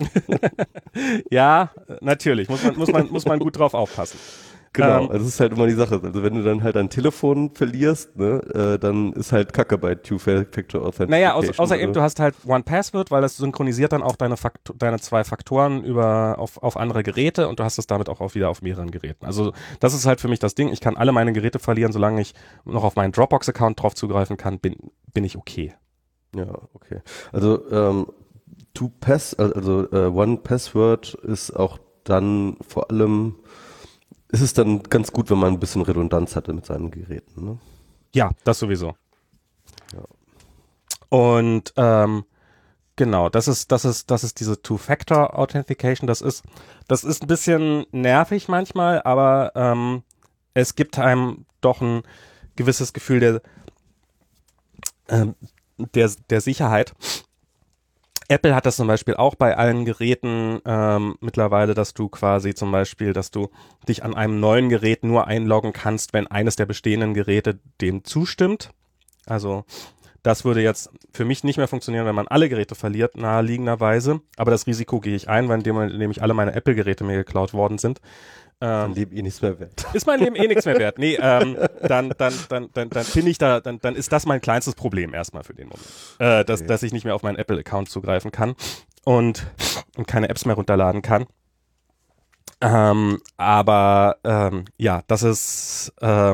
Ja, natürlich, muss man gut drauf aufpassen. Genau, also das ist halt immer die Sache. Also wenn du dann halt dein Telefon verlierst, ne, dann ist halt Kacke bei Two-Factor Authentification. Naja, außer eben, du hast halt One-Password, weil das synchronisiert dann auch deine zwei Faktoren auf andere Geräte und du hast es damit auch wieder auf mehreren Geräten. Also das ist halt für mich das Ding. Ich kann alle meine Geräte verlieren, solange ich noch auf meinen Dropbox-Account drauf zugreifen kann, bin ich okay. Ja, okay. Also One-Password ist auch dann vor allem ist es dann ganz gut, wenn man ein bisschen Redundanz hatte mit seinen Geräten, ne? Ja, das sowieso. Ja. Und genau, das ist diese Two-Factor Authentification. Das ist ein bisschen nervig manchmal, aber es gibt einem doch ein gewisses Gefühl der Sicherheit. Apple hat das zum Beispiel auch bei allen Geräten mittlerweile, dass du quasi zum Beispiel, dass du dich an einem neuen Gerät nur einloggen kannst, wenn eines der bestehenden Geräte dem zustimmt. Also das würde jetzt für mich nicht mehr funktionieren, wenn man alle Geräte verliert, naheliegenderweise. Aber das Risiko gehe ich ein, weil nämlich alle meine Apple-Geräte mir geklaut worden sind. Mein Leben nichts mehr wert. Ist mein Leben nichts mehr wert. Nee, dann finde ich dann ist das mein kleinstes Problem erstmal für den Moment. Dass ich nicht mehr auf meinen Apple-Account zugreifen kann und keine Apps mehr runterladen kann. Aber das ist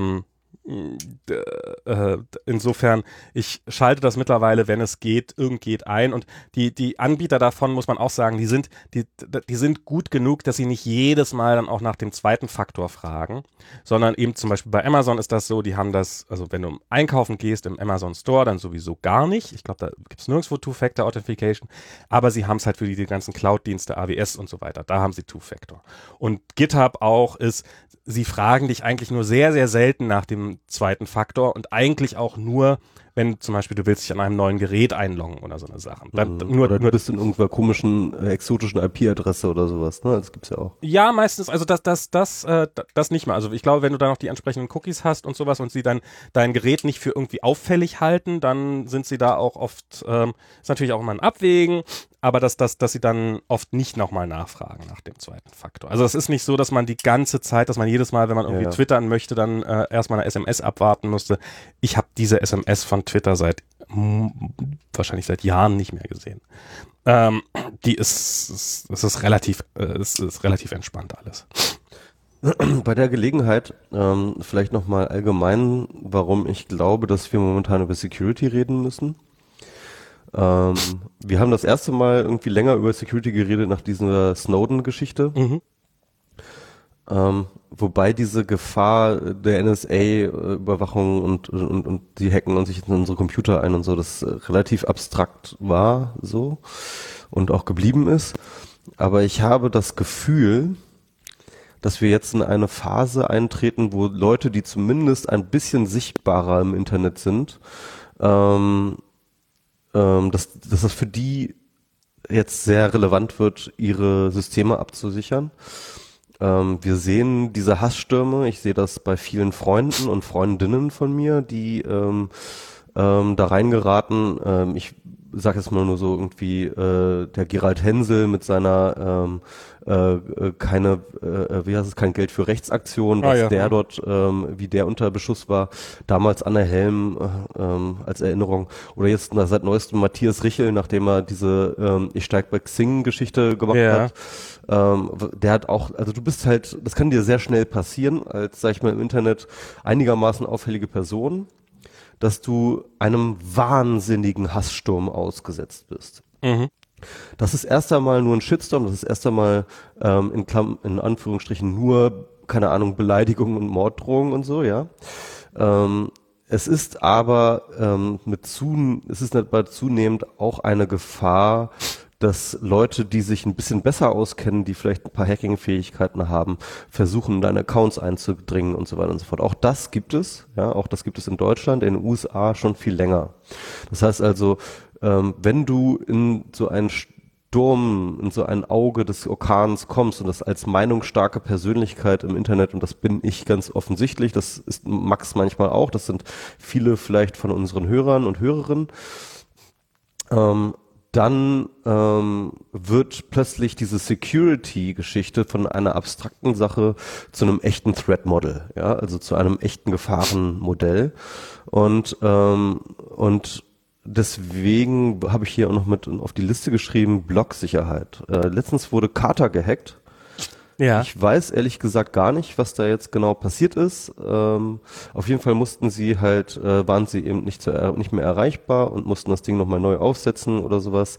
insofern, ich schalte das mittlerweile, wenn es geht ein und die Anbieter davon, muss man auch sagen, die sind gut genug, dass sie nicht jedes Mal dann auch nach dem zweiten Faktor fragen, sondern eben zum Beispiel bei Amazon ist das so, die haben das, also wenn du einkaufen gehst im Amazon Store, dann sowieso gar nicht, ich glaube, da gibt es nirgendwo Two-Factor Authentification, aber sie haben es halt für die ganzen Cloud-Dienste, AWS und so weiter, da haben sie Two-Factor. Und GitHub auch sie fragen dich eigentlich nur sehr, sehr selten nach dem zweiten Faktor und eigentlich auch nur, wenn zum Beispiel du willst dich an einem neuen Gerät einloggen oder so eine Sache. Oder du bist in irgendeiner komischen, exotischen IP-Adresse oder sowas, ne? Das gibt's ja auch. Ja, meistens, also das nicht mehr. Also ich glaube, wenn du da noch die entsprechenden Cookies hast und sowas und sie dann dein Gerät nicht für irgendwie auffällig halten, dann sind sie da auch oft, ist natürlich auch immer ein Abwägen, aber dass sie dann oft nicht nochmal nachfragen nach dem zweiten Faktor. Also es ist nicht so, dass man die ganze Zeit, dass man jedes Mal, wenn man irgendwie twittern möchte, dann erstmal eine SMS abwarten musste. Ich habe diese SMS von Twitter seit wahrscheinlich seit Jahren nicht mehr gesehen. Es ist relativ entspannt alles. Bei der Gelegenheit vielleicht nochmal allgemein, warum ich glaube, dass wir momentan über Security reden müssen. Wir haben das erste Mal irgendwie länger über Security geredet nach dieser Snowden-Geschichte. Mhm. Wobei diese Gefahr der NSA-Überwachung und die hacken und sich in unsere Computer ein und so, das relativ abstrakt war so und auch geblieben ist. Aber ich habe das Gefühl, dass wir jetzt in eine Phase eintreten, wo Leute, die zumindest ein bisschen sichtbarer im Internet sind, dass das für die jetzt sehr relevant wird, ihre Systeme abzusichern. Wir sehen diese Hassstürme, ich sehe das bei vielen Freunden und Freundinnen von mir, die da reingeraten. Ich sage jetzt mal nur so irgendwie der Gerald Hensel mit seiner kein Geld für Rechtsaktion, dass der dort, wie der unter Beschuss war, damals Anne Helm als Erinnerung, oder jetzt seit neuestem Matthias Richel, nachdem er diese Ich steig bei Xing-Geschichte gemacht hat. Der hat auch, also du bist halt, das kann dir sehr schnell passieren, als, sag ich mal, im Internet einigermaßen auffällige Person, dass du einem wahnsinnigen Hasssturm ausgesetzt bist. Mhm. Das ist erst einmal nur ein Shitstorm, das ist erst einmal in Anführungsstrichen nur, keine Ahnung, Beleidigungen und Morddrohungen und so, ja. Es ist aber es ist zunehmend auch eine Gefahr, dass Leute, die sich ein bisschen besser auskennen, die vielleicht ein paar Hacking-Fähigkeiten haben, versuchen, in deine Accounts einzudringen und so weiter und so fort. Auch das gibt es, ja, auch das gibt es in Deutschland, in den USA schon viel länger. Das heißt also, wenn du in so einen Sturm, in so ein Auge des Orkans kommst und das als meinungsstarke Persönlichkeit im Internet, und das bin ich ganz offensichtlich, das ist Max manchmal auch, das sind viele vielleicht von unseren Hörern und Hörerinnen, dann wird plötzlich diese Security-Geschichte von einer abstrakten Sache zu einem echten Threat-Model, ja, also zu einem echten Gefahrenmodell. Und deswegen habe ich hier auch noch mit auf die Liste geschrieben, Blog-Sicherheit. Letztens wurde Carter gehackt. Ja. Ich weiß ehrlich gesagt gar nicht, was da jetzt genau passiert ist. Auf jeden Fall waren sie eben nicht mehr erreichbar und mussten das Ding nochmal neu aufsetzen oder sowas.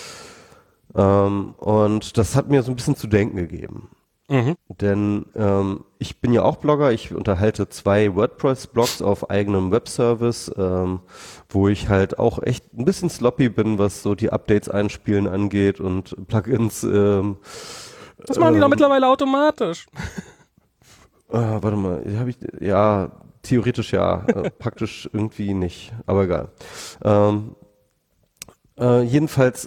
Und das hat mir so ein bisschen zu denken gegeben. Mhm. Denn ich bin ja auch Blogger, ich unterhalte 2 WordPress-Blogs auf eigenem Webservice, wo ich halt auch echt ein bisschen sloppy bin, was so die Updates einspielen angeht und Plugins. Das machen die doch mittlerweile automatisch. Warte mal, ja, theoretisch ja, praktisch irgendwie nicht, aber egal. Jedenfalls,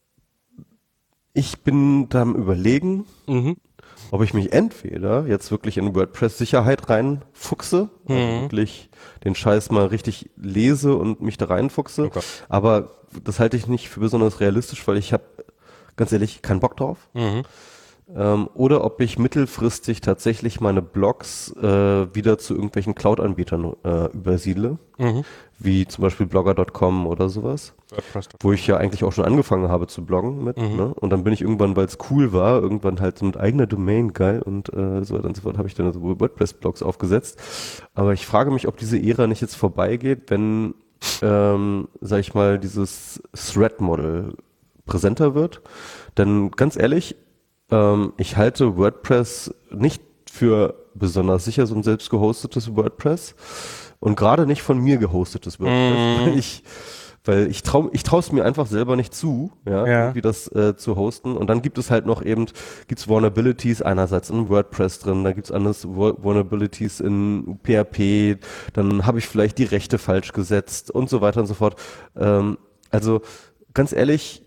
ich bin da am Überlegen, ob ich mich entweder jetzt wirklich in WordPress-Sicherheit reinfuchse, also wirklich den Scheiß mal richtig lese und mich da reinfuchse, Okay. aber das halte ich nicht für besonders realistisch, weil ich habe, ganz ehrlich, keinen Bock drauf. Oder ob ich mittelfristig tatsächlich meine Blogs wieder zu irgendwelchen Cloud-Anbietern übersiedle, wie zum Beispiel blogger.com oder sowas, wo ich ja eigentlich auch schon angefangen habe zu bloggen mit. Ne? Und dann bin ich irgendwann, weil es cool war, irgendwann halt so mit eigener Domain, geil, und so weiter und so fort, habe ich dann so WordPress-Blogs aufgesetzt. Aber ich frage mich, ob diese Ära nicht jetzt vorbeigeht, wenn, sag ich mal, dieses Thread-Model präsenter wird. Denn ganz ehrlich, ich halte WordPress nicht für besonders sicher, so ein selbst gehostetes WordPress, und gerade nicht von mir gehostetes WordPress, weil ich trau es mir einfach selber nicht zu, irgendwie das zu hosten. Und dann gibt es halt noch gibt's Vulnerabilities einerseits in WordPress drin, da gibt's anders Vulnerabilities in PHP, dann habe ich vielleicht die Rechte falsch gesetzt und so weiter und so fort. Also ganz ehrlich,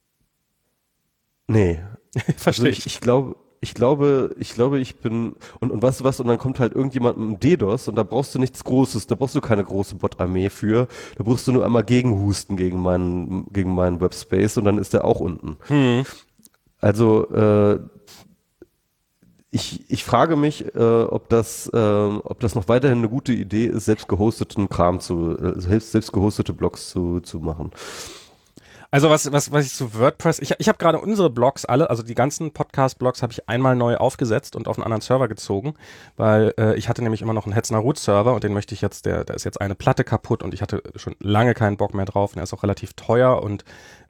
nee. Verstehe Also ich glaube, ich bin, und weißt du was, und dann kommt halt irgendjemand mit einem DDoS und da brauchst du nichts Großes, da brauchst du keine große Bot-Armee für, da brauchst du nur einmal gegenhusten gegen meinen Webspace und dann ist der auch unten. Also, Ich frage mich, ob das noch weiterhin eine gute Idee ist, selbst gehosteten selbst gehostete Blogs zu machen. Also was ich zu WordPress, ich habe gerade unsere Blogs alle, also die ganzen Podcast-Blogs habe ich einmal neu aufgesetzt und auf einen anderen Server gezogen, weil ich hatte nämlich immer noch einen Hetzner Root Server und den möchte ich jetzt, da ist jetzt eine Platte kaputt und ich hatte schon lange keinen Bock mehr drauf und er ist auch relativ teuer und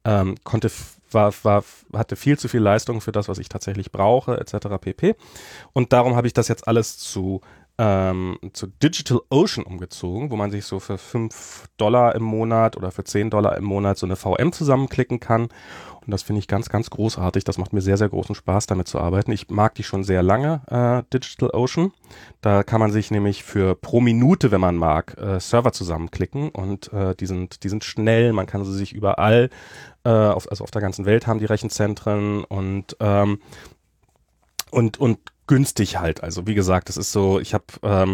hatte viel zu viel Leistung für das, was ich tatsächlich brauche, etc. pp. Und darum habe ich das jetzt alles zu DigitalOcean umgezogen, wo man sich so für $5 im Monat oder für $10 im Monat so eine VM zusammenklicken kann. Und das finde ich ganz, ganz großartig. Das macht mir sehr, sehr großen Spaß, damit zu arbeiten. Ich mag die schon sehr lange, DigitalOcean. Da kann man sich nämlich für pro Minute, wenn man mag, Server zusammenklicken und die sind schnell. Man kann sie sich überall, also auf der ganzen Welt haben die Rechenzentren und günstig halt. Also wie gesagt, das ist so, ich habe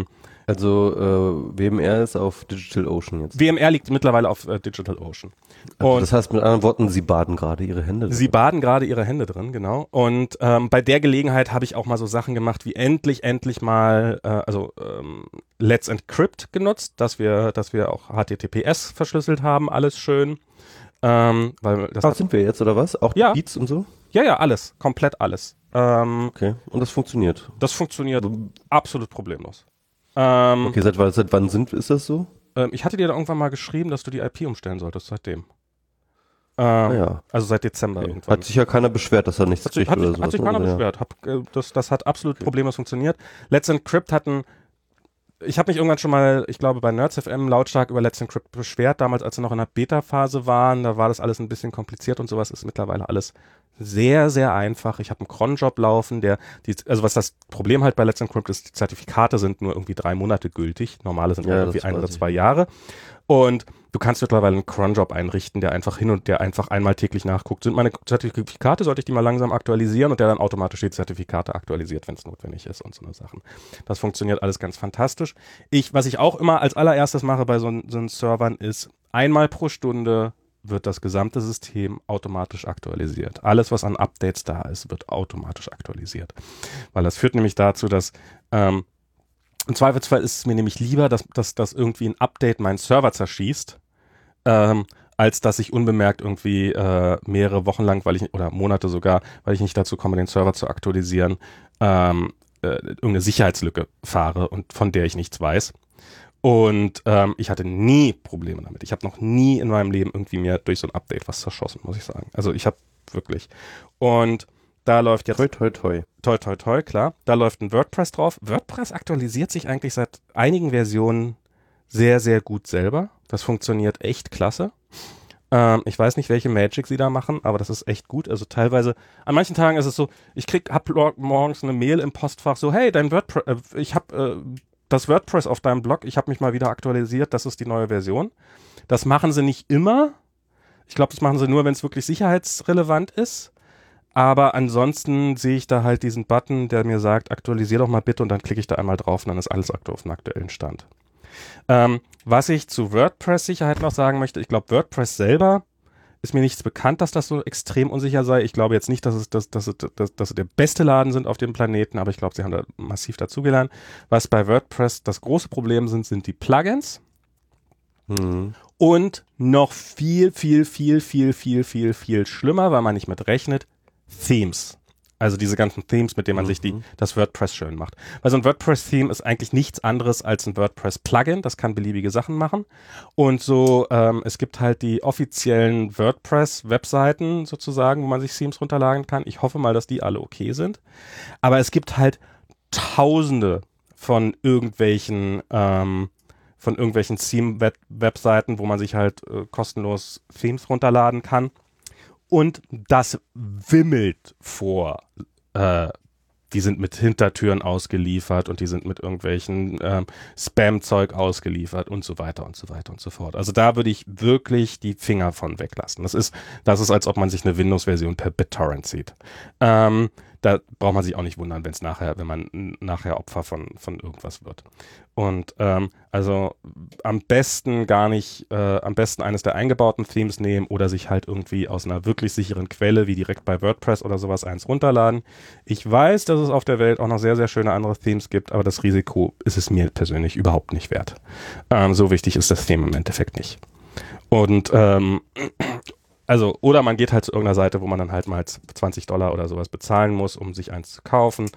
WMR ist auf DigitalOcean jetzt. WMR liegt mittlerweile auf DigitalOcean. Also das heißt mit anderen Worten, Sie baden gerade Ihre Hände drin. Sie baden gerade Ihre Hände drin, genau. Und bei der Gelegenheit habe ich auch mal so Sachen gemacht wie endlich mal Let's Encrypt genutzt, dass wir auch HTTPS verschlüsselt haben, alles schön. Weil das sind wir jetzt oder was? Auch ja. Beats und so? Ja, alles, komplett alles. Okay, und das funktioniert? Das funktioniert absolut problemlos. Okay, seit wann ist das so? Ich hatte dir da irgendwann mal geschrieben, dass du die IP umstellen solltest, seitdem. Ja. Also seit Dezember Okay. irgendwann. Hat sich ja keiner beschwert, dass er nichts kriegt oder sowas. Hat sich keiner beschwert. Das hat absolut problemlos funktioniert. Let's Encrypt ich habe mich irgendwann schon mal, ich glaube bei Nerds FM lautstark über Let's Encrypt beschwert, damals als sie noch in der Beta-Phase waren, da war das alles ein bisschen kompliziert und sowas, ist mittlerweile alles sehr, sehr einfach. Ich habe einen Cronjob laufen, also was das Problem halt bei Let's Encrypt ist, die Zertifikate sind nur irgendwie 3 Monate gültig, normale sind irgendwie 1 oder 2 Jahre und du kannst mittlerweile einen Cronjob einrichten, der einfach einmal täglich nachguckt, sind meine Zertifikate, sollte ich die mal langsam aktualisieren und der dann automatisch die Zertifikate aktualisiert, wenn es notwendig ist und so eine Sachen. Das funktioniert alles ganz fantastisch. Was ich auch immer als allererstes mache bei so einen Servern ist, einmal pro Stunde wird das gesamte System automatisch aktualisiert. Alles, was an Updates da ist, wird automatisch aktualisiert. Weil das führt nämlich dazu, dass im Zweifelsfall ist es mir nämlich lieber, dass irgendwie ein Update meinen Server zerschießt, als dass ich unbemerkt irgendwie mehrere Wochen lang, oder Monate sogar, weil ich nicht dazu komme, den Server zu aktualisieren, irgendeine Sicherheitslücke fahre und von der ich nichts weiß. Und ich hatte nie Probleme damit. Ich habe noch nie in meinem Leben irgendwie mir durch so ein Update was zerschossen, muss ich sagen. Also ich habe wirklich. Und da läuft jetzt... Toi, klar. Da läuft ein WordPress drauf. WordPress aktualisiert sich eigentlich seit einigen Versionen sehr, sehr gut selber. Das funktioniert echt klasse. Ich weiß nicht, welche Magic sie da machen, aber das ist echt gut. Also teilweise, an manchen Tagen ist es so, hab morgens eine Mail im Postfach so, hey, dein WordPress, ich habe das WordPress auf deinem Blog, ich habe mich mal wieder aktualisiert, das ist die neue Version. Das machen sie nicht immer. Ich glaube, das machen sie nur, wenn es wirklich sicherheitsrelevant ist. Aber ansonsten sehe ich da halt diesen Button, der mir sagt, aktualisier doch mal bitte und dann klicke ich da einmal drauf und dann ist alles auf dem aktuellen Stand. Was ich zu WordPress-Sicherheit noch sagen möchte, ich glaube, WordPress selber ist mir nichts bekannt, dass das so extrem unsicher sei. Ich glaube jetzt nicht, dass sie der beste Laden sind auf dem Planeten, aber ich glaube, sie haben da massiv dazugelernt. Was bei WordPress das große Problem sind die Plugins. Und noch viel, viel, viel, viel, viel, viel, viel schlimmer, weil man nicht mit rechnet, Themes. Also diese ganzen Themes, mit denen man sich das WordPress schön macht. Weil so ein WordPress-Theme ist eigentlich nichts anderes als ein WordPress-Plugin. Das kann beliebige Sachen machen. Und so, es gibt halt die offiziellen WordPress-Webseiten sozusagen, wo man sich Themes runterladen kann. Ich hoffe mal, dass die alle okay sind. Aber es gibt halt Tausende von irgendwelchen Theme-Webseiten, wo man sich halt kostenlos Themes runterladen kann. Und das wimmelt vor. Die sind mit Hintertüren ausgeliefert und die sind mit irgendwelchen Spam-Zeug ausgeliefert und so weiter und so weiter und so fort. Also da würde ich wirklich die Finger von weglassen. Das ist, als ob man sich eine Windows-Version per BitTorrent zieht. da braucht man sich auch nicht wundern, wenn man nachher Opfer von irgendwas wird. Und also am besten am besten eines der eingebauten Themes nehmen oder sich halt irgendwie aus einer wirklich sicheren Quelle, wie direkt bei WordPress oder sowas, eins runterladen. Ich weiß, dass es auf der Welt auch noch sehr, sehr schöne andere Themes gibt, aber das Risiko ist es mir persönlich überhaupt nicht wert. So wichtig ist das Theme im Endeffekt nicht. Und also, oder man geht halt zu irgendeiner Seite, wo man dann halt mal $20 oder sowas bezahlen muss, um sich eins zu kaufen.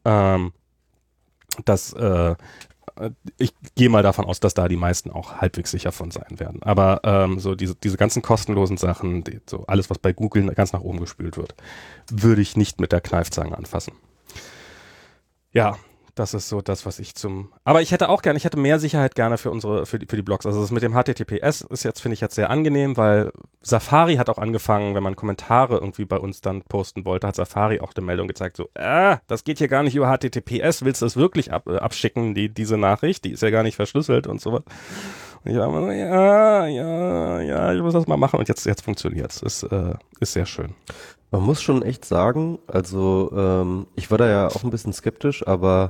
Ich gehe mal davon aus, dass da die meisten auch halbwegs sicher von sein werden. Aber so diese ganzen kostenlosen Sachen, so alles, was bei Google ganz nach oben gespült wird, würde ich nicht mit der Kneifzange anfassen. Ja, das ist so das, was ich aber ich hätte mehr Sicherheit gerne für die Blogs. Also das mit dem HTTPS finde ich jetzt sehr angenehm, weil Safari hat auch angefangen, wenn man Kommentare irgendwie bei uns dann posten wollte, hat Safari auch eine Meldung gezeigt, so, das geht hier gar nicht über HTTPS, willst du das wirklich abschicken, diese Nachricht, die ist ja gar nicht verschlüsselt und sowas. Und ich war immer so, ja, ich muss das mal machen und jetzt funktioniert es. Ist sehr schön. Man muss schon echt sagen, also ich war da ja auch ein bisschen skeptisch, aber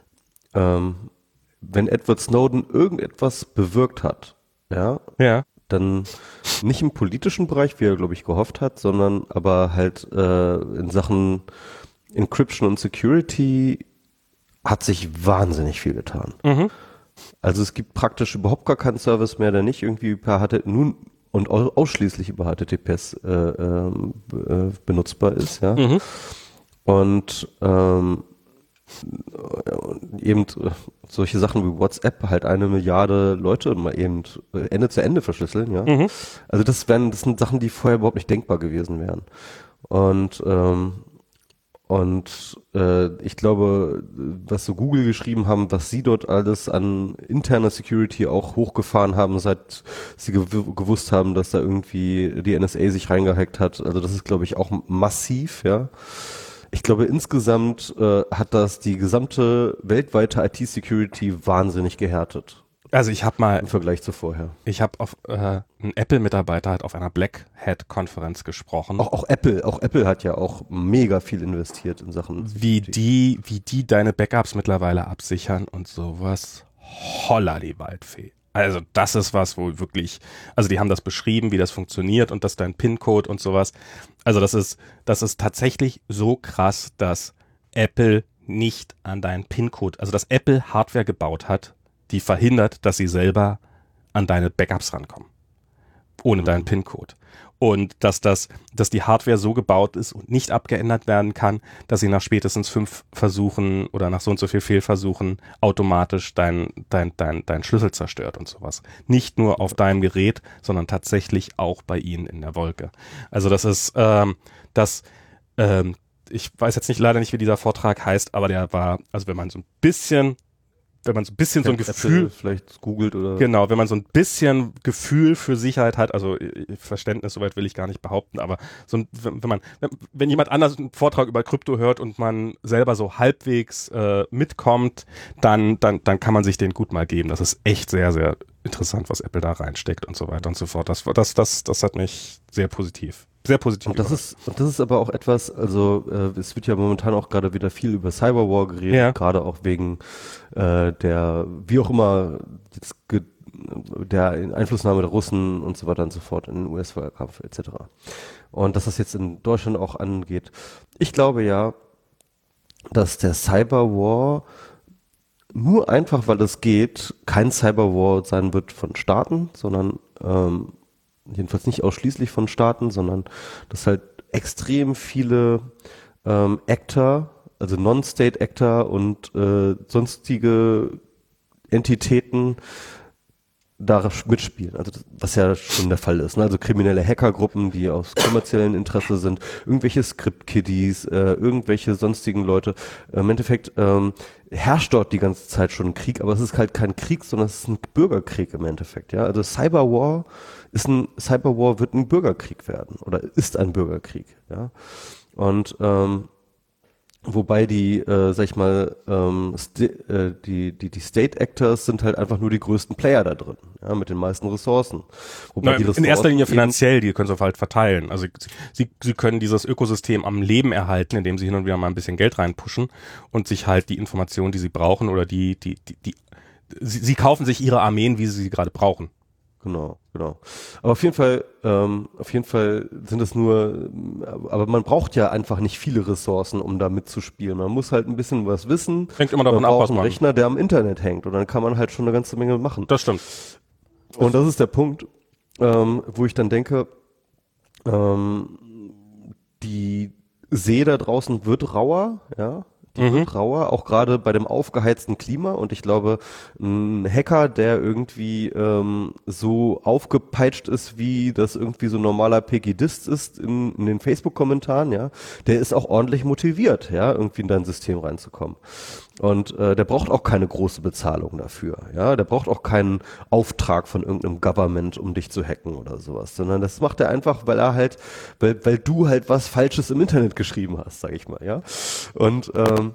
wenn Edward Snowden irgendetwas bewirkt hat, ja, dann nicht im politischen Bereich, wie er, glaube ich, gehofft hat, sondern aber halt in Sachen Encryption und Security hat sich wahnsinnig viel getan. Mhm. Also es gibt praktisch überhaupt gar keinen Service mehr, der nicht irgendwie per HTTP und ausschließlich über HTTPS benutzbar ist, ja. Mhm. Und eben solche Sachen wie WhatsApp halt 1 Milliarde Leute mal eben Ende zu Ende verschlüsseln, ja. Mhm. Also das sind Sachen, die vorher überhaupt nicht denkbar gewesen wären. Und ich glaube, was so Google geschrieben haben, was sie dort alles an interner Security auch hochgefahren haben, seit sie gewusst haben, dass da irgendwie die NSA sich reingehackt hat, also das ist, glaube ich, auch massiv, ja. Ich glaube, insgesamt hat das die gesamte weltweite IT-Security wahnsinnig gehärtet. Also ich habe mal im Vergleich zu vorher. Ich habe ein Apple-Mitarbeiter hat auf einer Black Hat-Konferenz gesprochen. Auch Apple hat ja auch mega viel investiert in Sachen wie die deine Backups mittlerweile absichern und sowas. Holla die Waldfee. Also das ist was, wo wirklich, also die haben das beschrieben, wie das funktioniert und dass dein PIN-Code und sowas. Also das ist tatsächlich so krass, dass Apple nicht an deinen PIN-Code, also dass Apple Hardware gebaut hat, die verhindert, dass sie selber an deine Backups rankommen. Ohne deinen PIN-Code. Und dass die Hardware so gebaut ist und nicht abgeändert werden kann, dass sie nach spätestens 5 Versuchen oder nach so und so viel Fehlversuchen automatisch dein Schlüssel zerstört und sowas. Nicht nur auf deinem Gerät, sondern tatsächlich auch bei ihnen in der Wolke. Also das ist, ich weiß jetzt leider nicht, wie dieser Vortrag heißt, aber der war, also wenn man so ein bisschen so ein Gefühl, vielleicht googelt oder. Genau, wenn man so ein bisschen Gefühl für Sicherheit hat, also Verständnis, soweit will ich gar nicht behaupten, aber so wenn jemand anders einen Vortrag über Krypto hört und man selber so halbwegs mitkommt, dann kann man sich den gut mal geben. Das ist echt sehr, sehr interessant, was Apple da reinsteckt und so weiter und so fort. Das hat mich sehr positiv. Und das ist aber auch etwas, also es wird ja momentan auch gerade wieder viel über Cyberwar geredet, ja. Gerade auch wegen der, wie auch immer, der Einflussnahme der Russen und so weiter und so fort in den US-Wahlkampf etc. Und dass das jetzt in Deutschland auch angeht. Ich glaube ja, dass der Cyberwar nur einfach, weil es geht, kein Cyberwar sein wird von Staaten, sondern jedenfalls nicht ausschließlich von Staaten, sondern dass halt extrem viele Actor, also Non-State Actor und sonstige Entitäten da mitspielen, also was ja schon der Fall ist, ne? Also kriminelle Hackergruppen, die aus kommerziellen Interesse sind, irgendwelche Script-Kiddies, irgendwelche sonstigen Leute. Im Endeffekt herrscht dort die ganze Zeit schon ein Krieg, aber es ist halt kein Krieg, sondern es ist ein Bürgerkrieg im Endeffekt, ja. Also Cyberwar wird ein Bürgerkrieg werden oder ist ein Bürgerkrieg, ja. Und Wobei die, sag ich mal, die State Actors sind halt einfach nur die größten Player da drin, ja, mit den meisten Ressourcen. Wobei die in erster Linie Ressourcen finanziell, die können sie halt verteilen. Also sie können dieses Ökosystem am Leben erhalten, indem sie hin und wieder mal ein bisschen Geld reinpushen und sich halt die Informationen, die sie brauchen oder sie kaufen sich ihre Armeen, wie sie gerade brauchen. Genau. Aber auf jeden Fall sind es nur, aber man braucht ja einfach nicht viele Ressourcen, um da mitzuspielen. Man muss halt ein bisschen was wissen. Hängt immer davon man ab, braucht was einen man. Rechner, der am Internet hängt und dann kann man halt schon eine ganze Menge machen. Das stimmt. Und das ist der Punkt, wo ich dann denke, die See da draußen wird rauer, ja. Die wird rauer, auch gerade bei dem aufgeheizten Klima. Und ich glaube, ein Hacker, der irgendwie so aufgepeitscht ist, wie das irgendwie so ein normaler PGDist ist in den Facebook-Kommentaren, ja, der ist auch ordentlich motiviert, ja, irgendwie in dein System reinzukommen. Und der braucht auch keine große Bezahlung dafür, ja, der braucht auch keinen Auftrag von irgendeinem Government, um dich zu hacken oder sowas, sondern das macht er einfach, weil du halt was Falsches im Internet geschrieben hast, sag ich mal, ja. Und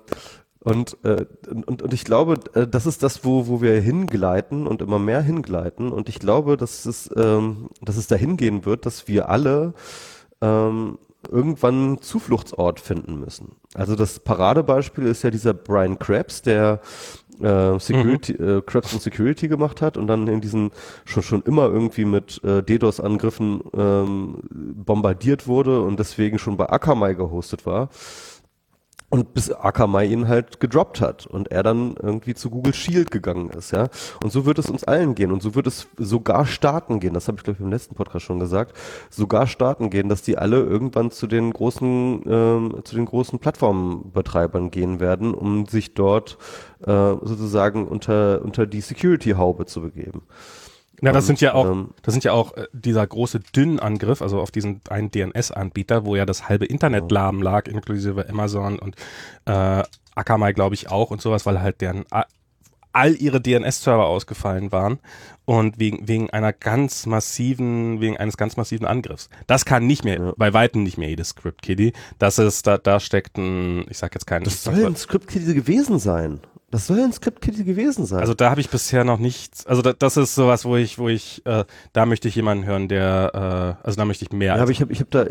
ich glaube, das ist das, wo wir hingleiten und immer mehr hingleiten. Und ich glaube, dass es dahin gehen wird, dass wir alle irgendwann einen Zufluchtsort finden müssen. Also das Paradebeispiel ist ja dieser Brian Krebs, der Krebs und Security gemacht hat und dann in diesen schon immer irgendwie mit DDoS-Angriffen bombardiert wurde und deswegen schon bei Akamai gehostet war. Und bis Akamai ihn halt gedroppt hat und er dann irgendwie zu Google Shield gegangen ist, ja. Und so wird es uns allen gehen und so wird es sogar Staaten gehen, das habe ich glaube ich im letzten Podcast schon gesagt, sogar Staaten gehen, dass die alle irgendwann zu den großen Plattformbetreibern gehen werden, um sich dort sozusagen unter die Security-Haube zu begeben. Ja, das sind ja auch dieser große Dünn-Angriff, also auf diesen einen DNS-Anbieter, wo ja das halbe Internet lahm lag, inklusive Amazon und Akamai, glaube ich, auch und sowas, weil halt all ihre DNS-Server ausgefallen waren und wegen eines ganz massiven Angriffs. Das kann nicht mehr, bei Weitem nicht mehr jedes Script-Kiddie. Da steckt ich sag jetzt keinen. Das soll ein Script-Kiddie gewesen sein. Also da habe ich bisher noch nichts, also das ist sowas, wo ich da möchte ich jemanden hören, der da möchte ich mehr. Ja, aber ich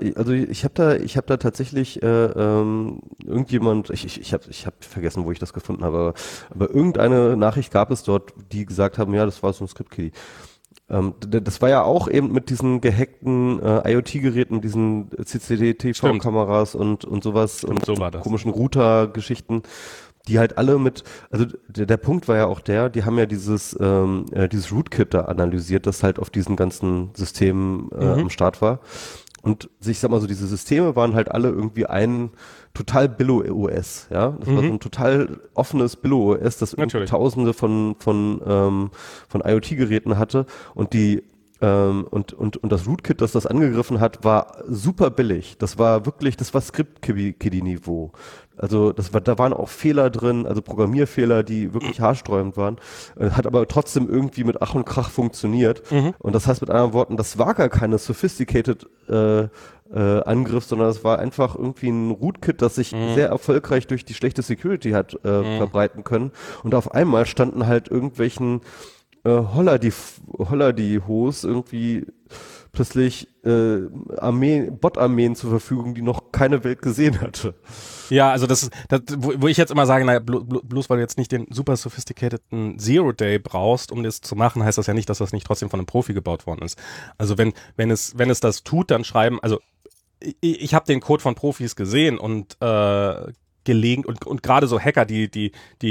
habe da tatsächlich irgendjemand, ich habe vergessen, wo ich das gefunden habe, aber irgendeine Nachricht gab es dort, die gesagt haben, ja, das war so ein Script-Kiddie. Das war ja auch eben mit diesen gehackten IoT-Geräten, diesen CCTV-Kameras und sowas. Stimmt, und so war das. Komischen Router-Geschichten, die halt alle also der Punkt war ja auch die haben ja dieses Rootkit da analysiert, das halt auf diesen ganzen Systemen am Start war. Und ich sag mal so, diese Systeme waren halt alle irgendwie ein total Billo-OS, ja. Das war so ein total offenes Billo-OS, das irgendwie Tausende von IoT-Geräten hatte und und das Rootkit, das angegriffen hat, war super billig. Das war Script-Kiddie-Niveau. Also da waren auch Fehler drin, also Programmierfehler, die wirklich haarsträubend waren, hat aber trotzdem irgendwie mit Ach und Krach funktioniert. Und das heißt mit anderen Worten, das war gar keine sophisticated Angriff, sondern das war einfach irgendwie ein Rootkit, das sich sehr erfolgreich durch die schlechte Security hat verbreiten können. Und auf einmal standen halt irgendwelchen Holla-die-Hos irgendwie plötzlich Bot-Armeen zur Verfügung, die noch keine Welt gesehen hatte. Ja, also wo ich jetzt immer sage, naja, bloß weil du jetzt nicht den super sophisticateden Zero-Day brauchst, um das zu machen, heißt das ja nicht, dass das nicht trotzdem von einem Profi gebaut worden ist. Also wenn es das tut, dann schreiben, also ich habe den Code von Profis gesehen und gelegen und gerade so Hacker, die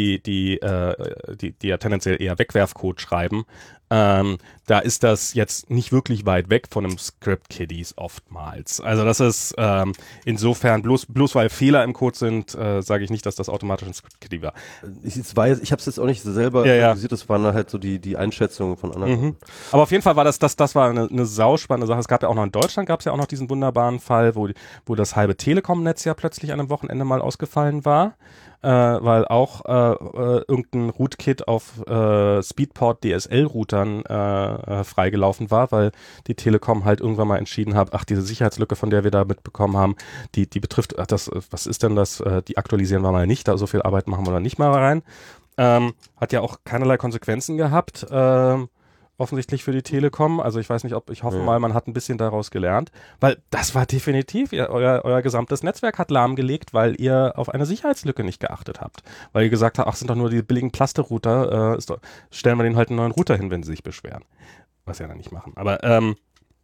ja tendenziell eher Wegwerfcode schreiben, da ist das jetzt nicht wirklich weit weg von einem Script-Kiddies oftmals. Also das ist insofern, bloß weil Fehler im Code sind, sage ich nicht, dass das automatisch ein Script-Kiddie war. Ich habe es jetzt auch nicht selber analysiert, das waren halt so die Einschätzungen von anderen. Aber auf jeden Fall war das war eine sauspannende Sache. Es gab ja auch noch in Deutschland, gab es ja auch noch diesen wunderbaren Fall, wo das halbe Telekom-Netz ja plötzlich an einem Wochenende mal ausgefallen war. weil auch irgendein Rootkit auf Speedport DSL-Routern freigelaufen war, weil die Telekom halt irgendwann mal entschieden hat, ach, diese Sicherheitslücke, von der wir da mitbekommen haben, die betrifft, ach, das, was ist denn das, die aktualisieren wir mal nicht, da so viel Arbeit machen wir da nicht mal rein. Hat ja auch keinerlei Konsequenzen gehabt, offensichtlich für die Telekom. Also ich weiß nicht, ich hoffe mal, man hat ein bisschen daraus gelernt, weil das war definitiv, euer gesamtes Netzwerk hat lahmgelegt, weil ihr auf eine Sicherheitslücke nicht geachtet habt. Weil ihr gesagt habt, ach, sind doch nur die billigen Plaster-Router, stellen wir denen halt einen neuen Router hin, wenn sie sich beschweren. Was ja dann nicht machen. Aber haben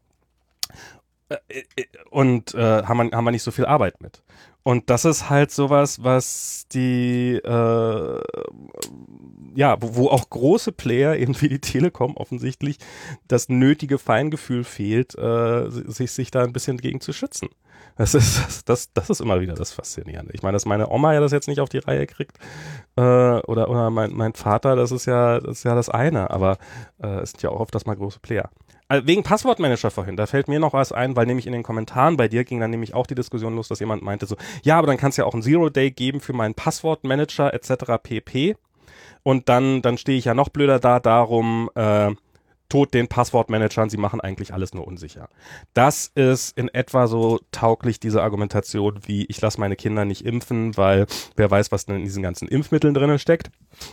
wir nicht so viel Arbeit mit. Und das ist halt sowas, was die, wo auch große Player, eben wie die Telekom offensichtlich, das nötige Feingefühl fehlt, sich da ein bisschen gegen zu schützen. Das ist immer wieder das Faszinierende. Ich meine, dass meine Oma ja das jetzt nicht auf die Reihe kriegt, oder mein Vater, das ist ja das eine, aber es sind ja auch oft das mal große Player. Wegen Passwortmanager vorhin, da fällt mir noch was ein, weil nämlich in den Kommentaren bei dir ging dann nämlich auch die Diskussion los, dass jemand meinte so, ja, aber dann kannst du ja auch einen Zero-Day geben für meinen Passwortmanager etc. pp. Und dann stehe ich ja noch blöder darum, tot den Passwortmanagern, sie machen eigentlich alles nur unsicher. Das ist in etwa so tauglich, diese Argumentation wie, ich lasse meine Kinder nicht impfen, weil wer weiß, was denn in diesen ganzen Impfmitteln drin steckt.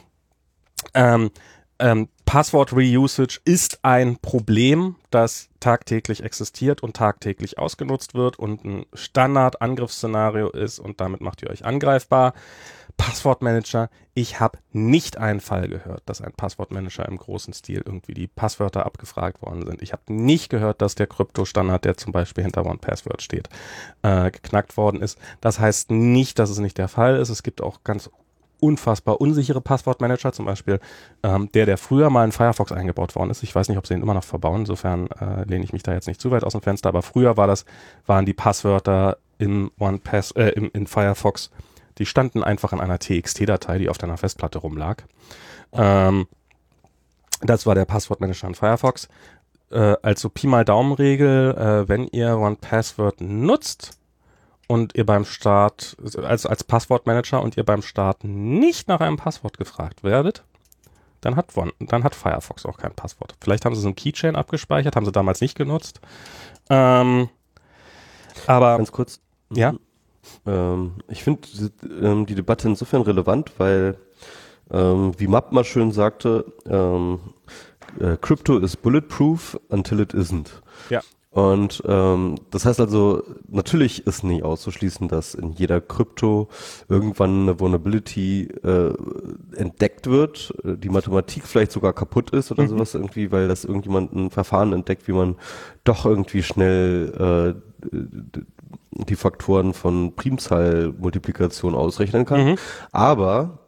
Passwort-Reusage ist ein Problem, das tagtäglich existiert und tagtäglich ausgenutzt wird und ein Standard-Angriffsszenario ist und damit macht ihr euch angreifbar. Passwortmanager, ich habe nicht einen Fall gehört, dass ein Passwortmanager im großen Stil irgendwie die Passwörter abgefragt worden sind. Ich habe nicht gehört, dass der Kryptostandard, der zum Beispiel hinter OnePassword steht, geknackt worden ist. Das heißt nicht, dass es nicht der Fall ist. Es gibt auch ganz unfassbar unsichere Passwortmanager, zum Beispiel der früher mal in Firefox eingebaut worden ist. Ich weiß nicht, ob sie ihn immer noch verbauen, insofern lehne ich mich da jetzt nicht zu weit aus dem Fenster, aber früher waren die Passwörter in Firefox, die standen einfach in einer TXT-Datei, die auf deiner Festplatte rumlag. Das war der Passwortmanager in Firefox. Also Pi mal Daumenregel, wenn ihr OnePassword nutzt, und ihr beim Start, als Passwortmanager und ihr beim Start nicht nach einem Passwort gefragt werdet, dann hat Firefox auch kein Passwort. Vielleicht haben sie so ein Keychain abgespeichert, haben sie damals nicht genutzt. Aber ganz kurz. Ja. Ich finde die Debatte insofern relevant, weil, wie Mapp mal schön sagte, Crypto is bulletproof until it isn't. Ja. Und das heißt also, natürlich ist nicht auszuschließen, dass in jeder Krypto irgendwann eine Vulnerability entdeckt wird, die Mathematik vielleicht sogar kaputt ist oder sowas irgendwie, weil das irgendjemand ein Verfahren entdeckt, wie man doch irgendwie schnell die Faktoren von Primzahlmultiplikation ausrechnen kann. Aber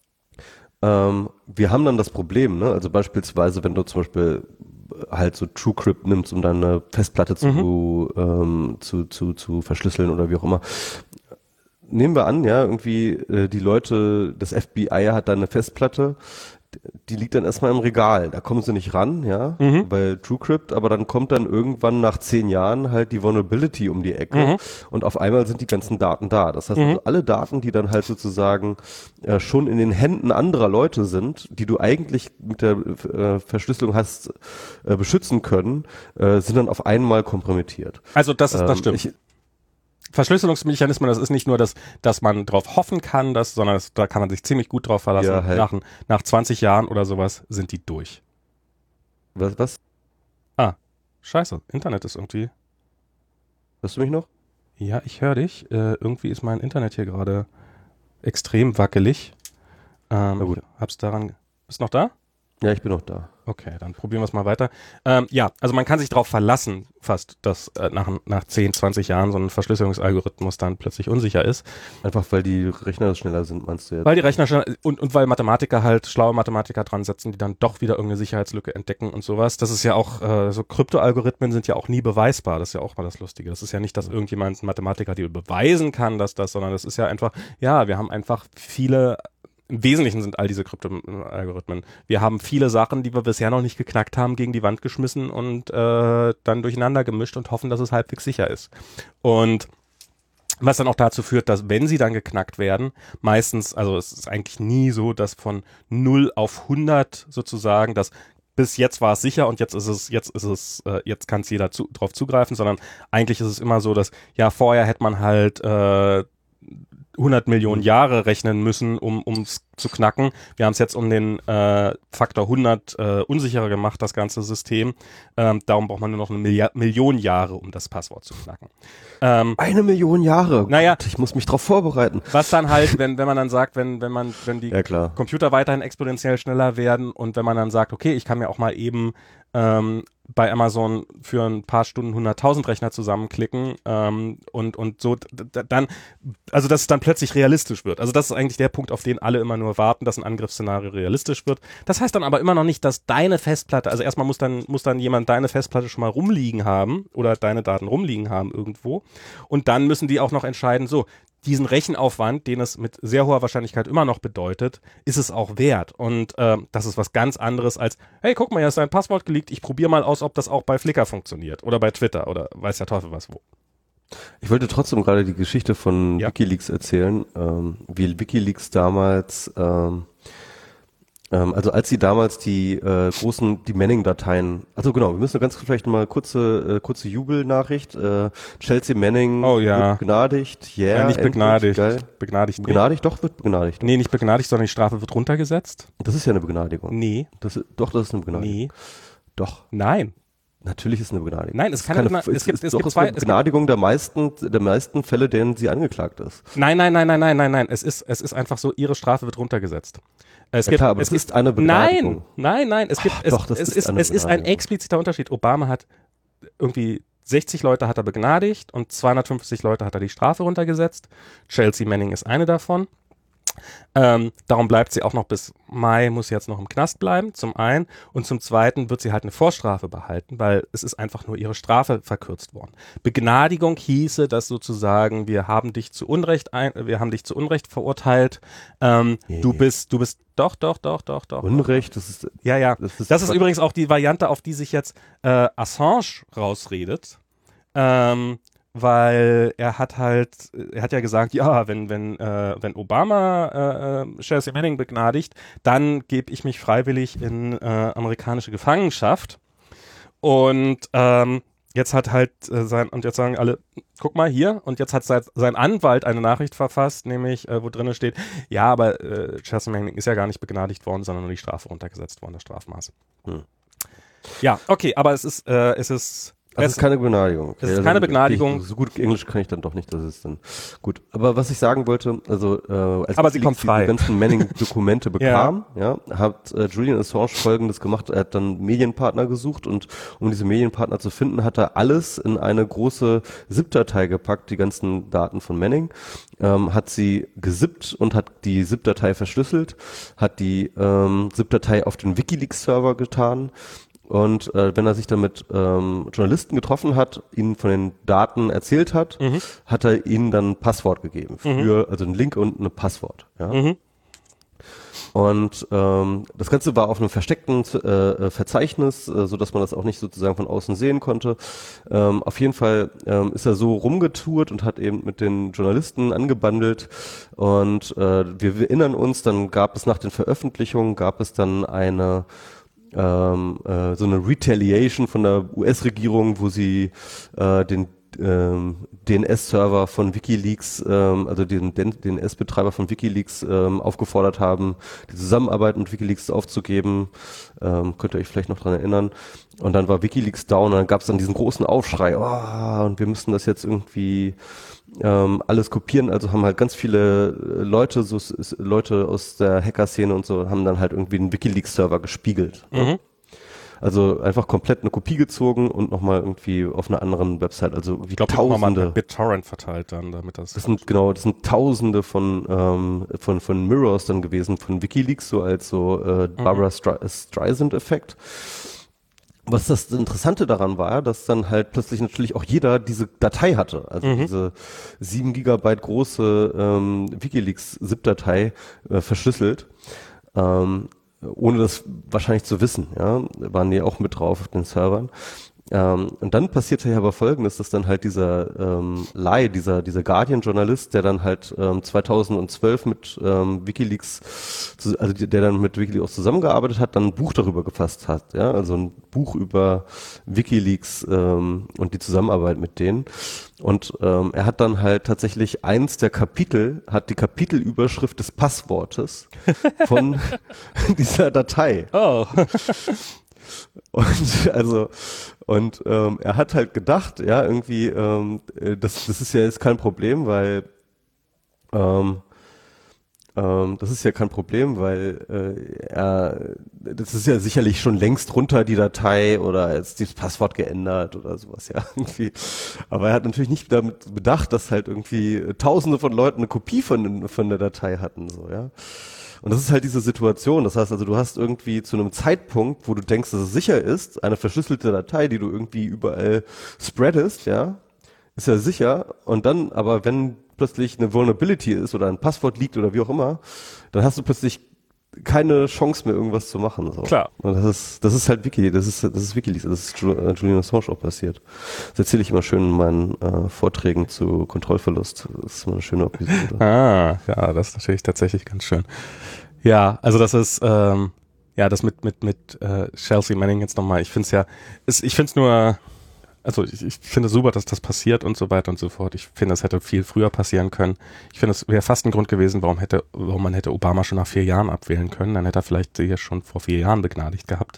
wir haben dann das Problem, ne? Also beispielsweise, wenn du zum Beispiel halt so TrueCrypt nimmst, um deine Festplatte zu verschlüsseln oder wie auch immer. Nehmen wir an, ja, irgendwie die Leute, das FBI hat da eine Festplatte, die liegt dann erstmal im Regal, da kommen sie nicht ran, ja, bei TrueCrypt, aber dann kommt dann irgendwann nach 10 Jahren halt die Vulnerability um die Ecke und auf einmal sind die ganzen Daten da. Das heißt, also alle Daten, die dann halt sozusagen schon in den Händen anderer Leute sind, die du eigentlich mit der Verschlüsselung hast beschützen können, sind dann auf einmal kompromittiert. Also das stimmt. Verschlüsselungsmechanismen, das ist nicht nur, dass man drauf hoffen kann, sondern da kann man sich ziemlich gut drauf verlassen. Ja, halt. Nach 20 Jahren oder sowas sind die durch. Was? Ah, scheiße, Internet ist irgendwie... Hörst du mich noch? Ja, ich höre dich. Irgendwie ist mein Internet hier gerade extrem wackelig. Na gut. Bist du noch da? Ja, ich bin noch da. Okay, dann probieren wir es mal weiter. Ja, also man kann sich darauf verlassen, fast, dass nach 10, 20 Jahren so ein Verschlüsselungsalgorithmus dann plötzlich unsicher ist. Einfach weil die Rechner schneller sind, meinst du jetzt? Weil die Rechner schneller und weil Mathematiker halt, schlaue Mathematiker dran setzen, die dann doch wieder irgendeine Sicherheitslücke entdecken und sowas. Das ist ja auch, so Kryptoalgorithmen sind ja auch nie beweisbar. Das ist ja auch mal das Lustige. Das ist ja nicht, dass irgendjemand, ein Mathematiker, die beweisen kann, sondern das ist ja einfach, ja, wir haben einfach viele... Im Wesentlichen sind all diese Kryptoalgorithmen. Wir haben viele Sachen, die wir bisher noch nicht geknackt haben, gegen die Wand geschmissen und dann durcheinander gemischt und hoffen, dass es halbwegs sicher ist. Und Was dann auch dazu führt, dass wenn sie dann geknackt werden, meistens, also es ist eigentlich nie so, dass von 0 auf 100 sozusagen, dass bis jetzt war es sicher und jetzt kann es jeder drauf zugreifen, sondern eigentlich ist es immer so, dass ja vorher hätte man halt 100 Millionen Jahre rechnen müssen, um es zu knacken. Wir haben es jetzt um den Faktor 100 unsicherer gemacht, das ganze System. Darum braucht man nur noch eine Million Jahre, um das Passwort zu knacken. 1 Million Jahre. Naja, Gott, ich muss mich drauf vorbereiten. Was dann halt, wenn man dann sagt, wenn die Ja, Computer weiterhin exponentiell schneller werden und wenn man dann sagt, okay, ich kann mir auch mal eben bei Amazon für ein paar Stunden 100.000 Rechner zusammenklicken und so dann, also dass es dann plötzlich realistisch wird. Also das ist eigentlich der Punkt, auf den alle immer nur warten, dass ein Angriffsszenario realistisch wird. Das heißt dann aber immer noch nicht, dass deine Festplatte, also erstmal muss dann jemand deine Festplatte schon mal rumliegen haben oder deine Daten rumliegen haben irgendwo und dann müssen die auch noch entscheiden, so, diesen Rechenaufwand, den es mit sehr hoher Wahrscheinlichkeit immer noch bedeutet, ist es auch wert. Und das ist was ganz anderes als, hey, guck mal, hier ist dein Passwort geleakt, ich probiere mal aus, ob das auch bei Flickr funktioniert oder bei Twitter oder weiß der Teufel was wo. Ich wollte trotzdem gerade die Geschichte von Ja. WikiLeaks erzählen, wie WikiLeaks damals, also als sie damals die Manning-Dateien, also genau, wir müssen ganz vielleicht mal kurze Jubelnachricht, Chelsea Manning Oh ja. wird begnadigt, Ja, nicht endlich, begnadigt. geil. Begnadigt, nee. Begnadigt, doch, wird begnadigt. Nee, nicht begnadigt, sondern die Strafe wird runtergesetzt. Das ist ja eine Begnadigung. Nee, Das ist eine Begnadigung. nee, Doch, nein. natürlich ist eine Begnadigung. Nein, es ist keine es es gibt ist doch zwei, eine Begnadigung der meisten Fälle, denen sie angeklagt ist. Nein. Es ist einfach so, ihre Strafe wird runtergesetzt. Es Ja gibt, klar, aber es es gibt, ist eine Begnadigung. Nein, es gibt, doch, das ist eine es ist ein Begnadigung. expliziter Unterschied. Obama hat irgendwie 60 Leute hat er begnadigt und 250 Leute hat er die Strafe runtergesetzt. Chelsea Manning ist eine davon. Darum bleibt sie auch noch bis Mai, muss sie jetzt noch im Knast bleiben, zum einen. Und zum zweiten wird sie halt eine Vorstrafe behalten, weil es ist einfach nur ihre Strafe verkürzt worden. Begnadigung hieße, dass sozusagen wir haben dich zu Unrecht verurteilt. Du bist, doch. Unrecht, das ist, Ja. das ist, Das ist übrigens auch die Variante, auf die sich jetzt Assange rausredet. Weil er hat ja gesagt, ja, wenn Obama Chelsea Manning begnadigt, dann gebe ich mich freiwillig in amerikanische Gefangenschaft. Und jetzt hat halt jetzt sagen alle, guck mal hier, und jetzt hat sein Anwalt eine Nachricht verfasst, nämlich wo drin steht, ja, aber Chelsea Manning ist ja gar nicht begnadigt worden, sondern nur die Strafe runtergesetzt worden, das Strafmaß. Ja, okay, aber es ist Also es ist keine Begnadigung. Okay. Es ist keine Begnadigung. So gut Englisch kann ich dann doch nicht, das ist dann gut. Aber was ich sagen wollte, also als aber sie kommt frei. Die ganzen Manning-Dokumente bekam, hat Julian Assange Folgendes gemacht. Er hat dann Medienpartner gesucht und um diese Medienpartner zu finden, hat er alles in eine große ZIP-Datei gepackt, die ganzen Daten von Manning, hat sie gesippt und hat die ZIP-Datei verschlüsselt, hat die ZIP-Datei auf den WikiLeaks-Server getan. Und wenn er sich dann mit Journalisten getroffen hat, ihnen von den Daten erzählt hat, hat er ihnen dann ein Passwort gegeben also einen Link und ein Passwort. Ja? Und das Ganze war auf einem versteckten Verzeichnis, so dass man das auch nicht sozusagen von außen sehen konnte. Auf jeden Fall ist er so rumgetourt und hat eben mit den Journalisten angebandelt. Und wir erinnern uns, dann gab es nach den Veröffentlichungen dann eine so eine Retaliation von der US-Regierung, wo sie den DNS-Server von WikiLeaks, also den DNS-Betreiber von WikiLeaks aufgefordert haben, die Zusammenarbeit mit WikiLeaks aufzugeben. Könnt ihr euch vielleicht noch dran erinnern. Und dann war WikiLeaks down und dann gab es dann diesen großen Aufschrei, und wir müssen das jetzt irgendwie alles kopieren. Also haben halt ganz viele Leute, Leute aus der Hacker-Szene und so, haben dann halt irgendwie den WikiLeaks-Server gespiegelt. Also einfach komplett eine Kopie gezogen und nochmal irgendwie auf einer anderen Website. Also wie Tausende. BitTorrent verteilt dann, damit das. Das sind Tausende von Mirrors dann gewesen von WikiLeaks, so als Barbara Streisand-Effekt. Was das Interessante daran war, dass dann halt plötzlich natürlich auch jeder diese Datei hatte. Also diese 7 Gigabyte große WikiLeaks-ZIP-Datei verschlüsselt. Ohne das wahrscheinlich zu wissen, ja, waren die auch mit drauf auf den Servern. Und dann passierte ja aber Folgendes, dass dann halt dieser Guardian-Journalist, der dann halt 2012 mit WikiLeaks, der dann mit WikiLeaks zusammengearbeitet hat, dann ein Buch darüber gefasst hat, ja, also ein Buch über WikiLeaks und die Zusammenarbeit mit denen. Und er hat dann halt tatsächlich die Kapitelüberschrift des Passwortes von dieser Datei. Oh. Er hat halt gedacht, ja, irgendwie, das ist ja jetzt kein Problem, weil das ist ja kein Problem, weil das ist ja sicherlich schon längst runter, die Datei, oder jetzt das Passwort geändert oder sowas, ja, irgendwie. Aber er hat natürlich nicht damit bedacht, dass halt irgendwie Tausende von Leuten eine Kopie von der Datei hatten, so, ja. Und das ist halt diese Situation. Das heißt also, du hast irgendwie zu einem Zeitpunkt, wo du denkst, dass es sicher ist, eine verschlüsselte Datei, die du irgendwie überall spreadest, ja, ist ja sicher. Und dann, aber wenn plötzlich eine Vulnerability ist oder ein Passwort liegt oder wie auch immer, dann hast du plötzlich keine Chance mehr, irgendwas zu machen. So. Klar. Und das ist halt das ist WikiLeaks, das ist Julian Assange auch passiert. Das erzähle ich immer schön in meinen Vorträgen zu Kontrollverlust. Das ist immer eine schöne Episode. Ah, ja, das ist natürlich tatsächlich ganz schön. Ja, also das ist, das mit Chelsea Manning jetzt nochmal, ich finde es nur, also ich finde es super, dass das passiert und so weiter und so fort. Ich finde, es hätte viel früher passieren können. Ich finde, es wäre fast ein Grund gewesen, warum man hätte Obama schon nach 4 Jahren abwählen können. Dann hätte er vielleicht hier schon vor 4 Jahren begnadigt gehabt.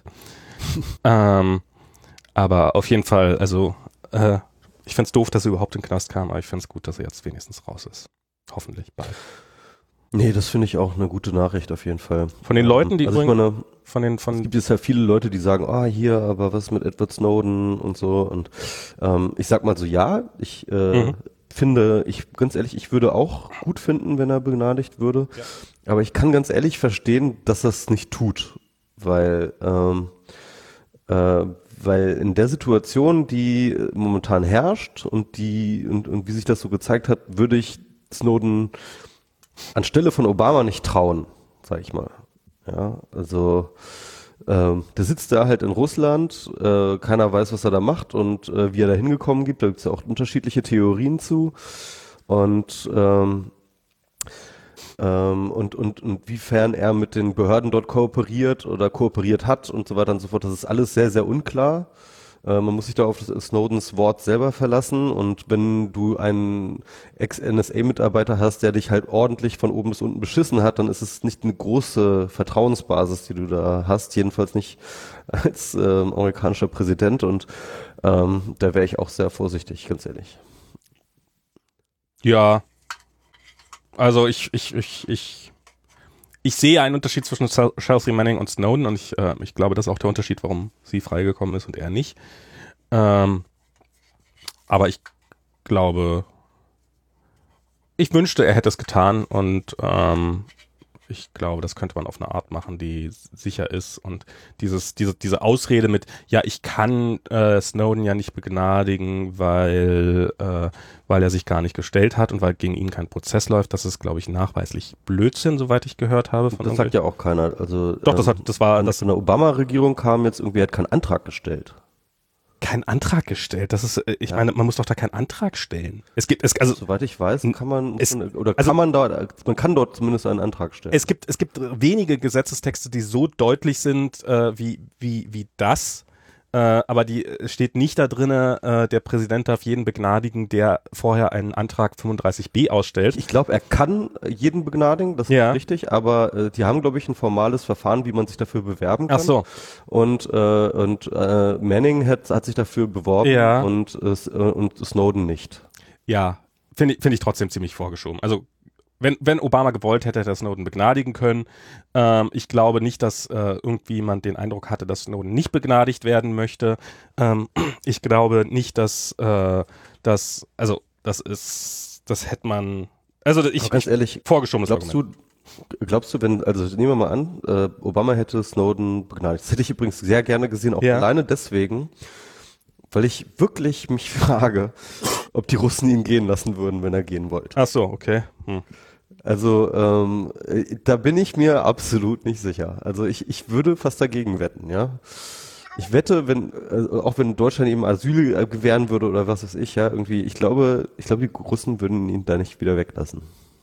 Aber auf jeden Fall, also ich finde es doof, dass er überhaupt in den Knast kam, aber ich finde es gut, dass er jetzt wenigstens raus ist. Hoffentlich bald. Nee, das finde ich auch eine gute Nachricht auf jeden Fall. Von den Leuten, die also ich meine, es von gibt jetzt ja viele Leute, die sagen, hier, aber was mit Edward Snowden und so. Und ich sag mal so, ja, ich ganz ehrlich, ich würde auch gut finden, wenn er begnadigt würde. Ja. Aber ich kann ganz ehrlich verstehen, dass er es nicht tut. Weil in der Situation, die momentan herrscht und wie sich das so gezeigt hat, würde ich Snowden anstelle von Obama nicht trauen, sag ich mal. Ja, also der sitzt da halt in Russland, keiner weiß, was er da macht und wie er da hingekommen gibt. Da gibt es ja auch unterschiedliche Theorien zu. Und wiefern er mit den Behörden dort kooperiert oder kooperiert hat und so weiter und so fort, das ist alles sehr, sehr unklar. Man muss sich da auf Snowdens Wort selber verlassen, und wenn du einen Ex-NSA-Mitarbeiter hast, der dich halt ordentlich von oben bis unten beschissen hat, dann ist es nicht eine große Vertrauensbasis, die du da hast, jedenfalls nicht als amerikanischer Präsident, und da wäre ich auch sehr vorsichtig, ganz ehrlich. Ja, also ich sehe einen Unterschied zwischen Chelsea Manning und Snowden, und ich glaube, das ist auch der Unterschied, warum sie freigekommen ist und er nicht. Aber ich glaube, ich wünschte, er hätte es getan, und ich glaube, das könnte man auf eine Art machen, die sicher ist, und diese Ausrede mit, ja, ich kann Snowden ja nicht begnadigen, weil er sich gar nicht gestellt hat und weil gegen ihn kein Prozess läuft, das ist, glaube ich, nachweislich Blödsinn, soweit ich gehört habe. Das sagt ja auch keiner. Also doch, das war in der Obama-Regierung kam jetzt irgendwie, hat keinen Antrag gestellt. Keinen Antrag gestellt. Das ist, ich meine, man muss doch da keinen Antrag stellen. Also soweit ich weiß, man kann dort zumindest einen Antrag stellen. Es gibt wenige Gesetzestexte, die so deutlich sind wie das. Aber die steht nicht da drinne, der Präsident darf jeden begnadigen, der vorher einen Antrag 35b ausstellt. Ich glaube, er kann jeden begnadigen, das ist richtig, aber die haben, glaube ich, ein formales Verfahren, wie man sich dafür bewerben kann. Ach so. Und Manning hat sich dafür beworben, und Snowden nicht. Ja, finde ich trotzdem ziemlich vorgeschoben. Also wenn Obama gewollt hätte, hätte er Snowden begnadigen können. Ich glaube nicht, dass irgendwie jemand den Eindruck hatte, dass Snowden nicht begnadigt werden möchte. Ich glaube nicht, das hätte man, also ganz ehrlich, vorgeschobenes Argument. Glaubst du, nehmen wir mal an, Obama hätte Snowden begnadigt. Das hätte ich übrigens sehr gerne gesehen, auch alleine deswegen, weil ich wirklich mich frage, ob die Russen ihn gehen lassen würden, wenn er gehen wollte. Ach so, okay. Also da bin ich mir absolut nicht sicher. Also ich würde fast dagegen wetten, ja. Ich wette, auch wenn Deutschland ihm Asyl gewähren würde oder was weiß ich, ja, irgendwie, ich glaube, die Russen würden ihn da nicht wieder weglassen.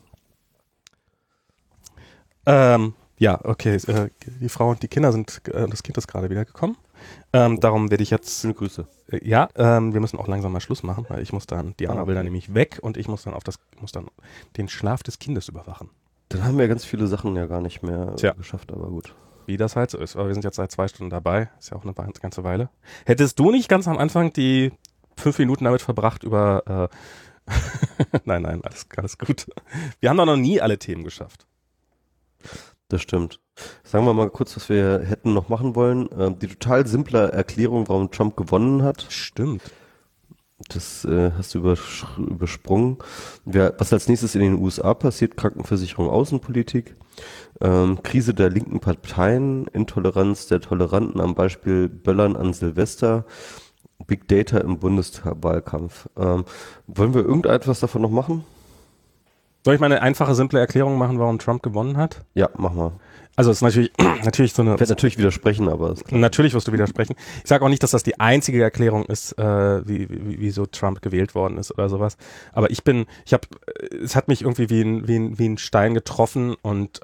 Ja, okay. Die Frau und die Kinder das Kind ist gerade wieder gekommen. Darum werde ich jetzt. Schöne Grüße. Wir müssen auch langsam mal Schluss machen, weil Diana okay. will dann nämlich weg und ich muss dann den Schlaf des Kindes überwachen. Dann haben wir ganz viele Sachen ja gar nicht mehr geschafft, aber gut. Wie das halt so ist. Aber wir sind jetzt seit 2 Stunden dabei. Ist ja auch eine ganze Weile. Hättest du nicht ganz am Anfang die 5 Minuten damit verbracht über nein, alles gut. Wir haben doch noch nie alle Themen geschafft. Das stimmt. Sagen wir mal kurz, was wir hätten noch machen wollen. Die total simple Erklärung, warum Trump gewonnen hat. Stimmt. Das hast du übersprungen. Was als nächstes in den USA passiert, Krankenversicherung, Außenpolitik, Krise der linken Parteien, Intoleranz der Toleranten am Beispiel Böllern an Silvester, Big Data im Bundestagswahlkampf. Wollen wir irgendetwas davon noch machen? Soll ich mal eine einfache, simple Erklärung machen, warum Trump gewonnen hat? Ja, mach mal. Also es ist natürlich so eine... Ich werde natürlich widersprechen, aber... Ist klar. Natürlich wirst du widersprechen. Ich sage auch nicht, dass das die einzige Erklärung ist, wieso Trump gewählt worden ist oder sowas. Aber es hat mich irgendwie wie ein Stein getroffen und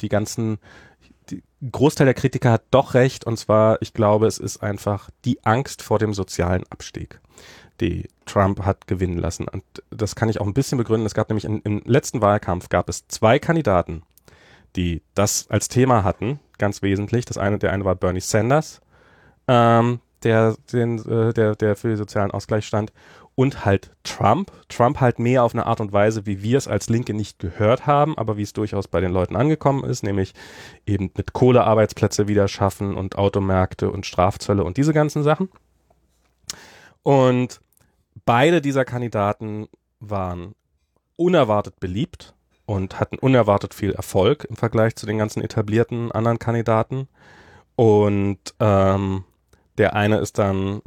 Großteil der Kritiker hat doch recht. Und zwar, ich glaube, es ist einfach die Angst vor dem sozialen Abstieg, die Trump hat gewinnen lassen. Und das kann ich auch ein bisschen begründen. Es gab nämlich im letzten Wahlkampf gab es 2 Kandidaten, die das als Thema hatten, ganz wesentlich. Der eine war Bernie Sanders, der für den sozialen Ausgleich stand, und halt Trump. Trump halt mehr auf eine Art und Weise, wie wir es als Linke nicht gehört haben, aber wie es durchaus bei den Leuten angekommen ist, nämlich eben mit Kohlearbeitsplätze wieder schaffen und Automärkte und Strafzölle und diese ganzen Sachen. Und beide dieser Kandidaten waren unerwartet beliebt und hatten unerwartet viel Erfolg im Vergleich zu den ganzen etablierten anderen Kandidaten. Und der eine ist dann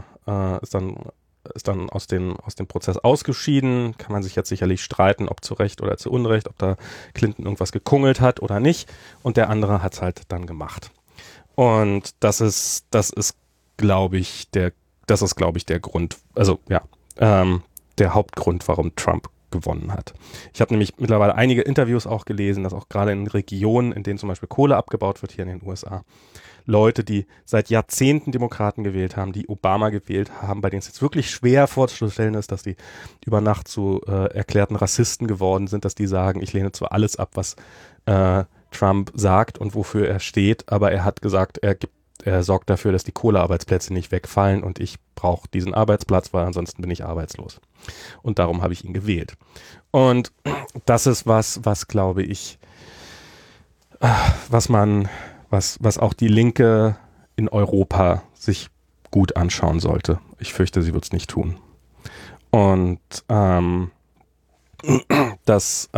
aus dem Prozess ausgeschieden. Kann man sich jetzt sicherlich streiten, ob zu Recht oder zu Unrecht, ob da Clinton irgendwas gekungelt hat oder nicht. Und der andere hat es halt dann gemacht. Und das ist, glaube ich, der Grund, also ja, der Hauptgrund, warum Trump gewonnen hat. Ich habe nämlich mittlerweile einige Interviews auch gelesen, dass auch gerade in Regionen, in denen zum Beispiel Kohle abgebaut wird hier in den USA, Leute, die seit Jahrzehnten Demokraten gewählt haben, die Obama gewählt haben, bei denen es jetzt wirklich schwer vorzustellen ist, dass die über Nacht zu erklärten Rassisten geworden sind, dass die sagen, ich lehne zwar alles ab, was Trump sagt und wofür er steht, aber er hat gesagt, er sorgt dafür, dass die Kohlearbeitsplätze nicht wegfallen und ich brauche diesen Arbeitsplatz, weil ansonsten bin ich arbeitslos. Und darum habe ich ihn gewählt. Und das ist was glaube ich, was auch die Linke in Europa sich gut anschauen sollte. Ich fürchte, sie wird es nicht tun. Und das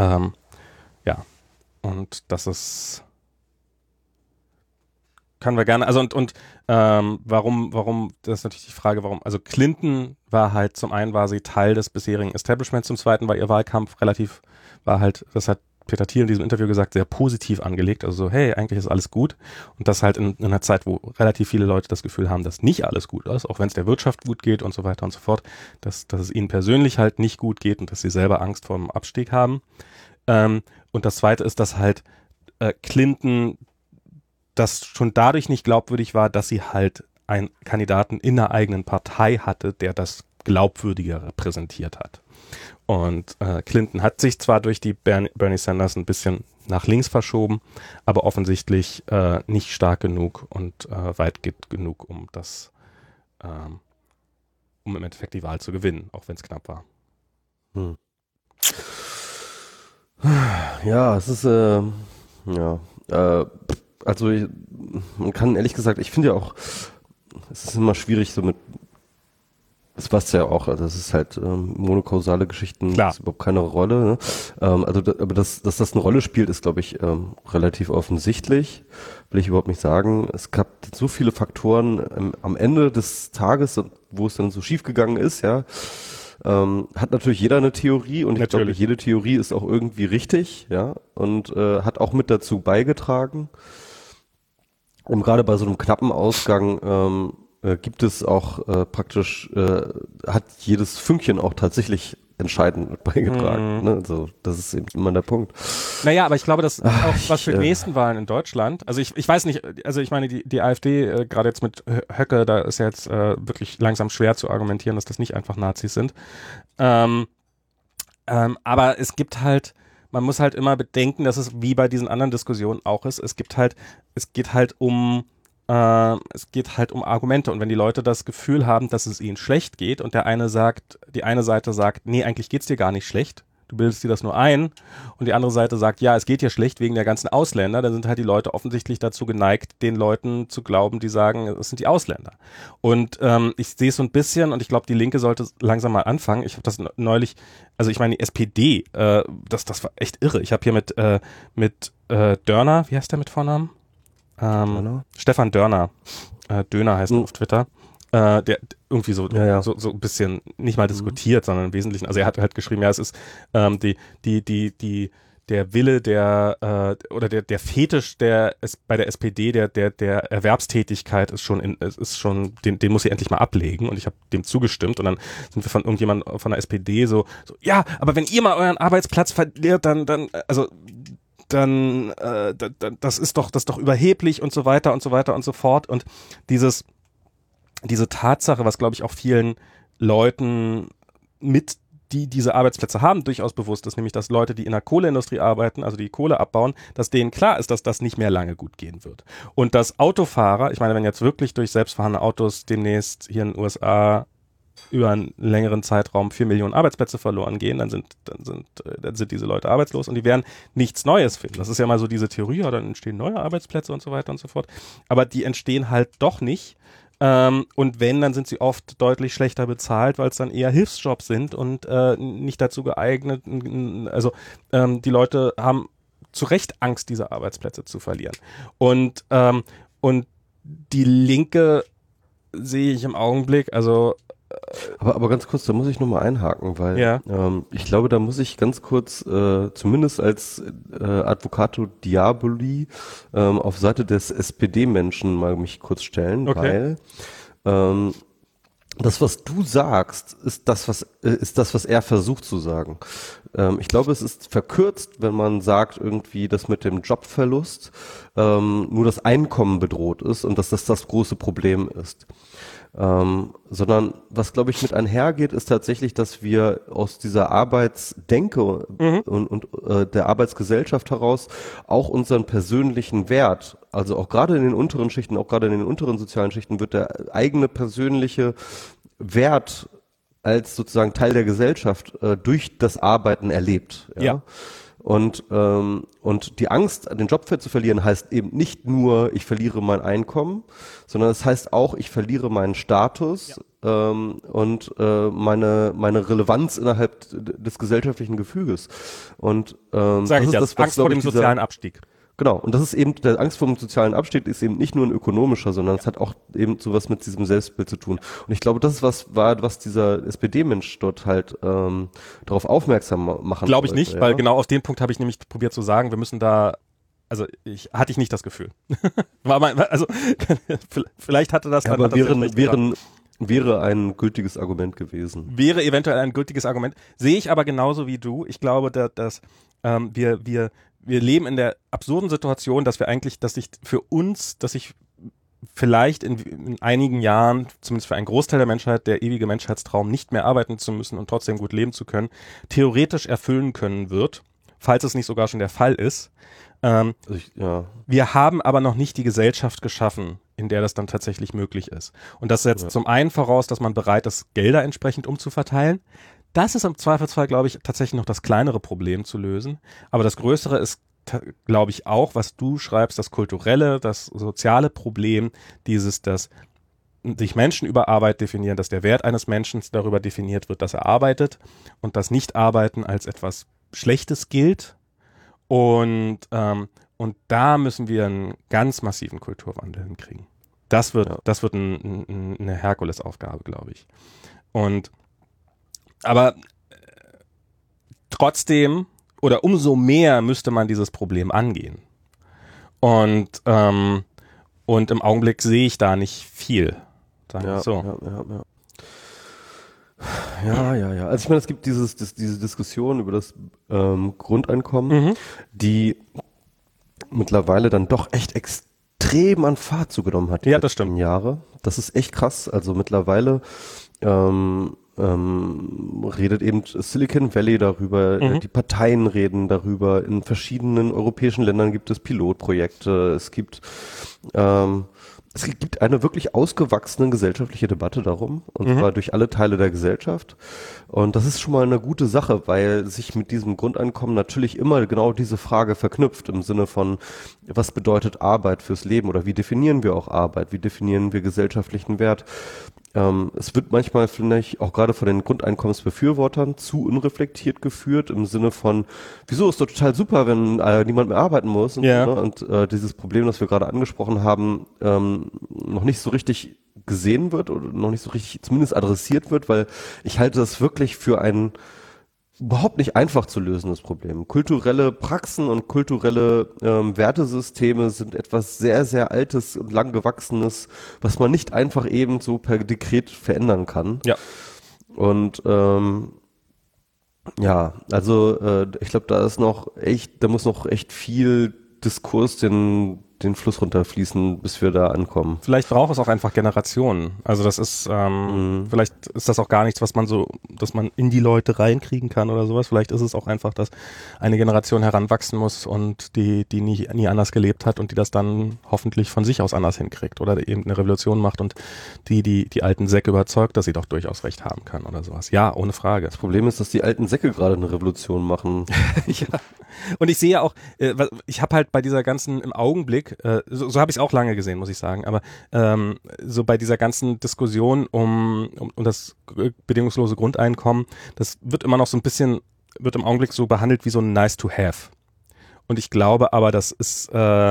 ist, können wir gerne, also warum, das ist natürlich die Frage, warum, also Clinton war sie Teil des bisherigen Establishments, zum Zweiten war ihr Wahlkampf das hat Peter Thiel in diesem Interview gesagt, sehr positiv angelegt, also so, hey, eigentlich ist alles gut, und das halt in einer Zeit, wo relativ viele Leute das Gefühl haben, dass nicht alles gut ist, auch wenn es der Wirtschaft gut geht und so weiter und so fort, dass es ihnen persönlich halt nicht gut geht und dass sie selber Angst vor dem Abstieg haben. Und das Zweite ist, dass halt Clinton das schon dadurch nicht glaubwürdig war, dass sie halt einen Kandidaten in der eigenen Partei hatte, der das glaubwürdiger repräsentiert hat. Und Clinton hat sich zwar durch die Bernie Sanders ein bisschen nach links verschoben, aber offensichtlich nicht stark genug und weit genug, um im Endeffekt die Wahl zu gewinnen, auch wenn es knapp war. Ja, es ist also man kann ehrlich gesagt, ich finde ja auch, es ist immer schwierig so mit, das passt ja auch, also das ist halt monokausale Geschichten, Klar. Das ist überhaupt keine Rolle. Ne? Aber dass das eine Rolle spielt, ist glaube ich relativ offensichtlich, will ich überhaupt nicht sagen. Es gab so viele Faktoren am Ende des Tages, wo es dann so schief gegangen ist, ja. Hat natürlich jeder eine Theorie und ich glaube, jede Theorie ist auch irgendwie richtig, ja, und hat auch mit dazu beigetragen. Und gerade bei so einem knappen Ausgang gibt es auch hat jedes Fünkchen auch tatsächlich entscheidend mit beigetragen. Ne? Also das ist eben immer der Punkt. Naja, aber ich glaube, das ist auch was für die nächsten Wahlen in Deutschland. Also ich weiß nicht, also ich meine, die AfD, gerade jetzt mit Höcke, da ist ja jetzt wirklich langsam schwer zu argumentieren, dass das nicht einfach Nazis sind. Aber es gibt halt, man muss halt immer bedenken, dass es wie bei diesen anderen Diskussionen auch ist, es geht halt um Argumente, und wenn die Leute das Gefühl haben, dass es ihnen schlecht geht und die eine Seite sagt, nee, eigentlich geht's dir gar nicht schlecht, du bildest dir das nur ein, und die andere Seite sagt, ja, es geht dir schlecht wegen der ganzen Ausländer, dann sind halt die Leute offensichtlich dazu geneigt, den Leuten zu glauben, die sagen, es sind die Ausländer. Und ich sehe es so ein bisschen, und ich glaube, die Linke sollte langsam mal anfangen. Ich habe das neulich, also ich meine, die SPD, das war echt irre. Ich habe hier mit Dörner, wie heißt der mit Vornamen? Stefan Dörner, Döner heißt er auf Twitter, der irgendwie so ein bisschen nicht mal diskutiert, sondern im Wesentlichen, also er hat halt geschrieben, ja, es ist der Wille der Fetisch bei der SPD der Erwerbstätigkeit ist schon den muss sie endlich mal ablegen, und ich habe dem zugestimmt, und dann sind wir von irgendjemand von der SPD so ja, aber wenn ihr mal euren Arbeitsplatz verliert, dann das ist doch überheblich und so weiter und so weiter und so fort. Und diese Tatsache, was glaube ich auch vielen Leuten die diese Arbeitsplätze haben, durchaus bewusst ist, nämlich dass Leute, die in der Kohleindustrie arbeiten, also die Kohle abbauen, dass denen klar ist, dass das nicht mehr lange gut gehen wird. Und dass Autofahrer, ich meine, wenn jetzt wirklich durch selbstfahrende Autos demnächst hier in den USA über einen längeren Zeitraum 4 Millionen Arbeitsplätze verloren gehen, dann sind diese Leute arbeitslos, und die werden nichts Neues finden. Das ist ja mal so diese Theorie, ja, dann entstehen neue Arbeitsplätze und so weiter und so fort. Aber die entstehen halt doch nicht. Und wenn, dann sind sie oft deutlich schlechter bezahlt, weil es dann eher Hilfsjobs sind und nicht dazu geeignet. Also die Leute haben zu Recht Angst, diese Arbeitsplätze zu verlieren. Und die Linke sehe ich im Augenblick, also aber ganz kurz, da muss ich nochmal einhaken, weil ich glaube, da muss ich ganz kurz, zumindest als Advocato Diaboli, auf Seite des SPD-Menschen mal mich kurz stellen, weil das, was du sagst, ist das, was er versucht zu sagen. Ich glaube, es ist verkürzt, wenn man sagt irgendwie, dass mit dem Jobverlust nur das Einkommen bedroht ist und dass das große Problem ist. Sondern was, glaube ich, mit einhergeht, ist tatsächlich, dass wir aus dieser Arbeitsdenke und der Arbeitsgesellschaft heraus auch unseren persönlichen Wert, also auch gerade in den unteren Schichten, auch gerade in den unteren sozialen Schichten, wird der eigene persönliche Wert als sozusagen Teil der Gesellschaft durch das Arbeiten erlebt. Ja. Und die Angst, den Job zu verlieren, heißt eben nicht nur, ich verliere mein Einkommen, sondern es heißt auch, ich verliere meinen Status und meine Relevanz innerhalb des gesellschaftlichen Gefüges. Und sage ich jetzt, Angst vor dem sozialen Abstieg. Genau, und das ist eben, der Angst vor dem sozialen Abstieg ist eben nicht nur ein ökonomischer, sondern es hat auch eben sowas mit diesem Selbstbild zu tun. Und ich glaube, das ist was dieser SPD-Mensch dort halt darauf aufmerksam machen Glaube ich nicht, weil genau auf den Punkt habe ich nämlich probiert zu sagen, wir müssen da, also hatte ich nicht das Gefühl. Vielleicht hatte das... Aber wäre ein gültiges Argument gewesen. Wäre eventuell ein gültiges Argument. Sehe ich aber genauso wie du. Ich glaube, dass wir leben in der absurden Situation, dass ich vielleicht in einigen Jahren, zumindest für einen Großteil der Menschheit, der ewige Menschheitstraum, nicht mehr arbeiten zu müssen und trotzdem gut leben zu können, theoretisch erfüllen können wird, falls es nicht sogar schon der Fall ist. Wir haben aber noch nicht die Gesellschaft geschaffen, in der das dann tatsächlich möglich ist. Und das setzt zum einen voraus, dass man bereit ist, Gelder entsprechend umzuverteilen. Das ist im Zweifelsfall, glaube ich, tatsächlich noch das kleinere Problem zu lösen. Aber das größere ist, glaube ich, auch, was du schreibst, das kulturelle, das soziale Problem, dass sich Menschen über Arbeit definieren, dass der Wert eines Menschen darüber definiert wird, dass er arbeitet, und das Nicht-Arbeiten als etwas Schlechtes gilt. Und da müssen wir einen ganz massiven Kulturwandel hinkriegen. Das wird eine Herkulesaufgabe, glaube ich. Aber trotzdem oder umso mehr müsste man dieses Problem angehen. Und Und im Augenblick sehe ich da nicht viel. Sagen wir so. Ja. Also ich meine, es gibt diese Diskussion über das Grundeinkommen, die mittlerweile dann doch echt extrem an Fahrt zugenommen hat. Ja, das stimmt. Jahre. Das ist echt krass. Also mittlerweile redet eben Silicon Valley darüber, die Parteien reden darüber, in verschiedenen europäischen Ländern gibt es Pilotprojekte, es gibt eine wirklich ausgewachsene gesellschaftliche Debatte darum, und zwar durch alle Teile der Gesellschaft. Und das ist schon mal eine gute Sache, weil sich mit diesem Grundeinkommen natürlich immer genau diese Frage verknüpft, im Sinne von, was bedeutet Arbeit fürs Leben oder wie definieren wir auch Arbeit, wie definieren wir gesellschaftlichen Wert. Es wird manchmal, finde ich, auch gerade von den Grundeinkommensbefürwortern zu unreflektiert geführt, im Sinne von, wieso ist doch total super, wenn niemand mehr arbeiten muss. Und, Ja. und dieses Problem, das wir gerade angesprochen haben, noch nicht so richtig gesehen wird oder noch nicht so richtig zumindest adressiert wird, weil ich halte das wirklich für ein überhaupt nicht einfach zu lösendes Problem. Kulturelle Praxen und kulturelle Wertesysteme sind etwas sehr, sehr Altes und lang Gewachsenes, was man nicht einfach eben so per Dekret verändern kann. Ja. Und ich glaube, da muss noch echt viel Diskurs den Fluss runterfließen, bis wir da ankommen. Vielleicht braucht es auch einfach Generationen. Also das ist, vielleicht ist das auch gar nichts, was man so, dass man in die Leute reinkriegen kann oder sowas. Vielleicht ist es auch einfach, dass eine Generation heranwachsen muss und die nie anders gelebt hat und die das dann hoffentlich von sich aus anders hinkriegt oder eben eine Revolution macht und die alten Säcke überzeugt, dass sie doch durchaus recht haben kann oder sowas. Ja, ohne Frage. Das Problem ist, dass die alten Säcke gerade eine Revolution machen. Ja. Und ich sehe auch, ich habe halt bei dieser ganzen, im Augenblick, so habe ich es auch lange gesehen, muss ich sagen, aber so bei dieser ganzen Diskussion um das bedingungslose Grundeinkommen, das wird immer noch so ein bisschen, wird im Augenblick so behandelt wie so ein nice to have. Und ich glaube aber, das ist,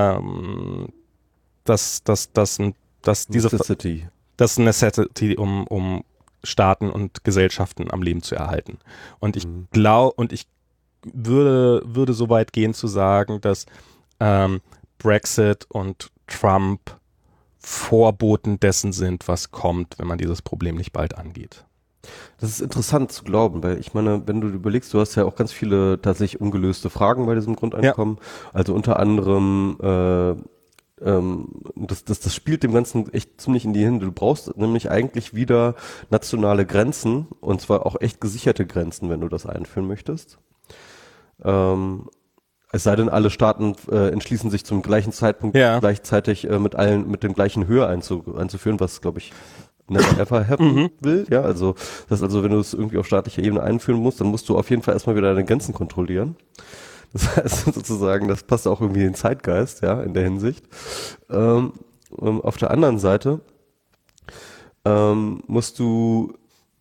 das Necessity, um Staaten und Gesellschaften am Leben zu erhalten. Und ich glaube, und ich würde so weit gehen zu sagen, dass Brexit und Trump Vorboten dessen sind, was kommt, wenn man dieses Problem nicht bald angeht. Das ist interessant zu glauben, weil ich meine, wenn du überlegst, du hast ja auch ganz viele tatsächlich ungelöste Fragen bei diesem Grundeinkommen. Ja. Also unter anderem, das spielt dem Ganzen echt ziemlich in die Hände. Du brauchst nämlich eigentlich wieder nationale Grenzen, und zwar auch echt gesicherte Grenzen, wenn du das einführen möchtest. Es sei denn, alle Staaten entschließen sich zum gleichen Zeitpunkt gleichzeitig mit dem gleichen Höhe einzuführen, was, glaube ich, never ever happen will. Ja, also wenn du es irgendwie auf staatlicher Ebene einführen musst, dann musst du auf jeden Fall erstmal wieder deine Grenzen kontrollieren. Das heißt sozusagen, das passt auch irgendwie in den Zeitgeist, ja, in der Hinsicht. Auf der anderen Seite musst du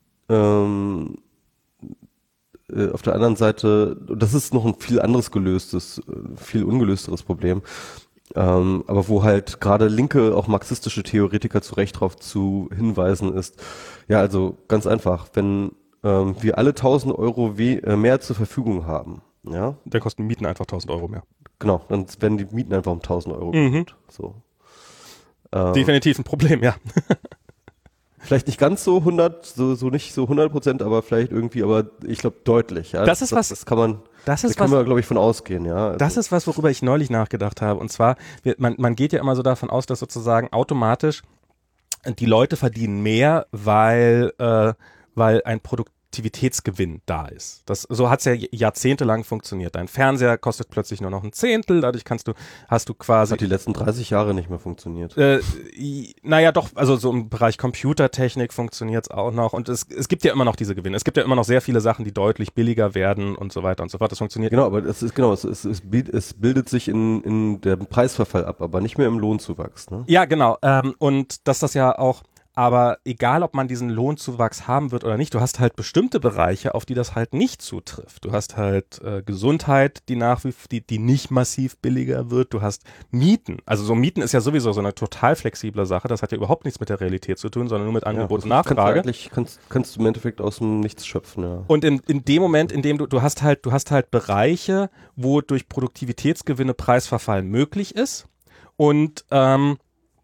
auf der anderen Seite, das ist noch ein viel anderes viel ungelösteres Problem, aber wo halt gerade linke, auch marxistische Theoretiker zu Recht darauf zu hinweisen ist, ja, also ganz einfach, wenn wir alle 1.000 Euro mehr zur Verfügung haben, ja. Dann kosten Mieten einfach 1.000 Euro mehr. Genau, dann werden die Mieten einfach um 1.000 Euro gekürzt. So. Definitiv ein Problem, ja. Vielleicht nicht ganz so 100%, aber vielleicht irgendwie, aber ich glaube deutlich. Ja? Das können wir, glaube ich, von ausgehen, ja. Also. Das ist was, worüber ich neulich nachgedacht habe. Und zwar, man geht ja immer so davon aus, dass sozusagen automatisch die Leute verdienen mehr, weil ein Produktivitätsgewinn da ist. So hat es ja jahrzehntelang funktioniert. Dein Fernseher kostet plötzlich nur noch ein Zehntel, dadurch hast du quasi... Das hat die letzten 30 Jahre nicht mehr funktioniert. Naja, doch, also so im Bereich Computertechnik funktioniert es auch noch und es gibt ja immer noch diese Gewinne. Es gibt ja immer noch sehr viele Sachen, die deutlich billiger werden und so weiter und so fort. Das funktioniert. Genau, aber es bildet sich in der Preisverfall ab, aber nicht mehr im Lohnzuwachs. Ne? Ja, genau. Und dass das ja auch... Aber egal, ob man diesen Lohnzuwachs haben wird oder nicht, du hast halt bestimmte Bereiche, auf die das halt nicht zutrifft. Du hast halt Gesundheit, die nicht massiv billiger wird. Du hast Mieten. Also so Mieten ist ja sowieso so eine total flexible Sache. Das hat ja überhaupt nichts mit der Realität zu tun, sondern nur mit Angebot und Nachfrage. Kannst du im Endeffekt aus dem Nichts schöpfen, ja. Und in dem Moment, in dem du hast halt Bereiche, wo durch Produktivitätsgewinne Preisverfall möglich ist und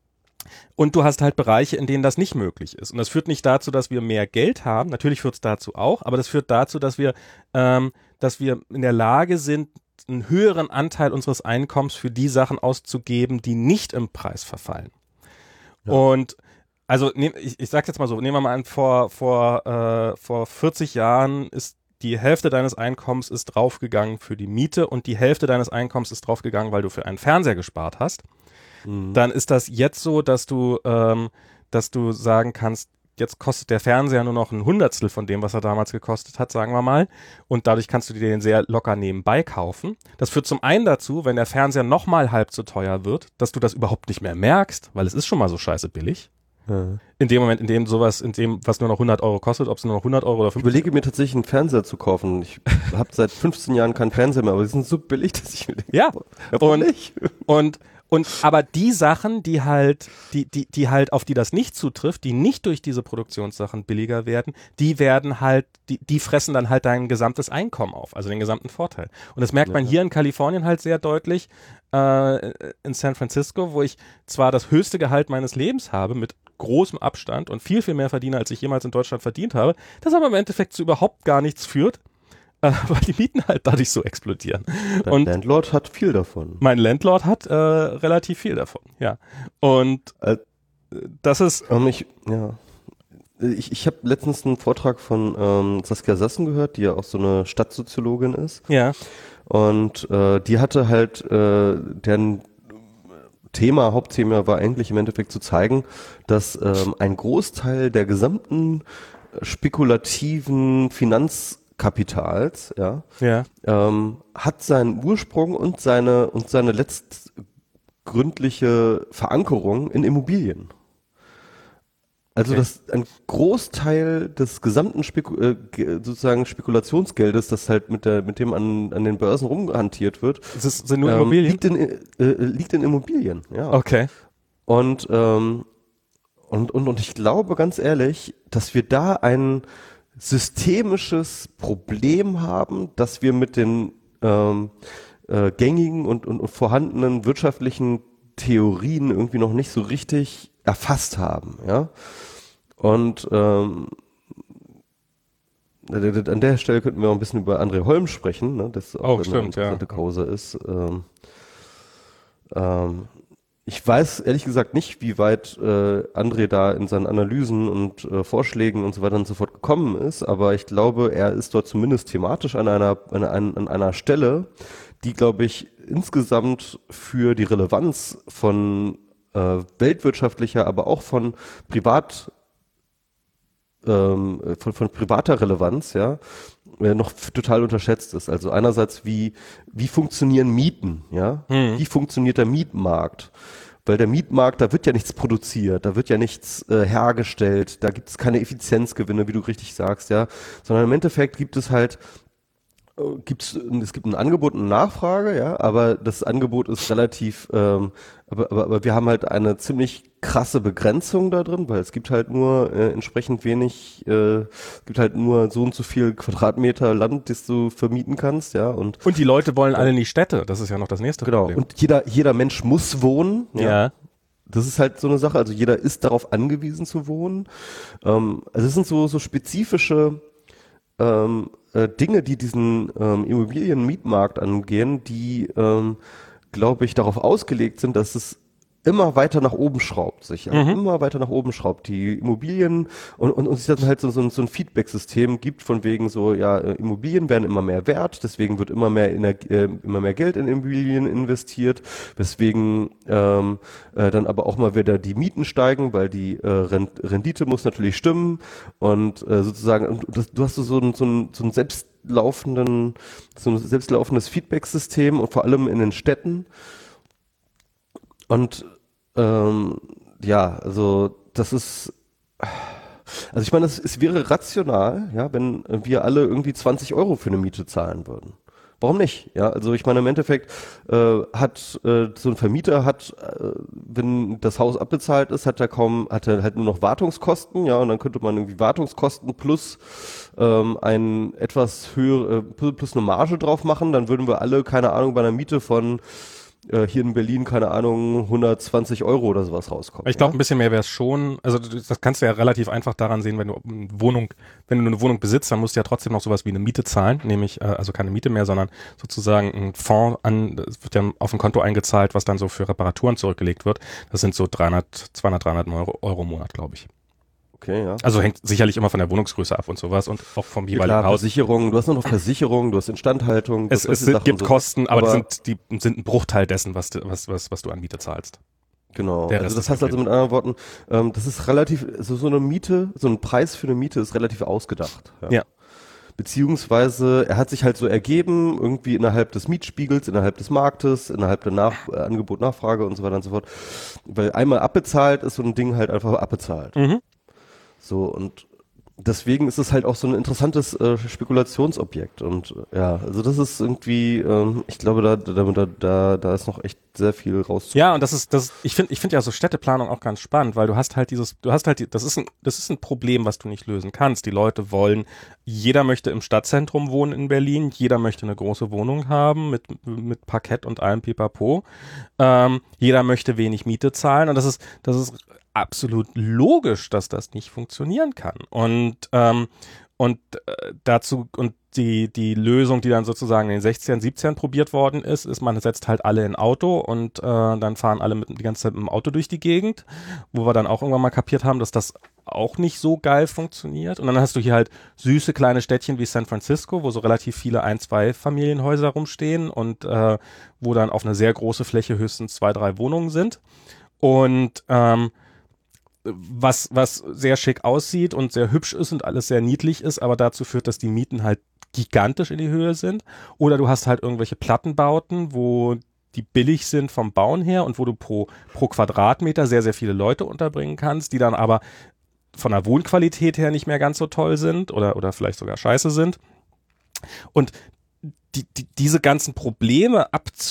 Und du hast halt Bereiche, in denen das nicht möglich ist. Und das führt nicht dazu, dass wir mehr Geld haben. Natürlich führt es dazu auch, aber das führt dazu, dass wir in der Lage sind, einen höheren Anteil unseres Einkommens für die Sachen auszugeben, die nicht im Preis verfallen. Ja. Und also ich sag's jetzt mal so, nehmen wir mal an, vor 40 Jahren ist die Hälfte deines Einkommens ist draufgegangen für die Miete und die Hälfte deines Einkommens ist draufgegangen, weil du für einen Fernseher gespart hast. Dann ist das jetzt so, dass du sagen kannst, jetzt kostet der Fernseher nur noch ein Hundertstel von dem, was er damals gekostet hat, sagen wir mal. Und dadurch kannst du dir den sehr locker nebenbei kaufen. Das führt zum einen dazu, wenn der Fernseher nochmal halb so teuer wird, dass du das überhaupt nicht mehr merkst, weil es ist schon mal so scheiße billig. Ja. In dem Moment, was nur noch 100 Euro kostet, ob es nur noch 100 Euro oder 50 Ich überlege mir tatsächlich einen Fernseher zu kaufen. Ich habe seit 15 Jahren keinen Fernseher mehr, aber die sind so billig, dass ich mir denke, ja, aber die Sachen, die halt, auf die das nicht zutrifft, die nicht durch diese Produktionssachen billiger werden, die werden halt, die fressen dann halt dein gesamtes Einkommen auf, also den gesamten Vorteil. Und das merkt man hier in Kalifornien halt sehr deutlich, in San Francisco, wo ich zwar das höchste Gehalt meines Lebens habe, mit großem Abstand und viel, viel mehr verdiene, als ich jemals in Deutschland verdient habe, das aber im Endeffekt zu überhaupt gar nichts führt, weil die Mieten halt dadurch so explodieren. Dein Landlord hat viel davon. Mein Landlord hat relativ viel davon, ja. Und das ist... Ich habe letztens einen Vortrag von Saskia Sassen gehört, die ja auch so eine Stadtsoziologin ist. Ja. Und die hatte halt, deren Hauptthema war eigentlich im Endeffekt zu zeigen, dass ein Großteil der gesamten spekulativen Finanzkapitals, hat seinen Ursprung und seine letztgründliche Verankerung in Immobilien. Also dass ein Großteil des gesamten sozusagen Spekulationsgeldes, das halt mit dem an den Börsen rumhantiert wird, sind nur Immobilien? Liegt in Immobilien, ja. Okay. Und ich glaube ganz ehrlich, dass wir da ein systemisches Problem haben, dass wir mit den gängigen und vorhandenen wirtschaftlichen Theorien irgendwie noch nicht so richtig erfasst haben, ja. Und an der Stelle könnten wir auch ein bisschen über André Holm sprechen, ne, das auch eine interessante Causa ist. Ich weiß ehrlich gesagt nicht, wie weit André da in seinen Analysen und Vorschlägen und so weiter und so fort gekommen ist, aber ich glaube, er ist dort zumindest thematisch an einer Stelle, die, glaube ich, insgesamt für die Relevanz von weltwirtschaftlicher, aber auch von privater Relevanz, ja, noch total unterschätzt ist. Also einerseits, wie funktionieren Mieten, ja? Wie funktioniert der Mietmarkt? Weil der Mietmarkt, da wird ja nichts produziert, da wird ja nichts hergestellt, da gibt es keine Effizienzgewinne, wie du richtig sagst, ja, sondern im Endeffekt gibt es halt es gibt ein Angebot und eine Nachfrage, ja, aber das Angebot ist relativ, aber wir haben halt eine ziemlich krasse Begrenzung da drin, weil es gibt halt nur entsprechend wenig, es gibt halt nur so und so viel Quadratmeter Land, das du vermieten kannst, ja, und die Leute wollen alle in die Städte, das ist ja noch das nächste Problem. Und jeder Mensch muss wohnen, ja. Das ist halt so eine Sache, also jeder ist darauf angewiesen zu wohnen. Also es sind so spezifische Dinge, die diesen Immobilienmietmarkt angehen, die, glaube ich, darauf ausgelegt sind, dass es immer weiter nach oben schraubt, immer weiter nach oben schraubt. Die Immobilien und sich dann halt so ein Feedback-System gibt von wegen so, ja, Immobilien werden immer mehr wert, deswegen wird immer mehr Geld in Immobilien investiert, weswegen dann aber auch mal wieder die Mieten steigen, weil die Rendite muss natürlich stimmen und sozusagen, du hast so ein selbstlaufendes Feedback-System und vor allem in den Städten. Und also das ist, also ich meine, es wäre rational, ja, wenn wir alle irgendwie 20 Euro für eine Miete zahlen würden. Warum nicht? Ja, also ich meine, im Endeffekt so ein Vermieter wenn das Haus abbezahlt ist, hat er halt nur noch Wartungskosten, ja, und dann könnte man irgendwie Wartungskosten plus ein etwas höhere, plus eine Marge drauf machen, dann würden wir alle, keine Ahnung, bei einer Miete von hier in Berlin, keine Ahnung, 120 Euro oder sowas rauskommen. Ich glaube, ein bisschen mehr wäre es schon. Also das kannst du ja relativ einfach daran sehen, wenn du eine Wohnung besitzt, dann musst du ja trotzdem noch sowas wie eine Miete zahlen, nämlich also keine Miete mehr, sondern sozusagen ein Fonds das wird ja auf ein Konto eingezahlt, was dann so für Reparaturen zurückgelegt wird. Das sind so 200, 300 Euro im Monat, glaube ich. Okay, ja. Also hängt sicherlich immer von der Wohnungsgröße ab und sowas und auch vom jeweiligen klar, Haus. Versicherung, du hast noch Versicherung, du hast Instandhaltung. Es gibt so Kosten, aber die sind ein Bruchteil dessen, was du an Miete zahlst. Genau, Der also Rest das ist heißt also mit anderen Worten, das ist relativ, so eine Miete, so ein Preis für eine Miete ist relativ ausgedacht. Ja. Beziehungsweise er hat sich halt so ergeben, irgendwie innerhalb des Mietspiegels, innerhalb des Marktes, innerhalb der Angebot, Nachfrage und so weiter und so fort. Weil einmal abbezahlt ist so ein Ding halt einfach abbezahlt. Mhm. So, und deswegen ist es halt auch so ein interessantes Spekulationsobjekt. Und ja, also das ist irgendwie, ich glaube, da ist noch echt sehr viel rauszuholen. Ja, und ich finde ja so Städteplanung auch ganz spannend, weil das ist ein Problem, was du nicht lösen kannst. Die Leute jeder möchte im Stadtzentrum wohnen in Berlin, jeder möchte eine große Wohnung haben mit Parkett und allem Pipapo. Jeder möchte wenig Miete zahlen und das ist absolut logisch, dass das nicht funktionieren kann. Die Lösung, die dann sozusagen in den 60ern, 70ern probiert worden ist, man setzt halt alle in Auto und dann fahren alle die ganze Zeit mit dem Auto durch die Gegend, wo wir dann auch irgendwann mal kapiert haben, dass das auch nicht so geil funktioniert. Und dann hast du hier halt süße kleine Städtchen wie San Francisco, wo so relativ viele Ein-, Familienhäuser rumstehen und wo dann auf einer sehr große Fläche höchstens 2, 3 Wohnungen sind. Und was sehr schick aussieht und sehr hübsch ist und alles sehr niedlich ist, aber dazu führt, dass die Mieten halt gigantisch in die Höhe sind. Oder du hast halt irgendwelche Plattenbauten, wo die billig sind vom Bauen her und wo du pro Quadratmeter sehr, sehr viele Leute unterbringen kannst, die dann aber von der Wohnqualität her nicht mehr ganz so toll sind oder vielleicht sogar scheiße sind. Und diese ganzen Probleme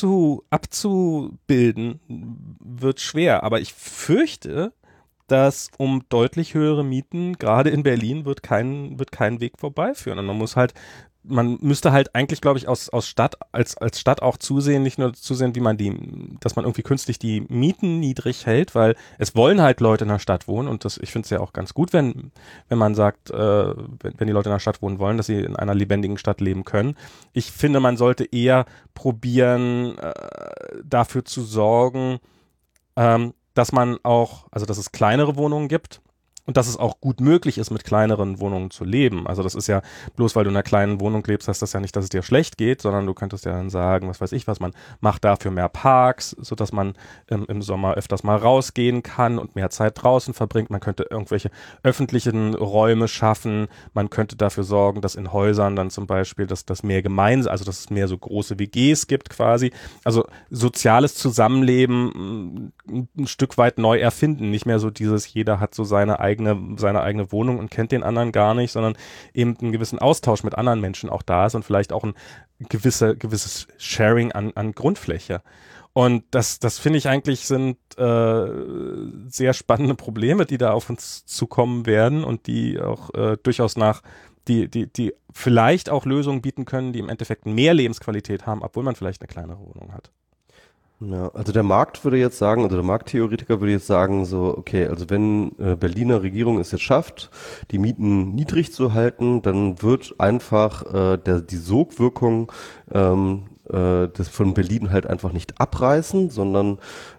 abzubilden, wird schwer. Aber ich fürchte, dass um deutlich höhere Mieten, gerade in Berlin, wird kein Weg vorbeiführen. Und man müsste halt eigentlich, glaube ich, als Stadt auch zusehen, nicht nur zusehen, dass man irgendwie künstlich die Mieten niedrig hält, weil es wollen halt Leute in der Stadt wohnen und ich finde es ja auch ganz gut, wenn man sagt, wenn die Leute in der Stadt wohnen wollen, dass sie in einer lebendigen Stadt leben können. Ich finde, man sollte eher probieren, dafür zu sorgen, dass es kleinere Wohnungen gibt und dass es auch gut möglich ist, mit kleineren Wohnungen zu leben. Also das ist ja, bloß weil du in einer kleinen Wohnung lebst, heißt das ja nicht, dass es dir schlecht geht, sondern du könntest ja dann sagen, was weiß ich was, man macht dafür mehr Parks, sodass man im Sommer öfters mal rausgehen kann und mehr Zeit draußen verbringt. Man könnte irgendwelche öffentlichen Räume schaffen. Man könnte dafür sorgen, dass in Häusern dann zum Beispiel, dass es mehr so große WGs gibt quasi. Also soziales Zusammenleben ein Stück weit neu erfinden. Nicht mehr so jeder hat so seine eigene Wohnung und kennt den anderen gar nicht, sondern eben einen gewissen Austausch mit anderen Menschen auch da ist und vielleicht auch ein gewisses Sharing an Grundfläche. Und das finde ich eigentlich sind sehr spannende Probleme, die da auf uns zukommen werden und die auch durchaus die vielleicht auch Lösungen bieten können, die im Endeffekt mehr Lebensqualität haben, obwohl man vielleicht eine kleinere Wohnung hat. Ja, also der Markttheoretiker würde jetzt sagen, so, okay, also wenn Berliner Regierung es jetzt schafft, die Mieten niedrig zu halten, dann wird einfach die Sogwirkung das von Berlin halt einfach nicht abreißen, sondern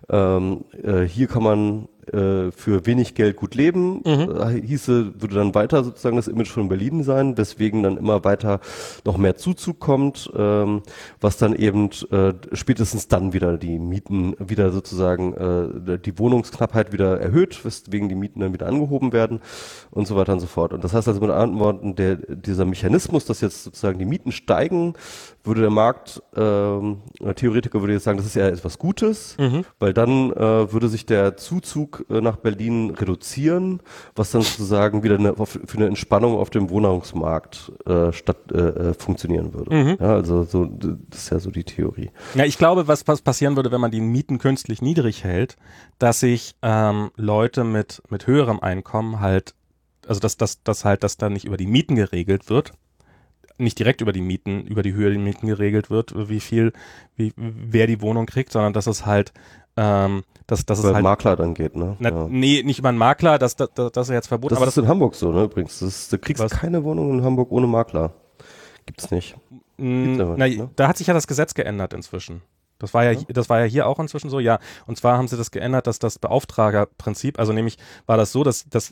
hier kann man für wenig Geld gut leben, würde dann weiter sozusagen das Image von Berlin sein, weswegen dann immer weiter noch mehr Zuzug kommt, was dann eben spätestens dann wieder die Mieten wieder sozusagen die Wohnungsknappheit wieder erhöht, weswegen die Mieten dann wieder angehoben werden und so weiter und so fort. Und das heißt also mit anderen Worten, dieser Mechanismus, dass jetzt sozusagen die Mieten steigen, würde der Theoretiker würde jetzt sagen, das ist ja etwas Gutes, weil dann würde sich der Zuzug nach Berlin reduzieren, was dann sozusagen wieder für eine Entspannung auf dem Wohnungsmarkt funktionieren würde. Ja, also so, das ist ja so die Theorie. Ja, ich glaube, was passieren würde, wenn man die Mieten künstlich niedrig hält, dass sich Leute mit höherem Einkommen halt, also dass dann nicht über die Mieten geregelt wird, nicht direkt über die Mieten, über die Höhe der Mieten geregelt wird, wer die Wohnung kriegt, sondern dass es halt, dass es Weil halt Makler dann geht, ne? Ja. Nee, nicht über einen Makler, das ist jetzt verboten. Das Aber ist in Hamburg so, ne? Übrigens, du kriegst Was? keine Wohnung in Hamburg ohne Makler. Gibt's nicht. Gibt's aber nicht, ne? Da hat sich ja das Gesetz geändert inzwischen. Das war ja hier auch inzwischen so, ja. Und zwar haben sie das geändert, dass das Beauftragerprinzip, also nämlich war das so, dass das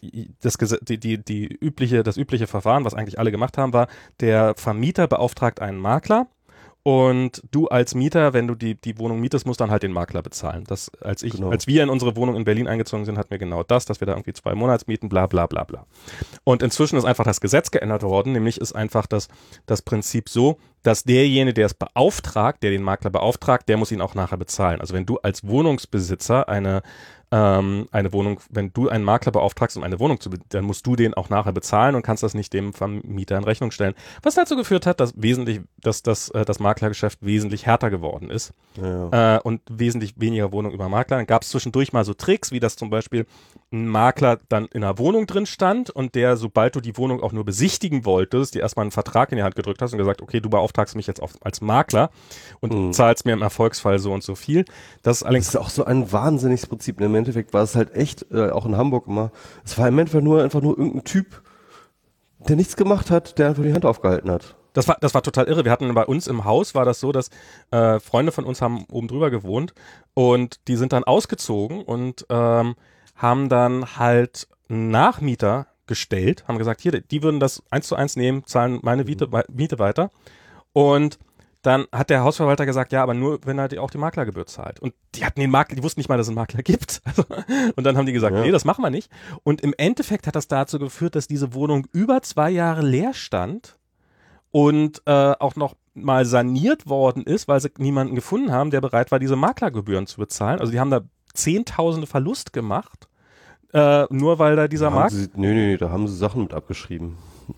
übliche Verfahren, was eigentlich alle gemacht haben, war, der Vermieter beauftragt einen Makler. Und du als Mieter, wenn du die Wohnung mietest, musst dann halt den Makler bezahlen. Als wir in unsere Wohnung in Berlin eingezogen sind, hatten wir genau das, dass wir da irgendwie 2 Monatsmieten, bla bla bla bla. Und inzwischen ist einfach das Gesetz geändert worden, nämlich ist einfach das Prinzip so, dass derjenige, der es beauftragt, der den Makler beauftragt, der muss ihn auch nachher bezahlen. Also wenn du als Wohnungsbesitzer eine Wohnung, wenn du einen Makler beauftragst, um eine Wohnung zu besitzen, dann musst du den auch nachher bezahlen und kannst das nicht dem Vermieter in Rechnung stellen. Was dazu geführt hat, dass das Maklergeschäft wesentlich härter geworden ist. Ja. Und wesentlich weniger Wohnungen über Makler. Dann gab es zwischendurch mal so Tricks, wie das zum Beispiel ein Makler dann in einer Wohnung drin stand und der, sobald du die Wohnung auch nur besichtigen wolltest, dir erstmal einen Vertrag in die Hand gedrückt hast und gesagt, okay, du beauftragst mich jetzt als Makler und zahlst mir im Erfolgsfall so und so viel. Das ist auch so ein wahnsinniges Prinzip. Im Endeffekt war es halt echt, auch in Hamburg immer, es war im Endeffekt einfach nur irgendein Typ, der nichts gemacht hat, der einfach die Hand aufgehalten hat. Das war total irre. Wir hatten bei uns im Haus, war das so, dass Freunde von uns haben oben drüber gewohnt und die sind dann ausgezogen und haben dann halt einen Nachmieter gestellt, haben gesagt, hier, die würden das 1:1 nehmen, zahlen meine Miete weiter. Und dann hat der Hausverwalter gesagt, ja, aber nur, wenn er auch die Maklergebühr zahlt. Und die hatten den Makler, die wussten nicht mal, dass es einen Makler gibt. Also, und dann haben die gesagt, nee, das machen wir nicht. Und im Endeffekt hat das dazu geführt, dass diese Wohnung über 2 Jahre leer stand und auch noch mal saniert worden ist, weil sie niemanden gefunden haben, der bereit war, diese Maklergebühren zu bezahlen. Also die haben da Zehntausende Verlust gemacht, nur weil da dieser Makler... Nee, da haben sie Sachen mit abgeschrieben.